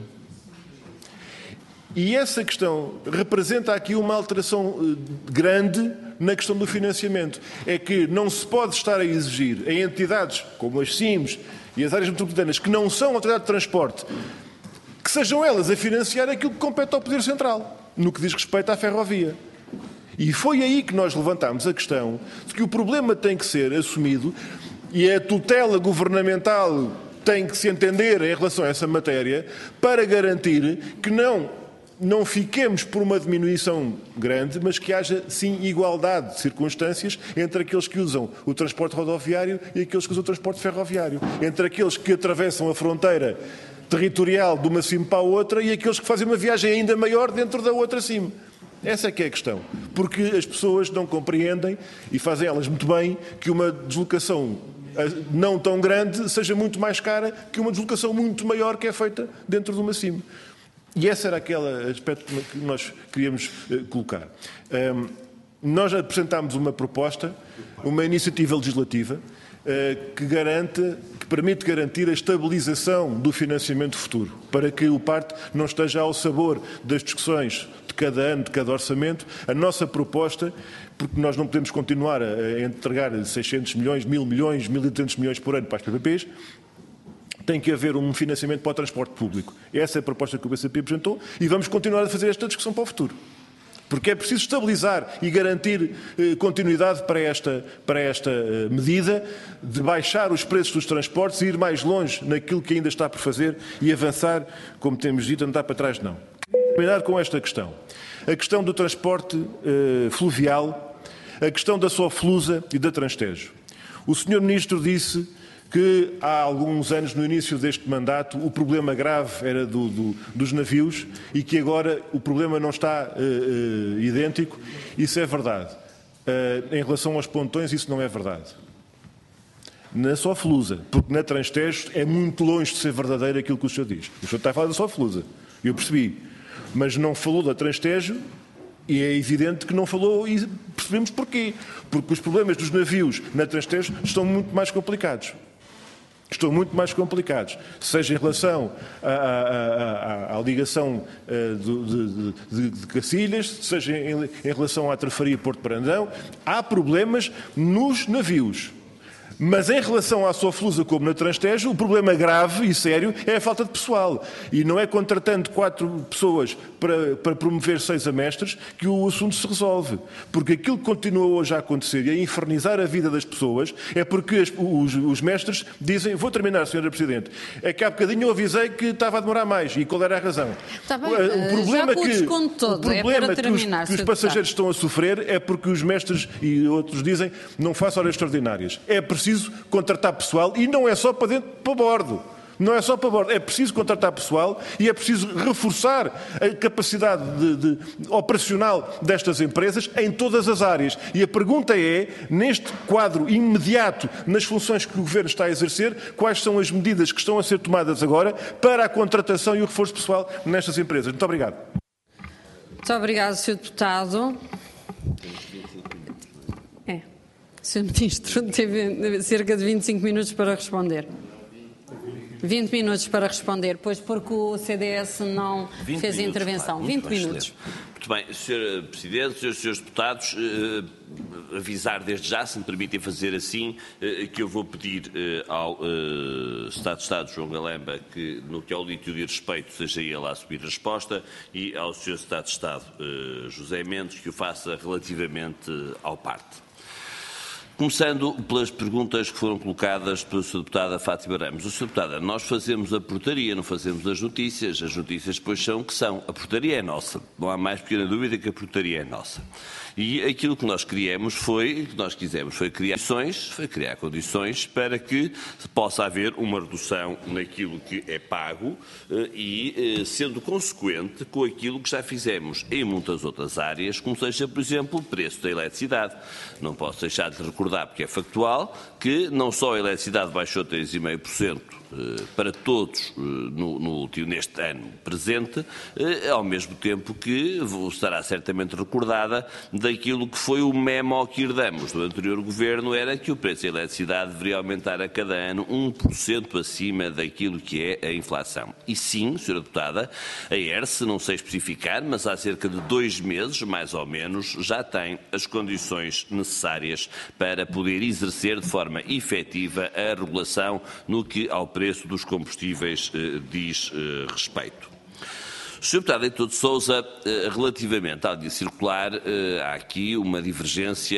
E essa questão representa aqui uma alteração grande na questão do financiamento. É que não se pode estar a exigir a entidades como as C I Ms e as áreas metropolitanas, que não são autoridade de transporte, que sejam elas a financiar aquilo que compete ao Poder Central, no que diz respeito à ferrovia. E foi aí que nós levantámos a questão de que o problema tem que ser assumido e a tutela governamental tem que se entender em relação a essa matéria para garantir que não, não fiquemos por uma diminuição grande, mas que haja, sim, igualdade de circunstâncias entre aqueles que usam o transporte rodoviário e aqueles que usam o transporte ferroviário, entre aqueles que atravessam a fronteira territorial de uma C I M para a outra e aqueles que fazem uma viagem ainda maior dentro da outra C I M. Essa é que é a questão, porque as pessoas não compreendem, e fazem elas muito bem, que uma deslocação não tão grande seja muito mais cara que uma deslocação muito maior que é feita dentro de uma C I M. E esse era aquele aspecto que nós queríamos colocar. Um, nós apresentámos uma proposta, uma iniciativa legislativa, uh, que garante, que permite garantir a estabilização do financiamento futuro, para que o P A R T não esteja ao sabor das discussões de cada ano, de cada orçamento. A nossa proposta, porque nós não podemos continuar a entregar seiscentos milhões, mil milhões, mil e duzentos milhões por ano para as P P Ps, tem que haver um financiamento para o transporte público. Essa é a proposta que o B C P apresentou e vamos continuar a fazer esta discussão para o futuro. Porque é preciso estabilizar e garantir eh, continuidade para esta, para esta eh, medida de baixar os preços dos transportes e ir mais longe naquilo que ainda está por fazer e avançar, como temos dito, andar para trás não. Terminar com esta questão. A questão do transporte eh, fluvial, a questão da Soflusa e da Transtejo. O senhor Ministro disse que há alguns anos, no início deste mandato, o problema grave era do, do, dos navios e que agora o problema não está uh, uh, idêntico. Isso é verdade. Uh, em relação aos pontões, isso não é verdade. Na Soflusa, porque na Transtejo é muito longe de ser verdadeiro aquilo que o senhor diz. O senhor está a falar da Soflusa, eu percebi. Mas não falou da Transtejo e é evidente que não falou e percebemos porquê. Porque os problemas dos navios na Transtejo estão muito mais complicados. Estão muito mais complicados, seja em relação à, à, à, à ligação uh, de, de, de Cacilhas, seja em, em relação à Trafaria Porto Brandão. Há problemas nos navios. Mas em relação à Soflusa, como na Transtejo, o problema grave e sério é a falta de pessoal. E não é contratando quatro pessoas para, para promover seis amestres que o assunto se resolve. Porque aquilo que continua hoje a acontecer e a infernizar a vida das pessoas é porque as, os, os mestres dizem, vou terminar, senhora Presidente, é que há bocadinho eu avisei que estava a demorar mais. E qual era a razão? Está bem, o problema já com o desconto todo, o problema é para terminar, que os, que os passageiros estão a sofrer é porque os mestres e outros dizem não façam horas extraordinárias. É preciso contratar pessoal e não é só para dentro, para bordo. Não é só para bordo. É preciso contratar pessoal e é preciso reforçar a capacidade de, de, operacional destas empresas em todas as áreas. E a pergunta é, neste quadro imediato, nas funções que o Governo está a exercer, quais são as medidas que estão a ser tomadas agora para a contratação e o reforço pessoal nestas empresas? Muito obrigado. Muito obrigado, senhor Deputado. É. O senhor Ministro teve cerca de vinte e cinco minutos para responder. vinte minutos para responder, pois porque o C D S não fez a intervenção. Claro, vinte minutos. Muito bem, senhor Presidente, senhores, senhores Deputados, eh, avisar desde já, se me permitem fazer assim, eh, que eu vou pedir eh, ao eh, Estado de Estado, João Galamba, que no que ao lítio diz respeito seja ele a assumir a resposta, e ao senhor Estado de Estado, eh, José Mendes, que o faça relativamente ao parte. Começando pelas perguntas que foram colocadas pela senhora Deputada Fátima Ramos. O senhor Deputada, nós fazemos a portaria, não fazemos as notícias. As notícias depois são o que são. A portaria é nossa. Não há mais pequena dúvida que a portaria é nossa. E aquilo que nós criamos foi, que nós quisemos, foi criar condições, foi criar condições para que possa haver uma redução naquilo que é pago e sendo consequente com aquilo que já fizemos em muitas outras áreas, como seja, por exemplo, o preço da eletricidade. Não posso deixar de recordar recordar, porque é factual, que não só a eletricidade baixou três vírgula cinco por cento para todos no, no último, neste ano presente, ao mesmo tempo que estará certamente recordada daquilo que foi o memo que herdamos do anterior governo, era que o preço da eletricidade deveria aumentar a cada ano um por cento acima daquilo que é a inflação. E sim, senhora Deputada, a E R S, não sei especificar, mas há cerca de dois meses, mais ou menos, já tem as condições necessárias para poder exercer de forma efetiva a regulação no que ao preço preço dos combustíveis eh, diz eh, respeito. senhor Deputado Heitor de Sousa, eh, relativamente à linha circular, eh, há aqui uma divergência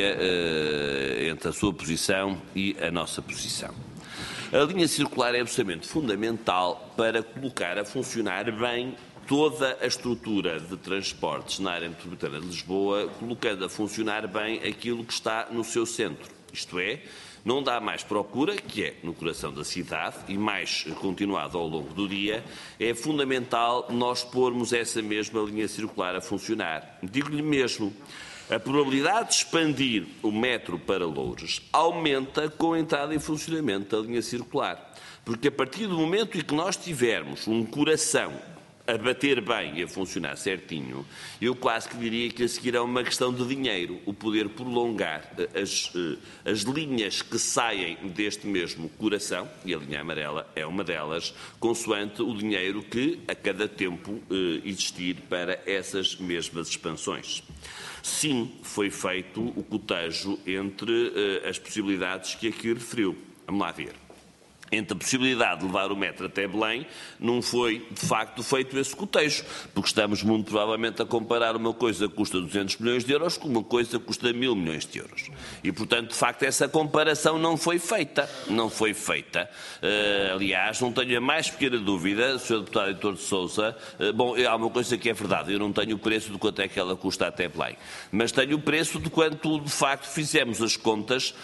eh, entre a sua posição e a nossa posição. A linha circular é absolutamente fundamental para colocar a funcionar bem toda a estrutura de transportes na área metropolitana de Lisboa, colocando a funcionar bem aquilo que está no seu centro, isto é, não dá mais procura, que é no coração da cidade, e mais continuado ao longo do dia, é fundamental nós pormos essa mesma linha circular a funcionar. Digo-lhe mesmo, a probabilidade de expandir o metro para Loures aumenta com a entrada em funcionamento da linha circular. Porque a partir do momento em que nós tivermos um coração a bater bem e a funcionar certinho, eu quase que diria que a seguir é uma questão de dinheiro, o poder prolongar as, as linhas que saem deste mesmo coração, e a linha amarela é uma delas, consoante o dinheiro que a cada tempo eh, existir para essas mesmas expansões. Sim, foi feito o cotejo entre eh, as possibilidades que aqui referiu. Vamos lá ver. Entre a possibilidade de levar o metro até Belém, não foi, de facto, feito esse cotejo, porque estamos muito provavelmente a comparar uma coisa que custa duzentos milhões de euros com uma coisa que custa mil milhões de euros. E, portanto, de facto, essa comparação não foi feita. Não foi feita. Uh, aliás, não tenho a mais pequena dúvida, senhor Deputado Heitor de Sousa, uh, bom, há uma coisa que é verdade, eu não tenho o preço de quanto é que ela custa até Belém, mas tenho o preço de quanto, de facto, fizemos as contas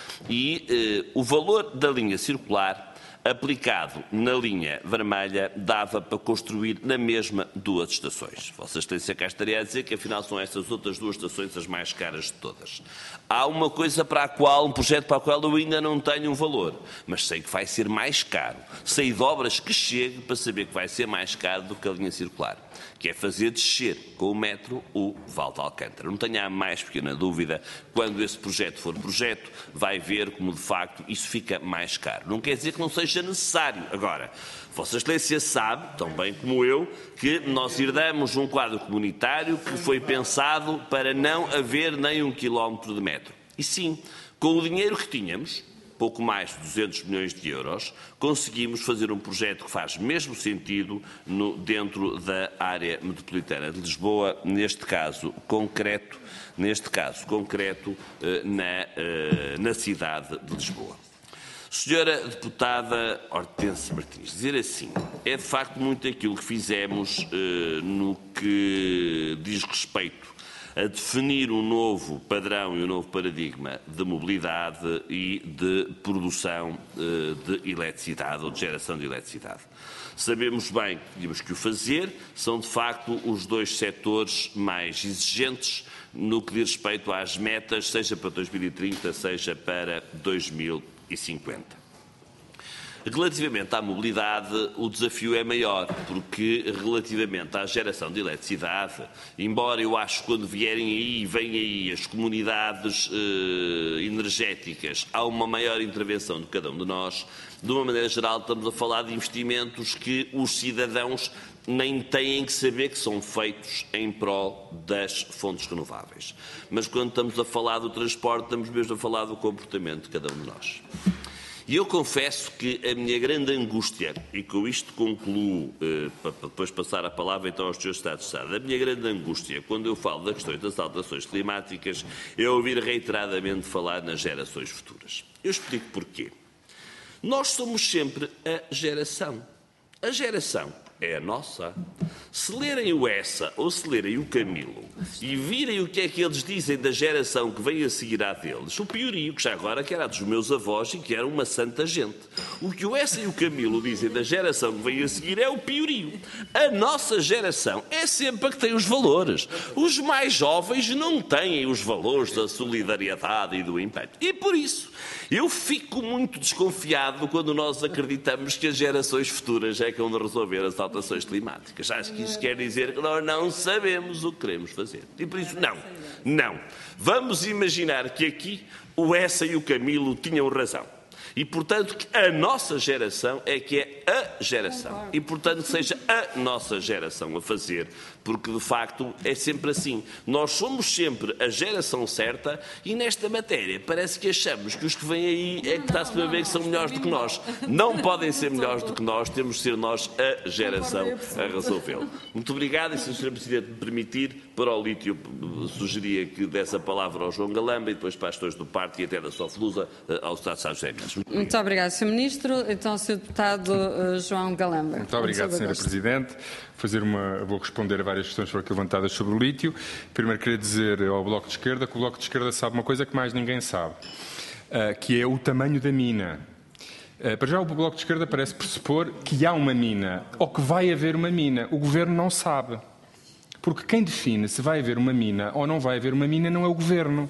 e uh, o valor da linha circular aplicado na linha vermelha, dava para construir na mesma duas estações. Vossa Excelência cá estaria a dizer que afinal são estas outras duas estações as mais caras de todas. Há uma coisa para a qual, um projeto para o qual eu ainda não tenho um valor, mas sei que vai ser mais caro. Sei de obras que chegue para saber que vai ser mais caro do que a linha circular, que é fazer descer com o metro o Val de Alcântara. Não tenha a mais pequena dúvida, quando esse projeto for projeto, vai ver como de facto isso fica mais caro. Não quer dizer que não seja necessário. Agora, Vossa Excelência sabe, tão bem como eu, que nós herdamos um quadro comunitário que foi pensado para não haver nem um quilómetro de metro. E sim, com o dinheiro que tínhamos, pouco mais de duzentos milhões de euros, conseguimos fazer um projeto que faz mesmo sentido no, dentro da área metropolitana de Lisboa, neste caso concreto, neste caso concreto eh, na, eh, na cidade de Lisboa. Senhora Deputada Hortência Martins, dizer assim, é de facto muito aquilo que fizemos eh, no que diz respeito a definir um novo padrão e um novo paradigma de mobilidade e de produção eh, de eletricidade ou de geração de eletricidade. Sabemos bem que tínhamos que o fazer, são de facto os dois setores mais exigentes no que diz respeito às metas, seja para dois mil e trinta, seja para dois mil e cinquenta. Relativamente à mobilidade, o desafio é maior, porque relativamente à geração de eletricidade, embora eu acho que quando vierem aí, vêm aí as comunidades eh, energéticas, há uma maior intervenção de cada um de nós, de uma maneira geral estamos a falar de investimentos que os cidadãos nem têm que saber que são feitos em prol das fontes renováveis. Mas quando estamos a falar do transporte, estamos mesmo a falar do comportamento de cada um de nós. E eu confesso que a minha grande angústia, e com isto concluo, eh, para depois passar a palavra então aos senhores Estados de Estado, a minha grande angústia, quando eu falo das questões das alterações climáticas, é ouvir reiteradamente falar nas gerações futuras. Eu explico porquê. Nós somos sempre a geração. A geração é a nossa. Se lerem o Essa ou se lerem o Camilo e virem o que é que eles dizem da geração que vem a seguir à deles, o piorio, que já agora que era dos meus avós e que era uma santa gente. O que o Essa e o Camilo dizem da geração que vem a seguir é o piorio. A nossa geração é sempre a que tem os valores. Os mais jovens não têm os valores da solidariedade e do empenho. E por isso, eu fico muito desconfiado quando nós acreditamos que as gerações futuras é que vão resolver as alterações climáticas. Acho que isso quer dizer que nós não sabemos o que queremos fazer. E por isso, não, não. Vamos imaginar que aqui o Essa e o Camilo tinham razão. E, portanto, que a nossa geração é que é a geração. E, portanto, que seja a nossa geração a fazer. Porque, de facto, é sempre assim. Nós somos sempre a geração certa e, nesta matéria, parece que achamos que os que vêm aí é que está-se a ver que são melhores do que nós. Não podem ser melhores do que nós. Temos de ser nós a geração a resolvê-lo. Muito obrigado. E, se o senhor Presidente me permitir, para o lítio, sugeria que desse a palavra ao João Galamba e depois para as questões do Parque e até da Soflusa ao Estado de São José. Muito obrigado, senhor Ministro. Então, senhor Deputado uh, João Galamba. Muito obrigado, senhora Presidente. Fazer uma, vou responder a várias questões que foram aqui levantadas sobre o lítio. Primeiro, queria dizer ao Bloco de Esquerda que o Bloco de Esquerda sabe uma coisa que mais ninguém sabe, uh, que é o tamanho da mina. Uh, para já, o Bloco de Esquerda parece pressupor que há uma mina ou que vai haver uma mina. O Governo não sabe. Porque quem define se vai haver uma mina ou não vai haver uma mina não é o Governo.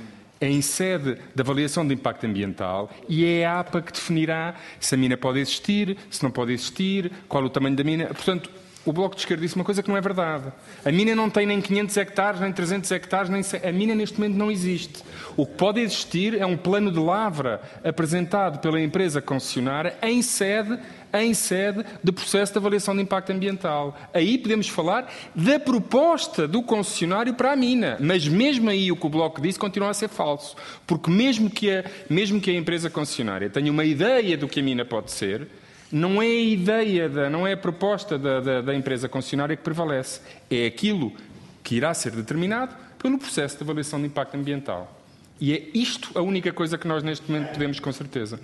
É em sede de avaliação de impacto ambiental e é a APA que definirá se a mina pode existir, se não pode existir, qual o tamanho da mina. Portanto, o Bloco de Esquerda disse uma coisa que não é verdade. A mina não tem nem quinhentos hectares, nem trezentos hectares, nem cem. A mina neste momento não existe. O que pode existir é um plano de lavra apresentado pela empresa concessionária em sede em sede de processo de avaliação de impacto ambiental. Aí podemos falar da proposta do concessionário para a mina. Mas mesmo aí o que o Bloco disse continua a ser falso. Porque mesmo que a, mesmo que a empresa concessionária tenha uma ideia do que a mina pode ser, não é a ideia, da, não é a proposta da, da, da empresa concessionária que prevalece. É aquilo que irá ser determinado pelo processo de avaliação de impacto ambiental. E é isto a única coisa que nós neste momento podemos com certeza.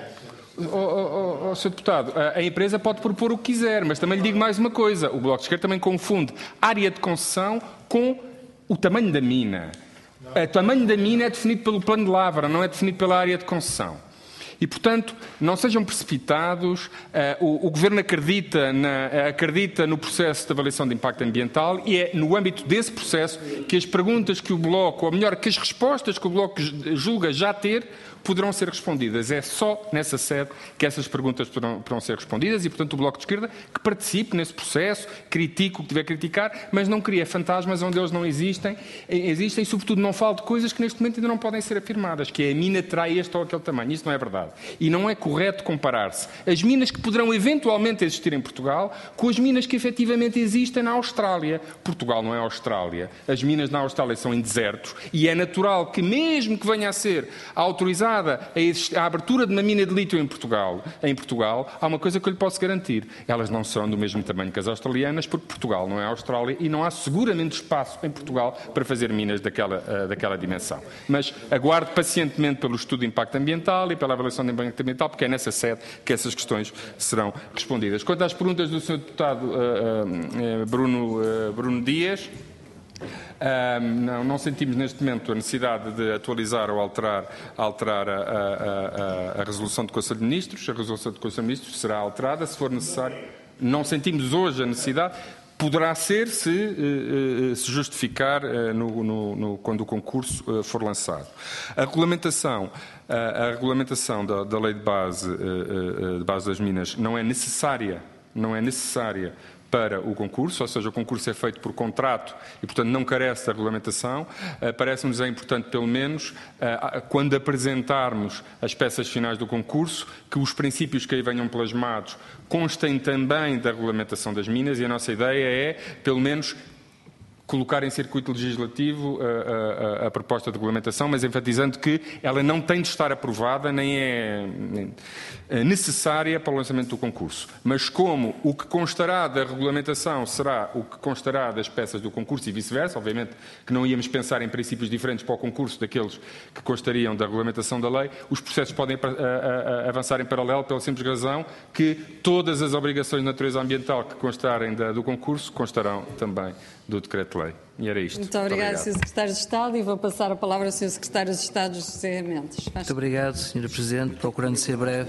Oh, oh, oh, senhor Deputado, a, a empresa pode propor o que quiser, mas também lhe digo mais uma coisa. O Bloco de Esquerda também confunde área de concessão com o tamanho da mina. O tamanho da mina é definido pelo plano de lavra, não é definido pela área de concessão. E, portanto, não sejam precipitados. Uh, o, o Governo acredita, na, acredita no processo de avaliação de impacto ambiental e é no âmbito desse processo que as perguntas que o Bloco, ou melhor, que as respostas que o Bloco julga já ter, poderão ser respondidas. É só nessa sede que essas perguntas poderão, poderão ser respondidas e, portanto, o Bloco de Esquerda que participe nesse processo, critique o que tiver a criticar, mas não cria fantasmas onde eles não existem, existem e, sobretudo, não fale de coisas que neste momento ainda não podem ser afirmadas, que é a mina terá este ou aquele tamanho. Isso não é verdade. E não é correto comparar-se as minas que poderão eventualmente existir em Portugal com as minas que efetivamente existem na Austrália. Portugal não é Austrália. As minas na Austrália são em desertos e é natural que, mesmo que venha a ser autorizada a, a abertura de uma mina de lítio em Portugal, em Portugal, há uma coisa que eu lhe posso garantir. Elas não são do mesmo tamanho que as australianas, porque Portugal não é Austrália e não há seguramente espaço em Portugal para fazer minas daquela, uh, daquela dimensão. Mas aguardo pacientemente pelo estudo de impacto ambiental e pela avaliação de impacto ambiental, porque é nessa sede que essas questões serão respondidas. Quanto às perguntas do senhor Deputado uh, uh, Bruno, uh, Bruno Dias, uh, não, não sentimos neste momento a necessidade de atualizar ou alterar, alterar a, a, a, a resolução do Conselho de Ministros. A resolução do Conselho de Ministros será alterada, se for necessário. Não sentimos hoje a necessidade. Poderá ser se, uh, se justificar uh, no, no, no, quando o concurso uh, for lançado. A regulamentação, uh, a regulamentação da, da lei de base, uh, uh, de base das minas não é necessária, não é necessária para o concurso, ou seja, o concurso é feito por contrato e, portanto, não carece da regulamentação. Uh, Parece-nos é importante, pelo menos, uh, quando apresentarmos as peças finais do concurso, que os princípios que aí venham plasmados constem também da regulamentação das minas e a nossa ideia é, pelo menos, colocar em circuito legislativo a, a, a proposta de regulamentação, mas enfatizando que ela não tem de estar aprovada nem é necessária para o lançamento do concurso. Mas como o que constará da regulamentação será o que constará das peças do concurso e vice-versa, obviamente que não íamos pensar em princípios diferentes para o concurso daqueles que constariam da regulamentação da lei, os processos podem a, a, avançar em paralelo pela simples razão que todas as obrigações de natureza ambiental que constarem da, do concurso constarão também do Decreto-Lei. E era isto. Muito obrigado, senhor Secretário de Estado, e vou passar a palavra ao senhor Secretário de Estado, José Mendes. Muito obrigado, senhora Presidente, procurando ser breve.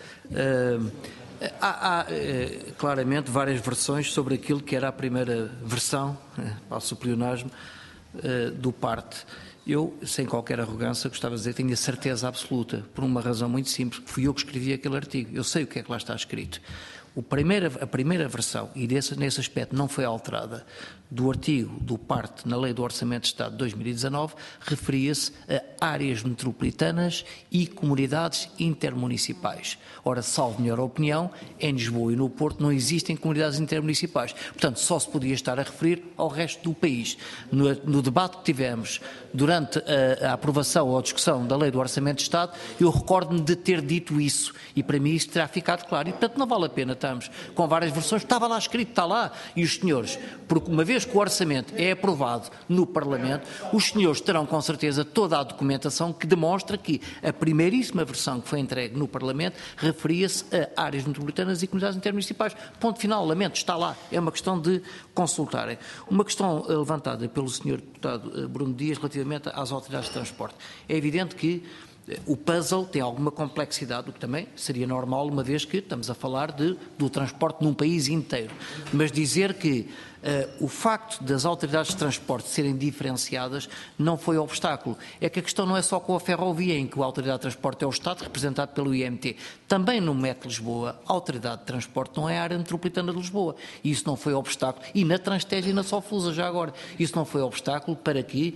Uh, há, há uh, claramente várias versões sobre aquilo que era a primeira versão, uh, passo o pleonasmo, uh, do parte. Eu, sem qualquer arrogância, gostava de dizer que tenho a certeza absoluta, por uma razão muito simples, que fui eu que escrevi aquele artigo. Eu sei o que é que lá está escrito. O primeira, a primeira versão, e desse, nesse aspecto não foi alterada, do artigo do parte na Lei do Orçamento de Estado de dois mil e dezanove, referia-se a áreas metropolitanas e comunidades intermunicipais. Ora, salvo melhor opinião, em Lisboa e no Porto não existem comunidades intermunicipais. Portanto, só se podia estar a referir ao resto do país. No, no debate que tivemos durante a, a aprovação ou a discussão da Lei do Orçamento de Estado, eu recordo-me de ter dito isso, e para mim isso terá ficado claro. E, portanto, não vale a pena estamos com várias versões, estava lá escrito, está lá, e os senhores, porque uma vez que o orçamento é aprovado no Parlamento, os senhores terão com certeza toda a documentação que demonstra que a primeiríssima versão que foi entregue no Parlamento referia-se a áreas metropolitanas e comunidades intermunicipais. Ponto final, lamento, está lá, é uma questão de consultarem. Uma questão levantada pelo senhor deputado Bruno Dias relativamente às autoridades de transporte. É evidente que o puzzle tem alguma complexidade, o que também seria normal, uma vez que estamos a falar de, do transporte num país inteiro. Mas dizer que uh, o facto das autoridades de transporte serem diferenciadas não foi obstáculo. É que a questão não é só com a ferrovia, em que a autoridade de transporte é o Estado, representado pelo I M T. Também no M E T Lisboa, a autoridade de transporte não é a área metropolitana de Lisboa. E isso não foi obstáculo. E na Transteja e na Soflusa, já agora. Isso não foi obstáculo para que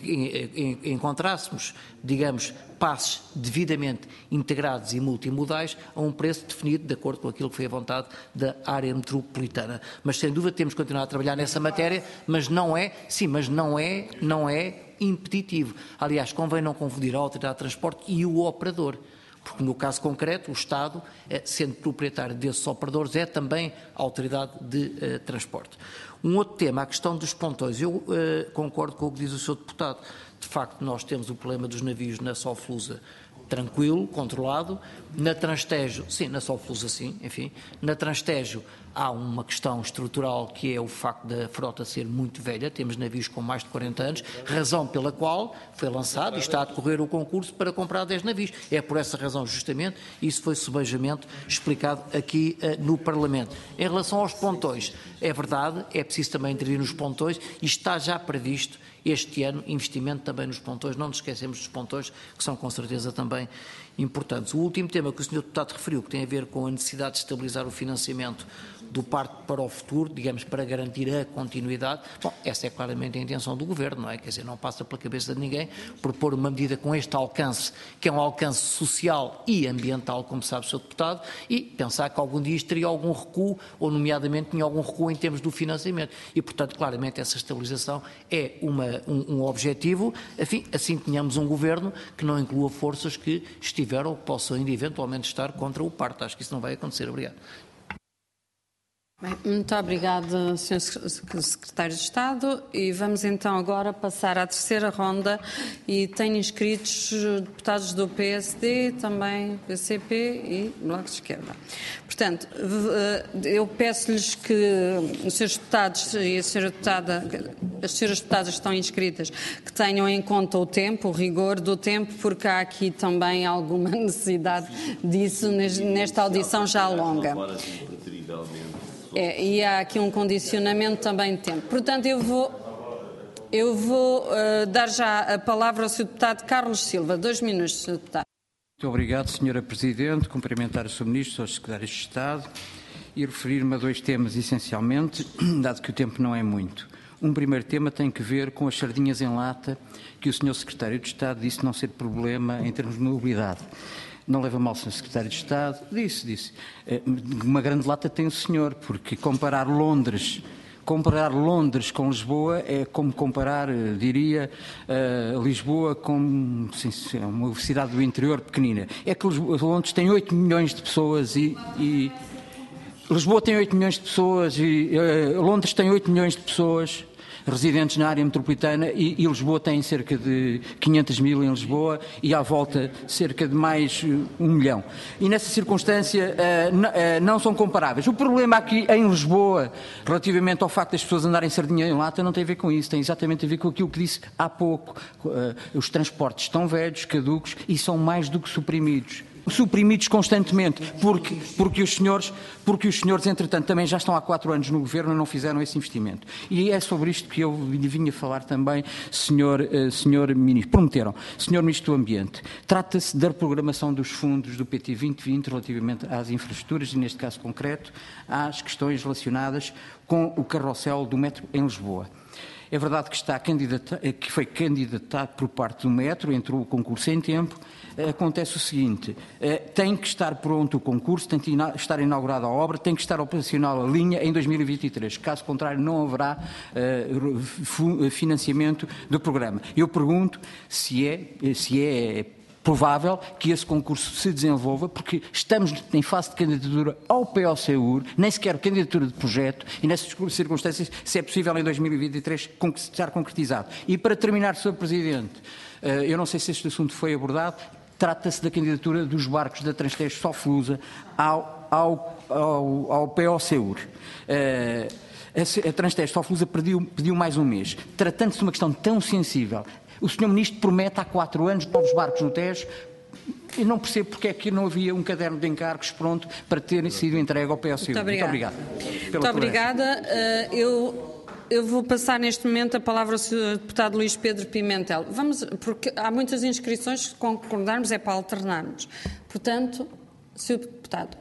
encontrássemos, digamos, passes devidamente integrados e multimodais a um preço definido de acordo com aquilo que foi a vontade da área metropolitana. Mas sem dúvida temos que continuar a trabalhar nessa matéria, mas não é, sim, mas não é, não é impeditivo. Aliás, convém não confundir a autoridade de transporte e o operador. Porque no caso concreto, o Estado, sendo proprietário desses operadores, é também a autoridade de uh, transporte. Um outro tema, a questão dos pontões. Eu uh, concordo com o que diz o senhor deputado. De facto, nós temos o problema dos navios na Soflusa tranquilo, controlado. Na Transtejo, sim, na Soflusa sim, enfim. Na Transtejo há uma questão estrutural que é o facto da frota ser muito velha, temos navios com mais de quarenta anos, razão pela qual foi lançado e está a decorrer o concurso para comprar dez navios. É por essa razão, justamente, isso foi subejamente explicado aqui uh, no Parlamento. Em relação aos pontões, é verdade, é preciso também intervir nos pontões e está já previsto este ano investimento também nos pontões, não nos esquecemos dos pontões, que são com certeza também importantes. O último tema que o senhor deputado referiu, que tem a ver com a necessidade de estabilizar o financiamento do parque para o futuro, digamos, para garantir a continuidade, bom, essa é claramente a intenção do Governo, não é? Quer dizer, não passa pela cabeça de ninguém propor uma medida com este alcance, que é um alcance social e ambiental, como sabe o senhor deputado, e pensar que algum dia isto teria algum recuo, ou nomeadamente tinha algum recuo em termos do financiamento. E, portanto, claramente essa estabilização é uma, um, um objetivo, enfim, assim tenhamos um Governo que não inclua forças que estiveram ou possam ainda eventualmente estar contra o parque. Acho que isso não vai acontecer. Obrigado. Bem, muito obrigada, senhor Secretário de Estado, e vamos então agora passar à terceira ronda e tenho inscritos deputados do P S D, também P C P e Bloco de Esquerda. Portanto, eu peço-lhes que os senhores deputados e a senhora deputada, as senhoras deputadas que estão inscritas, que tenham em conta o tempo, o rigor do tempo, porque há aqui também alguma necessidade disso nesta audição já longa. É, e há aqui um condicionamento também de tempo. Portanto, eu vou, eu vou uh, dar já a palavra ao senhor deputado Carlos Silva. Dois minutos, senhor deputado. Muito obrigado, senhora Presidente. Cumprimentar o senhor Ministro, os Secretários de Estado e referir-me a dois temas, essencialmente, dado que o tempo não é muito. Um primeiro tema tem que ver com as sardinhas em lata, que o senhor Secretário de Estado disse não ser problema em termos de mobilidade. Não leva mal, senhor Secretário de Estado, disse, disse. Uma grande lata tem o senhor, porque comparar Londres Comparar Londres com Lisboa é como comparar, diria, uh, Lisboa com sim, uma cidade do interior pequenina. É que Lisboa, Londres tem oito milhões de pessoas e... e Lisboa tem oito milhões de pessoas e uh, Londres tem oito milhões de pessoas residentes na área metropolitana e, e Lisboa tem cerca de quinhentos mil em Lisboa e à volta cerca de mais uh, um milhão. E nessa circunstância uh, n- uh, não são comparáveis. O problema aqui em Lisboa, relativamente ao facto das pessoas andarem sardinha em lata, não tem a ver com isso, tem exatamente a ver com aquilo que disse há pouco. Uh, os transportes estão velhos, caducos e são mais do que suprimidos. Suprimidos constantemente, porque, porque, os senhores, porque os senhores, entretanto, também já estão há quatro anos no Governo e não fizeram esse investimento. E é sobre isto que eu lhe vinha falar também, senhor, uh, senhor Ministro. Prometeram, senhor Ministro do Ambiente, trata-se da reprogramação dos fundos do P T vinte vinte relativamente às infraestruturas e, neste caso concreto, às questões relacionadas com o carrossel do metro em Lisboa. É verdade que, está que foi candidatado por parte do metro, entrou o concurso em tempo. Acontece o seguinte, tem que estar pronto o concurso, tem que estar inaugurada a obra, tem que estar operacional a linha em dois mil e vinte e três. Caso contrário, não haverá uh, financiamento do programa. Eu pergunto se é, se é provável que esse concurso se desenvolva, porque estamos em fase de candidatura ao P O C U R, nem sequer candidatura de projeto, e nessas circunstâncias, se é possível em dois mil e vinte e três estar concretizado. E para terminar, senhor Presidente, uh, eu não sei se este assunto foi abordado, trata-se da candidatura dos barcos da Transtejo Soflusa ao, ao, ao, ao P O C U R. Uh, a Transtejo Soflusa pediu, pediu mais um mês. Tratando-se de uma questão tão sensível, o senhor Ministro promete há quatro anos novos barcos no Tejo. Eu não percebo porque é que não havia um caderno de encargos pronto para ter sido entregue ao P O C U R. Muito obrigada. Muito obrigado. Muito obrigada. Uh, eu... Eu vou passar neste momento a palavra ao senhor Deputado Luís Pedro Pimentel. Vamos, porque há muitas inscrições, se concordarmos é para alternarmos. Portanto, senhor Deputado.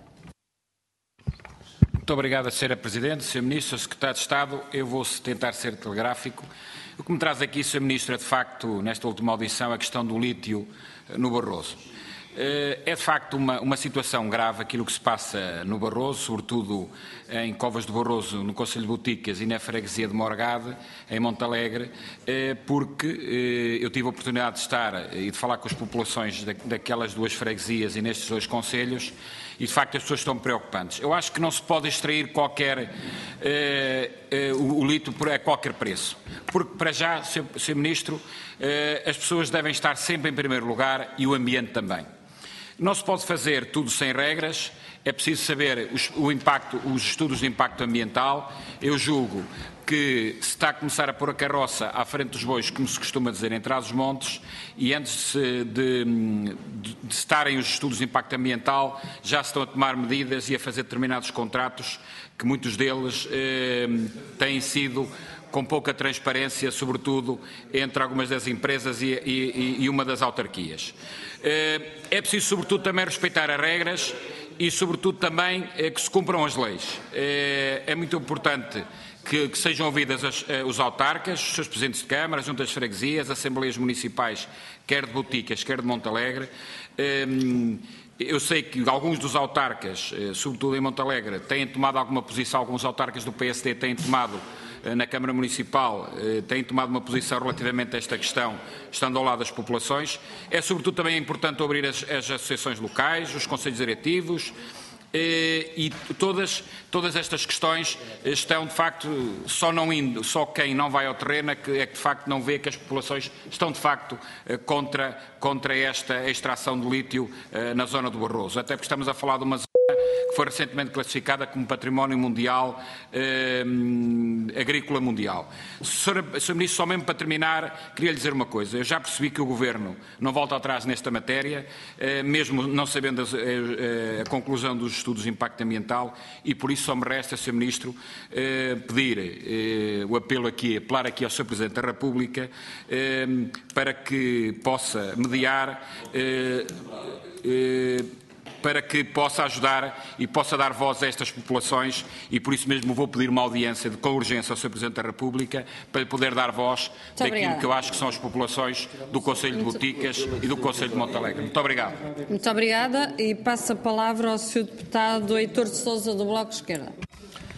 Muito obrigado, senhora Presidente, senhor Ministro, senhor Secretário de Estado. Eu vou tentar ser telegráfico. O que me traz aqui, senhor Ministro, é de facto, nesta última audição, a questão do lítio no Barroso. É de facto uma, uma situação grave aquilo que se passa no Barroso, sobretudo em Covas do Barroso, no Concelho de Boticas e na freguesia de Morgade, em Montalegre, porque eu tive a oportunidade de estar e de falar com as populações daquelas duas freguesias e nestes dois concelhos e de facto as pessoas estão preocupantes. Eu acho que não se pode extrair qualquer, uh, uh, o, o lítio a qualquer preço, porque para já, senhor Ministro, uh, as pessoas devem estar sempre em primeiro lugar e o ambiente também. Não se pode fazer tudo sem regras, é preciso saber os, o impacto, os estudos de impacto ambiental. Eu julgo que se está a começar a pôr a carroça à frente dos bois, como se costuma dizer, em Trás-os-Montes, e antes de, de, de, de estarem os estudos de impacto ambiental, já se estão a tomar medidas e a fazer determinados contratos, que muitos deles eh, têm sido com pouca transparência, sobretudo entre algumas das empresas e, e, e uma das autarquias. É preciso, sobretudo, também respeitar as regras e, sobretudo, também que se cumpram as leis. É muito importante que, que sejam ouvidas as, os autarcas, os seus presidentes de Câmara, juntas de freguesias, assembleias municipais, quer de Boticas, quer de Montalegre. Eu sei que alguns dos autarcas, sobretudo em Montalegre, têm tomado alguma posição, alguns autarcas do P S D têm tomado na Câmara Municipal, têm tomado uma posição relativamente a esta questão, estando ao lado das populações. É sobretudo também importante ouvir as, as associações locais, os conselhos diretivos, e todas, todas estas questões estão de facto, só não indo, só quem não vai ao terreno é que, é que de facto não vê que as populações estão de facto contra, contra esta extração de lítio na zona do Barroso, até porque estamos a falar de uma zona que foi recentemente classificada como património mundial, eh, agrícola mundial. senhor Ministro, só mesmo para terminar, queria lhe dizer uma coisa. Eu já percebi que o Governo não volta atrás nesta matéria, eh, mesmo não sabendo a, a, a conclusão dos estudos de impacto ambiental, e por isso só me resta, senhor Ministro, eh, pedir eh, o apelo aqui, apelar aqui ao senhor Presidente da República eh, para que possa mediar eh, eh, para que possa ajudar e possa dar voz a estas populações, e por isso mesmo vou pedir uma audiência de, com urgência ao senhor Presidente da República para poder dar voz Muito daquilo obrigada. que eu acho que são as populações do Concelho de Boticas e do Concelho de Montalegre. Muito obrigado. Muito obrigada, e passo a palavra ao senhor Deputado Heitor de Sousa, do Bloco de Esquerda.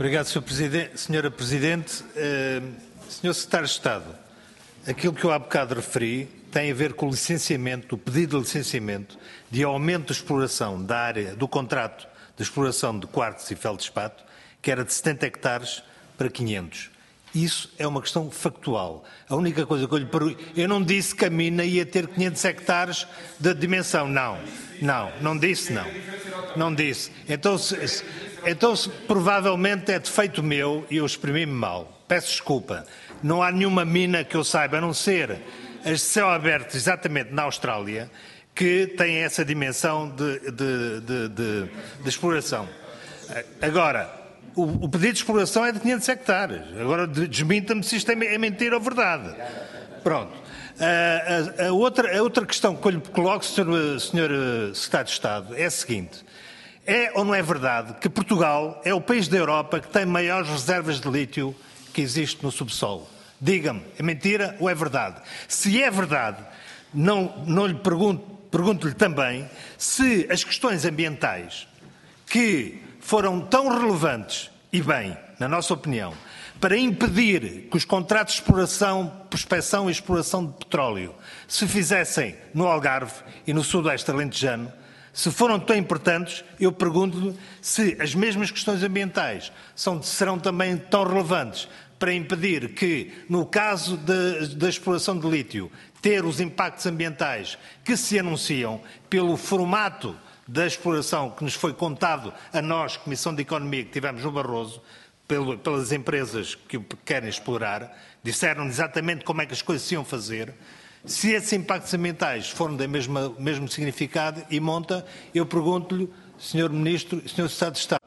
Obrigado, senhor Presidente. senhora Presidente. Uh, senhor Secretário de Estado, aquilo que eu há bocado referi tem a ver com o licenciamento, o pedido de licenciamento de aumento de exploração da área do contrato de exploração de quartzo e feldespato, que era de setenta hectares para quinhentos. Isso é uma questão factual. A única coisa que eu lhe pergunto... Eu não disse que a mina ia ter quinhentos hectares de dimensão. Não, não, não disse não. Não disse. Então, se, então se, provavelmente é defeito meu e eu exprimi-me mal. Peço desculpa. Não há nenhuma mina que eu saiba, a não ser as de céu aberto, exatamente na Austrália, que têm essa dimensão de, de, de, de, de exploração. Agora... O, o pedido de exploração é de quinhentos hectares. Agora desminta-me se isto é mentira ou verdade. Pronto. A, a, a, outra, a outra questão que eu lhe coloco, senhor, senhor Secretário de Estado, é a seguinte. É ou não é verdade que Portugal é o país da Europa que tem maiores reservas de lítio que existe no subsolo? Diga-me, é mentira ou é verdade? Se é verdade, não, não lhe pergunto, pergunto-lhe também se as questões ambientais que foram tão relevantes, e bem, na nossa opinião, para impedir que os contratos de exploração, prospecção e exploração de petróleo se fizessem no Algarve e no Sudoeste alentejano, se foram tão importantes, eu pergunto-lhe se as mesmas questões ambientais são, serão também tão relevantes para impedir que, no caso da exploração de lítio, ter os impactos ambientais que se anunciam pelo formato da exploração que nos foi contado a nós, Comissão de Economia, que tivemos no Barroso, pelo, pelas empresas que o querem explorar, disseram exatamente como é que as coisas se iam fazer. Se esses impactos ambientais foram do mesmo, mesmo significado e monta, eu pergunto-lhe, senhor Ministro, senhor Secretário de Estado,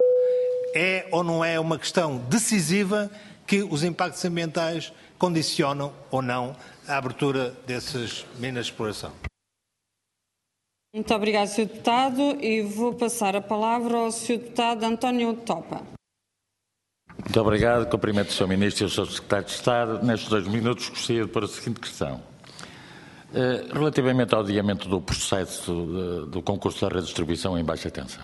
é ou não é uma questão decisiva que os impactos ambientais condicionam ou não a abertura dessas minas de exploração? Muito obrigado, senhor Deputado, e vou passar a palavra ao senhor Deputado António Topa. Muito obrigado. Cumprimento o senhor Ministro e o senhor Secretário de Estado. Nestes dois minutos gostaria de pôr a seguinte questão. Relativamente ao adiamento do processo do concurso da redistribuição em baixa tensão.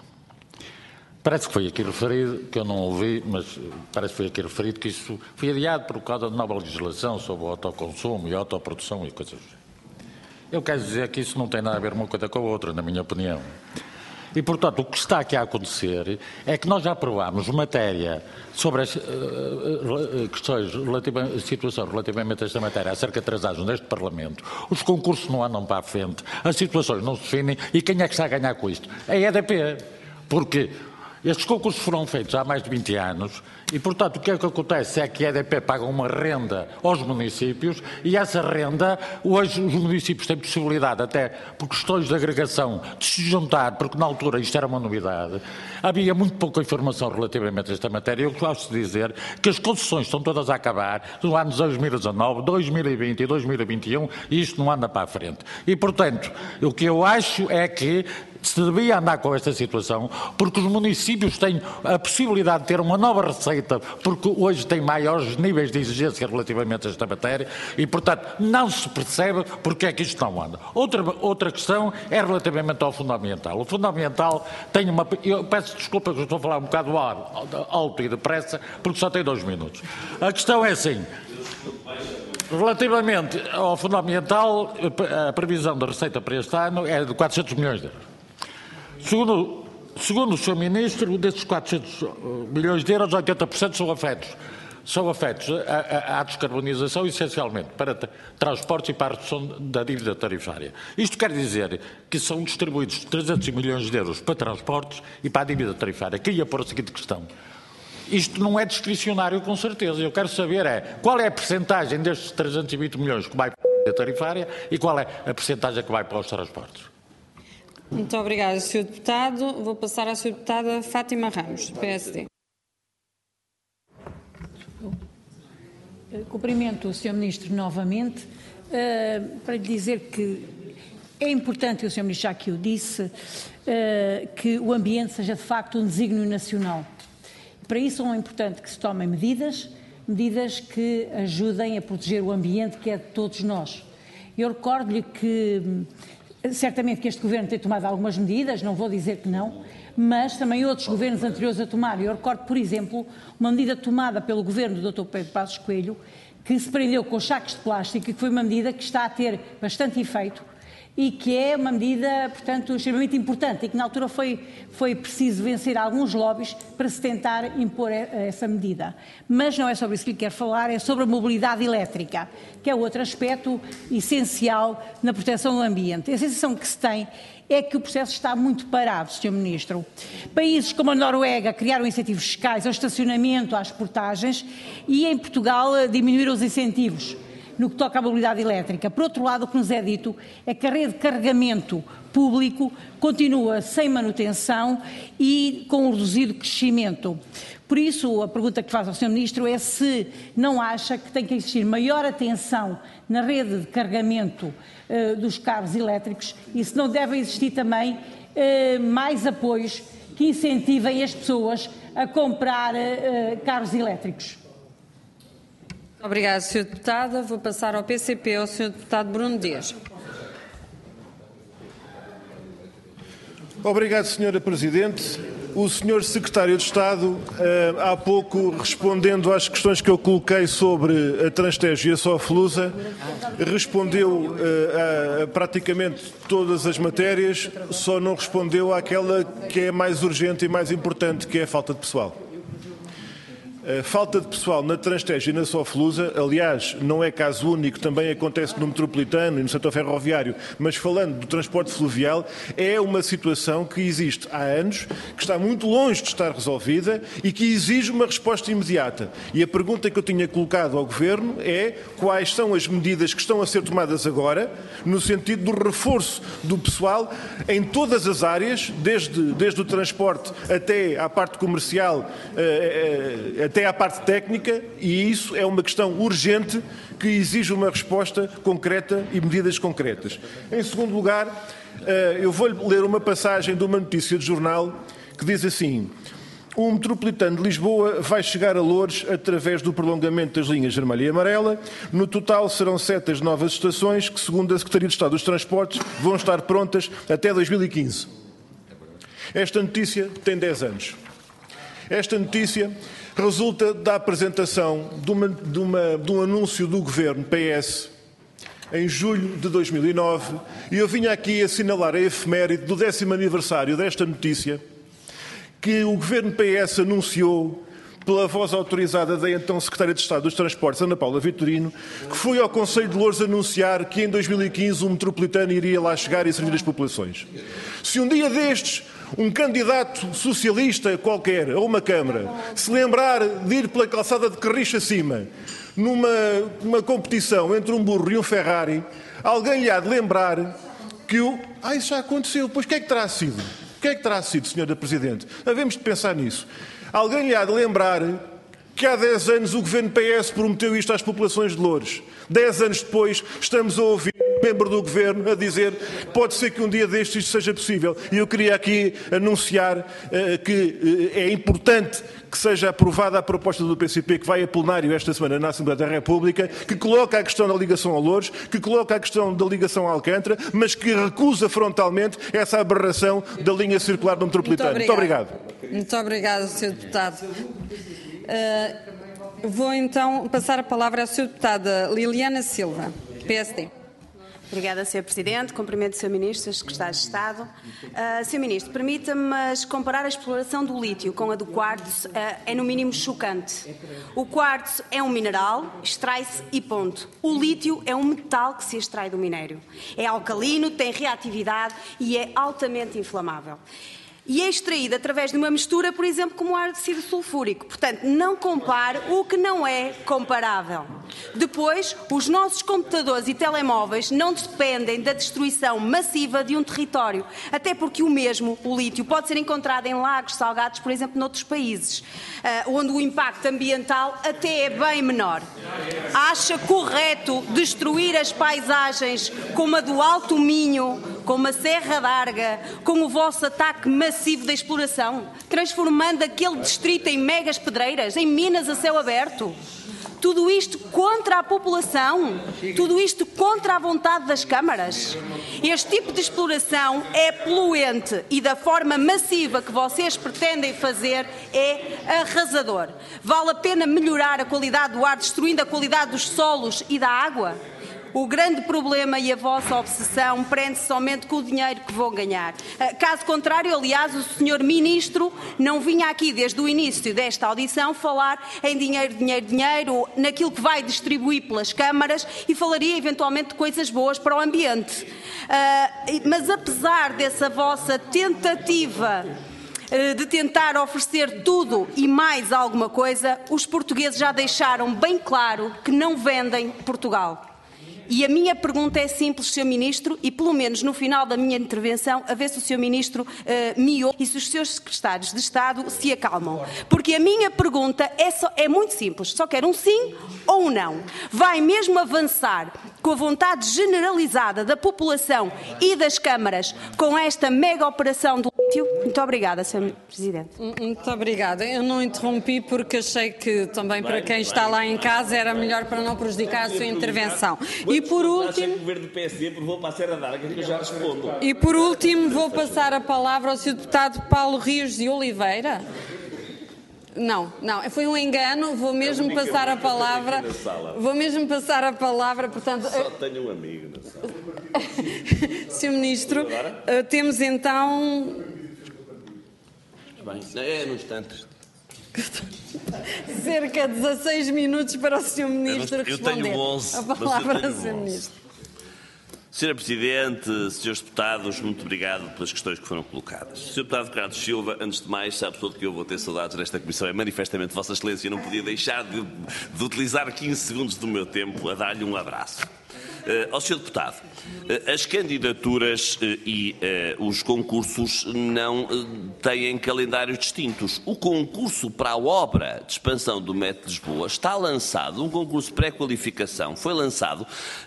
Parece que foi aqui referido, que eu não ouvi, mas parece que foi aqui referido que isso foi adiado por causa da nova legislação sobre o autoconsumo e a autoprodução e coisas assim. Eu quero dizer que isso não tem nada a ver uma coisa com a outra, na minha opinião. E, portanto, o que está aqui a acontecer é que nós já aprovámos matéria sobre as uh, uh, questões, relativa, a situação relativamente a esta matéria há cerca de três anos neste Parlamento. Os concursos não andam para a frente, as situações não se definem e quem é que está a ganhar com isto? A E D P. Porque estes concursos foram feitos há mais de vinte anos e, portanto, o que é que acontece é que a E D P paga uma renda aos municípios e essa renda, hoje os municípios têm possibilidade, até por questões de agregação, de se juntar, porque na altura isto era uma novidade. Havia muito pouca informação relativamente a esta matéria. Eu gosto de dizer que as concessões estão todas a acabar nos anos dois mil e dezanove, dois mil e vinte e dois mil e vinte e um e isto não anda para a frente. E, portanto, o que eu acho é que se devia andar com esta situação, porque os municípios têm a possibilidade de ter uma nova receita, porque hoje têm maiores níveis de exigência relativamente a esta matéria e, portanto, não se percebe porque é que isto não anda. Outra, outra questão é relativamente ao fundamental. O fundamental tem uma... Eu peço desculpa que eu estou a falar um bocado alto e depressa, porque só tem dois minutos. A questão é assim... Relativamente ao fundamental, a previsão da receita para este ano é de quatrocentos milhões de euros. Segundo, segundo o senhor Ministro, desses quatrocentos milhões de euros, oitenta por cento são afetos, são afetos à, à descarbonização, essencialmente para transportes e para a redução da dívida tarifária. Isto quer dizer que são distribuídos trezentos milhões de euros para transportes e para a dívida tarifária. Queria pôr a seguinte questão. Isto não é discricionário, com certeza. Eu quero saber é qual é a percentagem destes trezentos e vinte milhões que vai para a dívida tarifária e qual é a percentagem que vai para os transportes. Muito obrigada, senhor Deputado. Vou passar à senhora Deputada Fátima Ramos, do P S D. Cumprimento o senhor Ministro novamente uh, para lhe dizer que é importante, e o senhor Ministro já aqui o disse, uh, que o ambiente seja de facto um desígnio nacional. Para isso é importante que se tomem medidas, medidas que ajudem a proteger o ambiente que é de todos nós. Eu recordo-lhe que Certamente que este Governo tem tomado algumas medidas, não vou dizer que não, mas também outros governos anteriores a tomar. Eu recordo, por exemplo, uma medida tomada pelo Governo do doutor Pedro Passos Coelho, que se prendeu com os sacos de plástico e que foi uma medida que está a ter bastante efeito e que é uma medida, portanto, extremamente importante e que na altura foi, foi preciso vencer alguns lobbies para se tentar impor essa medida. Mas não é sobre isso que lhe quero falar, é sobre a mobilidade elétrica, que é outro aspecto essencial na proteção do ambiente. A sensação que se tem é que o processo está muito parado, senhor Ministro. Países como a Noruega criaram incentivos fiscais ao estacionamento, às portagens, e em Portugal diminuíram os incentivos no que toca à mobilidade elétrica. Por outro lado, o que nos é dito é que a rede de carregamento público continua sem manutenção e com um reduzido crescimento. Por isso, a pergunta que faço ao senhor Ministro é se não acha que tem que existir maior atenção na rede de carregamento uh, dos carros elétricos e se não deve existir também uh, mais apoios que incentivem as pessoas a comprar uh, carros elétricos. Obrigada, senhora Deputada. Vou passar ao P C P, ao senhor Deputado Bruno Dias. Obrigado, senhora Presidente. O senhor Secretário de Estado, há pouco, respondendo às questões que eu coloquei sobre a Transtejo e a Soflusa, respondeu a, a praticamente todas as matérias, só não respondeu àquela que é mais urgente e mais importante, que é a falta de pessoal. A falta de pessoal na Transtejo e na Soflusa, aliás, não é caso único, também acontece no metropolitano e no setor ferroviário, mas falando do transporte fluvial, é uma situação que existe há anos, que está muito longe de estar resolvida e que exige uma resposta imediata. E a pergunta que eu tinha colocado ao Governo é quais são as medidas que estão a ser tomadas agora, no sentido do reforço do pessoal em todas as áreas, desde, desde o transporte até à parte comercial, até à parte técnica, e isso é uma questão urgente que exige uma resposta concreta e medidas concretas. Em segundo lugar, eu vou ler uma passagem de uma notícia de jornal que diz assim: o metropolitano de Lisboa vai chegar a Loures através do prolongamento das linhas vermelha e amarela. No total serão sete as novas estações que, segundo a Secretaria de Estado dos Transportes, vão estar prontas até dois mil e quinze. Esta notícia tem dez anos. Esta notícia resulta da apresentação de, uma, de, uma, de um anúncio do Governo P S em julho de dois mil e nove, e eu vinha aqui assinalar a efeméride do décimo aniversário desta notícia, que o Governo P S anunciou pela voz autorizada da então Secretária de Estado dos Transportes, Ana Paula Vitorino, que foi ao Conselho de Loures anunciar que em dois mil e quinze o metropolitano iria lá chegar e servir as populações. Se um dia destes um candidato socialista qualquer a uma Câmara se lembrar de ir pela calçada de Carris acima numa uma competição entre um burro e um Ferrari, alguém lhe há de lembrar que o... Ah, isso já aconteceu. Pois o que é que terá sido? O que é que terá sido, senhora Presidente? Havemos de pensar nisso. Alguém lhe há de lembrar que há dez anos o Governo P S prometeu isto às populações de Loures. Dez anos depois estamos a ouvir um membro do Governo a dizer que pode ser que um dia destes isto seja possível. E eu queria aqui anunciar uh, que uh, é importante que seja aprovada a proposta do P C P, que vai a plenário esta semana na Assembleia da República, que coloca a questão da ligação a Loures, que coloca a questão da ligação a Alcântara, mas que recusa frontalmente essa aberração da linha circular do metropolitano. Muito obrigado. Muito obrigado, Muito obrigado senhor Deputado. Uh, vou então passar a palavra à senhora Deputada Liliana Silva, P S D. Obrigada, senhor Presidente. Cumprimento o senhor Ministro, secretário de Estado. Uh, senhor Ministro, permita-me, mas comparar a exploração do lítio com a do quartzo uh, é no mínimo chocante. O quartzo é um mineral, extrai-se e ponto. O lítio é um metal que se extrai do minério. É alcalino, tem reatividade e é altamente inflamável. E é extraído através de uma mistura, por exemplo, como o ácido sulfúrico. Portanto, não compare o que não é comparável. Depois, os nossos computadores e telemóveis não dependem da destruição massiva de um território, até porque o mesmo, o lítio, pode ser encontrado em lagos salgados, por exemplo, noutros países, onde o impacto ambiental até é bem menor. Acha correto destruir as paisagens como a do Alto Minho, como a Serra d'Arga, com o vosso ataque massivo da exploração, transformando aquele distrito em megas pedreiras, em minas a céu aberto? Tudo isto contra a população? Tudo isto contra a vontade das câmaras? Este tipo de exploração é poluente e da forma massiva que vocês pretendem fazer é arrasador. Vale a pena melhorar a qualidade do ar destruindo a qualidade dos solos e da água? O grande problema e a vossa obsessão prende-se somente com o dinheiro que vão ganhar. Caso contrário, aliás, o senhor Ministro não vinha aqui desde o início desta audição falar em dinheiro, dinheiro, dinheiro, naquilo que vai distribuir pelas câmaras e falaria eventualmente de coisas boas para o ambiente. Uh, mas apesar dessa vossa tentativa de tentar oferecer tudo e mais alguma coisa, os portugueses já deixaram bem claro que não vendem Portugal. E a minha pergunta é simples, senhor Ministro, e pelo menos no final da minha intervenção, a ver se o senhor Ministro uh, me ouve e se os seus secretários de Estado se acalmam. Porque a minha pergunta é, só, é muito simples, só quero um sim ou um não. Vai mesmo avançar com a vontade generalizada da população e das câmaras com esta mega operação do lítio? Muito obrigada, senhor Presidente. Muito obrigada. Eu não interrompi porque achei que também para quem está lá em casa era melhor para não prejudicar a sua intervenção. E por último, o governo do P S D aprovou para a Serra d'Arga, que eu já respondo. E por último vou passar a palavra ao senhor deputado Paulo Rios de Oliveira. Não, não, foi um engano, vou mesmo passar a palavra. Vou mesmo passar a palavra, portanto. Só tenho um amigo na sala. senhor Ministro, temos então. Bem, é no instante. Cerca de dezasseis minutos para o senhor Ministro eu, eu responder. Tenho onze, a palavra ao senhor onze. Ministro. senhora Presidente, senhores deputados, muito obrigado pelas questões que foram colocadas. senhor Deputado Carlos Silva, antes de mais, sabe todo que eu vou ter saudades desta Comissão. É manifestamente Vossa Excelência, eu não podia deixar de, de utilizar quinze segundos do meu tempo a dar-lhe um abraço. Uh, ao senhor Deputado, uh, as candidaturas uh, e uh, os concursos não uh, têm calendários distintos. O concurso para a obra de expansão do Metro de Lisboa está lançado, um concurso pré-qualificação foi lançado.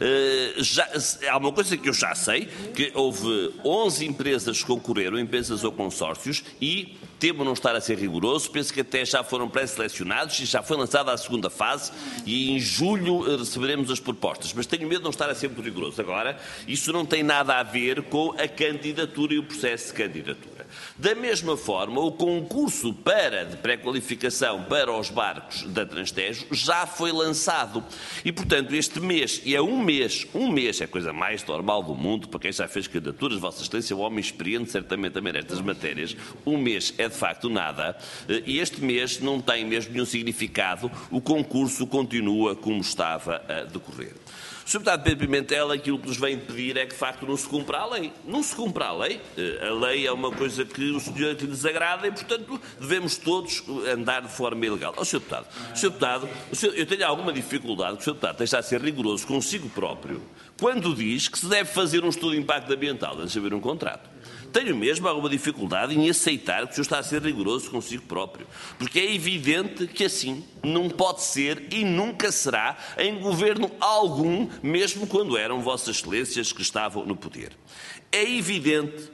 Uh, já, há uma coisa que eu já sei, que houve onze empresas que concorreram, empresas ou consórcios, e temo não estar a ser rigoroso, penso que até já foram pré-selecionados e já foi lançada a segunda fase e em julho uh, receberemos as propostas. Mas tenho medo de não estar a ser muito rigoroso. Agora, isso não tem nada a ver com a candidatura e o processo de candidatura. Da mesma forma, o concurso para de pré-qualificação para os barcos da Transtejo já foi lançado. E, portanto, este mês, e é um mês, um mês é a coisa mais normal do mundo, para quem já fez candidaturas, Vossa Excelência é um homem experiente, certamente também nestas matérias, um mês é de facto nada, e este mês não tem mesmo nenhum significado, o concurso continua como estava a decorrer. senhor Deputado Pedro Pimentel, aquilo que nos vem pedir é que, de facto, não se cumpra a lei. Não se cumpra a lei. A lei é uma coisa que o senhor lhe desagrada e, portanto, devemos todos andar de forma ilegal. Ó, senhor Deputado, senhor Deputado o senhor, eu tenho alguma dificuldade que o senhor Deputado esteja a ser rigoroso consigo próprio quando diz que se deve fazer um estudo de impacto ambiental antes de haver um contrato. Tenho mesmo alguma dificuldade em aceitar que o senhor está a ser rigoroso consigo próprio, porque é evidente que assim não pode ser e nunca será em governo algum, mesmo quando eram Vossas Excelências que estavam no poder. É evidente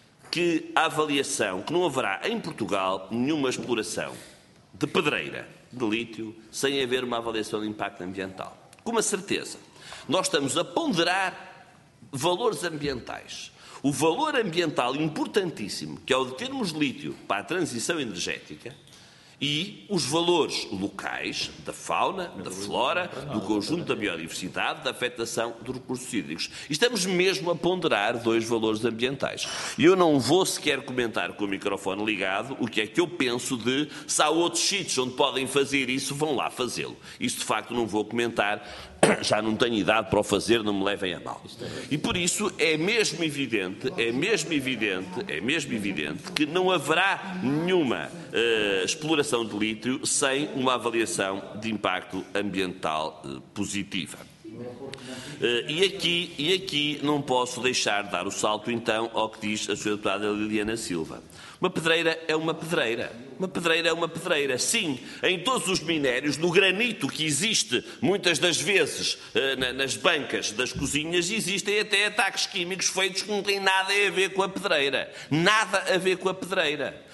que a avaliação, que não haverá em Portugal nenhuma exploração de pedreira, de lítio, sem haver uma avaliação de impacto ambiental. Com uma certeza. Nós estamos a ponderar valores ambientais. O valor ambiental importantíssimo, que é o de termos lítio para a transição energética, e os valores locais da fauna, da flora, do conjunto da biodiversidade, da afetação dos recursos hídricos. E estamos mesmo a ponderar dois valores ambientais. E eu não vou sequer comentar com o microfone ligado o que é que eu penso de se há outros sítios onde podem fazer isso, vão lá fazê-lo. Isso, de facto, não vou comentar. Já não tenho idade para o fazer, não me levem a mal. E por isso é mesmo evidente, é mesmo evidente, é mesmo evidente que não haverá nenhuma uh, exploração de lítio sem uma avaliação de impacto ambiental uh, positiva. Uh, e, aqui, e aqui não posso deixar de dar o salto então ao que diz a senhora deputada Liliana Silva. Uma pedreira é uma pedreira. Uma pedreira é uma pedreira. Sim, em todos os minérios, no granito que existe muitas das vezes nas bancas das cozinhas, existem até ataques químicos feitos que não têm nada a ver com a pedreira. Nada a ver com a pedreira.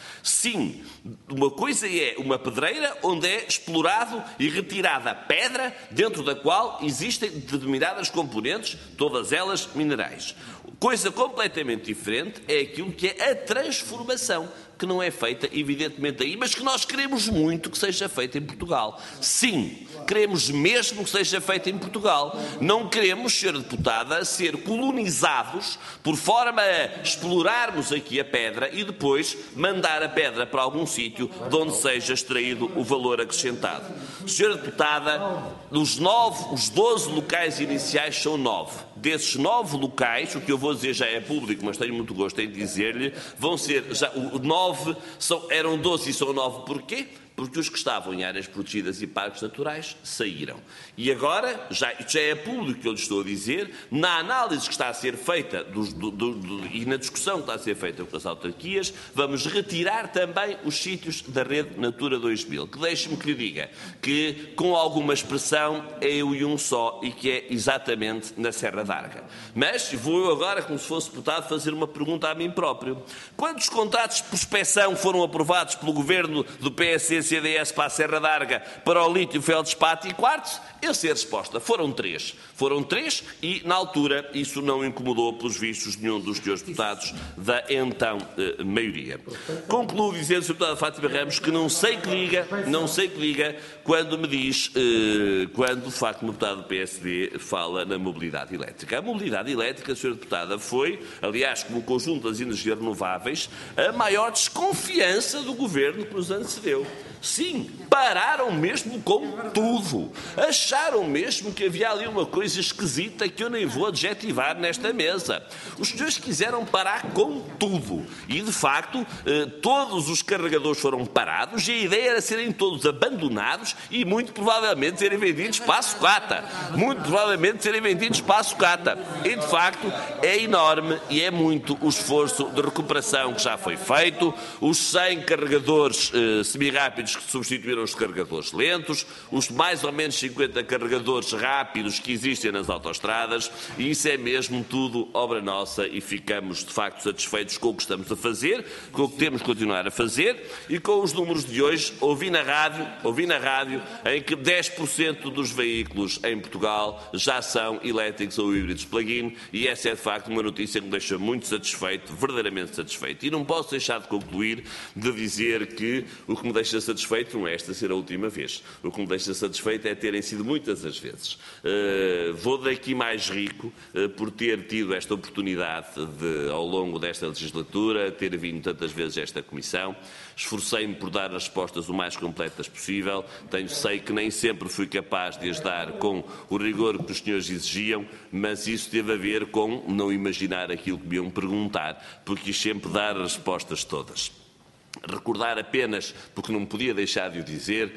Sim, uma coisa é uma pedreira onde é explorado e retirada pedra dentro da qual existem determinadas componentes, todas elas minerais. Coisa completamente diferente é aquilo que é a transformação, que não é feita, evidentemente, aí, mas que nós queremos muito que seja feita em Portugal. Sim, queremos mesmo que seja feita em Portugal. Não queremos, senhora Deputada, ser colonizados por forma a explorarmos aqui a pedra e depois mandar a pedra para algum sítio de onde seja extraído o valor acrescentado. Senhora Deputada, os, nove, os doze locais iniciais são nove. Desses nove locais, o que eu vou dizer já é público, mas tenho muito gosto em dizer-lhe, vão ser, já, o, nove, são, eram doze e são nove porquê? Porque os que estavam em áreas protegidas e parques naturais saíram. E agora, já, já é público que eu lhe estou a dizer, na análise que está a ser feita dos, do, do, do, e na discussão que está a ser feita com as autarquias, vamos retirar também os sítios da rede Natura dois mil. Que deixe-me que lhe diga que, com alguma expressão, é eu e um só, e que é exatamente na Serra d'Arga. Mas vou eu agora, como se fosse deputado, fazer uma pergunta a mim próprio. Quantos contratos de prospecção foram aprovados pelo governo do P S C C D S para a Serra d'Arga, para o lítio, feldespato e quartzo? Eu sei a resposta. Foram três. Foram três e, na altura, isso não incomodou, pelos vistos, nenhum dos senhores deputados da então eh, maioria. Concluo dizendo, senhor deputado Fátima Ramos, que não sei que diga, não sei que diga quando me diz, eh, quando, de facto, o deputado do P S D fala na mobilidade elétrica. A mobilidade elétrica, senhora deputada, foi, aliás, como o conjunto das energias renováveis, a maior desconfiança do governo que nos antecedeu. Sim, pararam mesmo com tudo. Acharam mesmo que havia ali uma coisa esquisita que eu nem vou adjetivar nesta mesa. Os senhores quiseram parar com tudo. E, de facto, eh, todos os carregadores foram parados e a ideia era serem todos abandonados e, muito provavelmente, serem vendidos para a sucata. Muito provavelmente serem vendidos para a sucata. E, de facto, é enorme e é muito o esforço de recuperação que já foi feito. Os cem carregadores eh, semi-rápidos que substituíram os carregadores lentos, os mais ou menos cinquenta carregadores rápidos que existem nas autoestradas, e isso é mesmo tudo obra nossa e ficamos de facto satisfeitos com o que estamos a fazer, com o que temos que continuar a fazer e com os números de hoje. Ouvi na rádio, ouvi na rádio em que dez por cento dos veículos em Portugal já são elétricos ou híbridos plug-in, e essa é de facto uma notícia que me deixa muito satisfeito, verdadeiramente satisfeito. E não posso deixar de concluir de dizer que o que me deixa satisfeito não é esta ser a última vez. O que me deixa satisfeito é terem sido muitas as vezes. Uh, vou daqui mais rico uh, por ter tido esta oportunidade de, ao longo desta legislatura, ter vindo tantas vezes a esta Comissão. Esforcei-me por dar as respostas o mais completas possível. Tenho, sei que nem sempre fui capaz de as dar com o rigor que os senhores exigiam, mas isso teve a ver com não imaginar aquilo que me iam perguntar, porque quis sempre dar as respostas todas. Recordar apenas, porque não podia deixar de o dizer,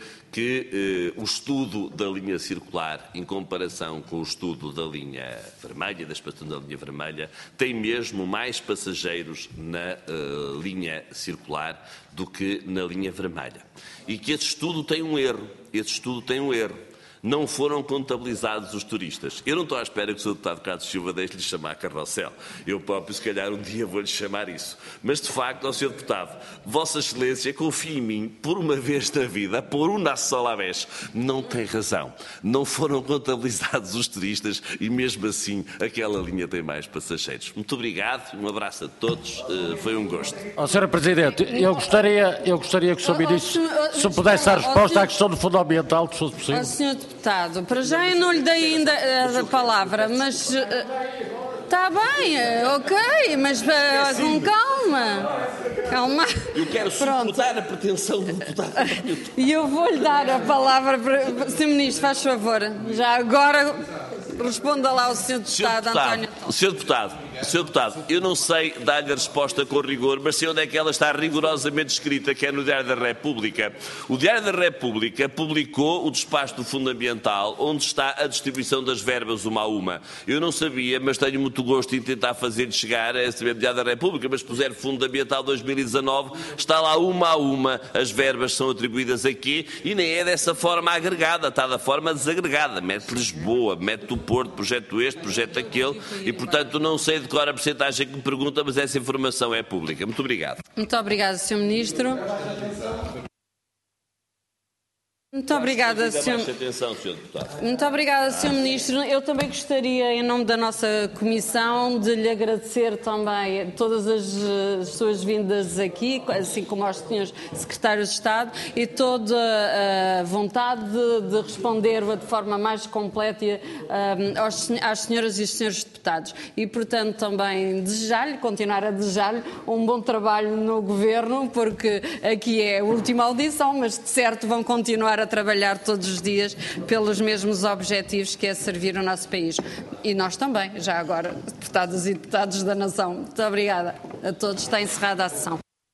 que eh, o estudo da linha circular, em comparação com o estudo da linha vermelha, da expansão da linha vermelha, tem mesmo mais passageiros na eh, linha circular do que na linha vermelha. E que esse estudo tem um erro. Esse estudo tem um erro. Não foram contabilizados os turistas. Eu não estou à espera que o senhor deputado Carlos Silva deixe-lhe chamar carrossel. Eu próprio, se calhar, um dia vou-lhe chamar isso. Mas, de facto, ao senhor deputado, Vossa Excelência, confie em mim, por uma vez na vida, por uma sola vez, não tem razão. Não foram contabilizados os turistas e, mesmo assim, aquela linha tem mais passageiros. Muito obrigado, um abraço a todos, foi um gosto. Oh, senhora Presidente, eu gostaria, eu gostaria que o senhor me disse, se pudesse dar resposta à questão do fundo ambiental, se fosse possível. Deputado, para já eu não lhe dei ainda a palavra, mas está bem, ok, mas uh, com calma. Calma. Eu quero suportar a pretensão do deputado. E eu vou-lhe dar a palavra, para... senhor Ministro, faz favor. Já agora responda lá ao senhor Deputado, deputado António. senhor Deputado, senhor Deputado, eu não sei dar-lhe a resposta com rigor, mas sei onde é que ela está rigorosamente escrita, que é no Diário da República. O Diário da República publicou o despacho do Fundo Ambiental, onde está a distribuição das verbas uma a uma. Eu não sabia, mas tenho muito gosto em tentar fazer chegar a esse mesmo Diário da República, mas puser Fundo Ambiental dois mil e dezanove, está lá uma a uma, as verbas são atribuídas aqui, e nem é dessa forma agregada, está da forma desagregada. Mete Lisboa, mete o Porto, projeto este, projeto aquele, e portanto não sei de declaro a percentagem que me pergunta, mas essa informação é pública. Muito obrigado. Muito obrigada, senhor Ministro. Muito obrigada, senhor Atenção, senhor Deputado. Muito obrigada, senhor Ministro. Eu também gostaria, em nome da nossa Comissão, de lhe agradecer também todas as, as suas vindas aqui, assim como aos senhores Secretários de Estado, e toda a vontade de, de responder de forma mais completa um, aos, às senhoras e os senhores deputados. E, portanto, também desejar-lhe, continuar a desejar-lhe um bom trabalho no Governo, porque aqui é a última audição, mas de certo vão continuar a a trabalhar todos os dias pelos mesmos objetivos, que é servir o nosso país. E nós também, já agora, deputadas e deputados da Nação. Muito obrigada a todos. Está encerrada a sessão.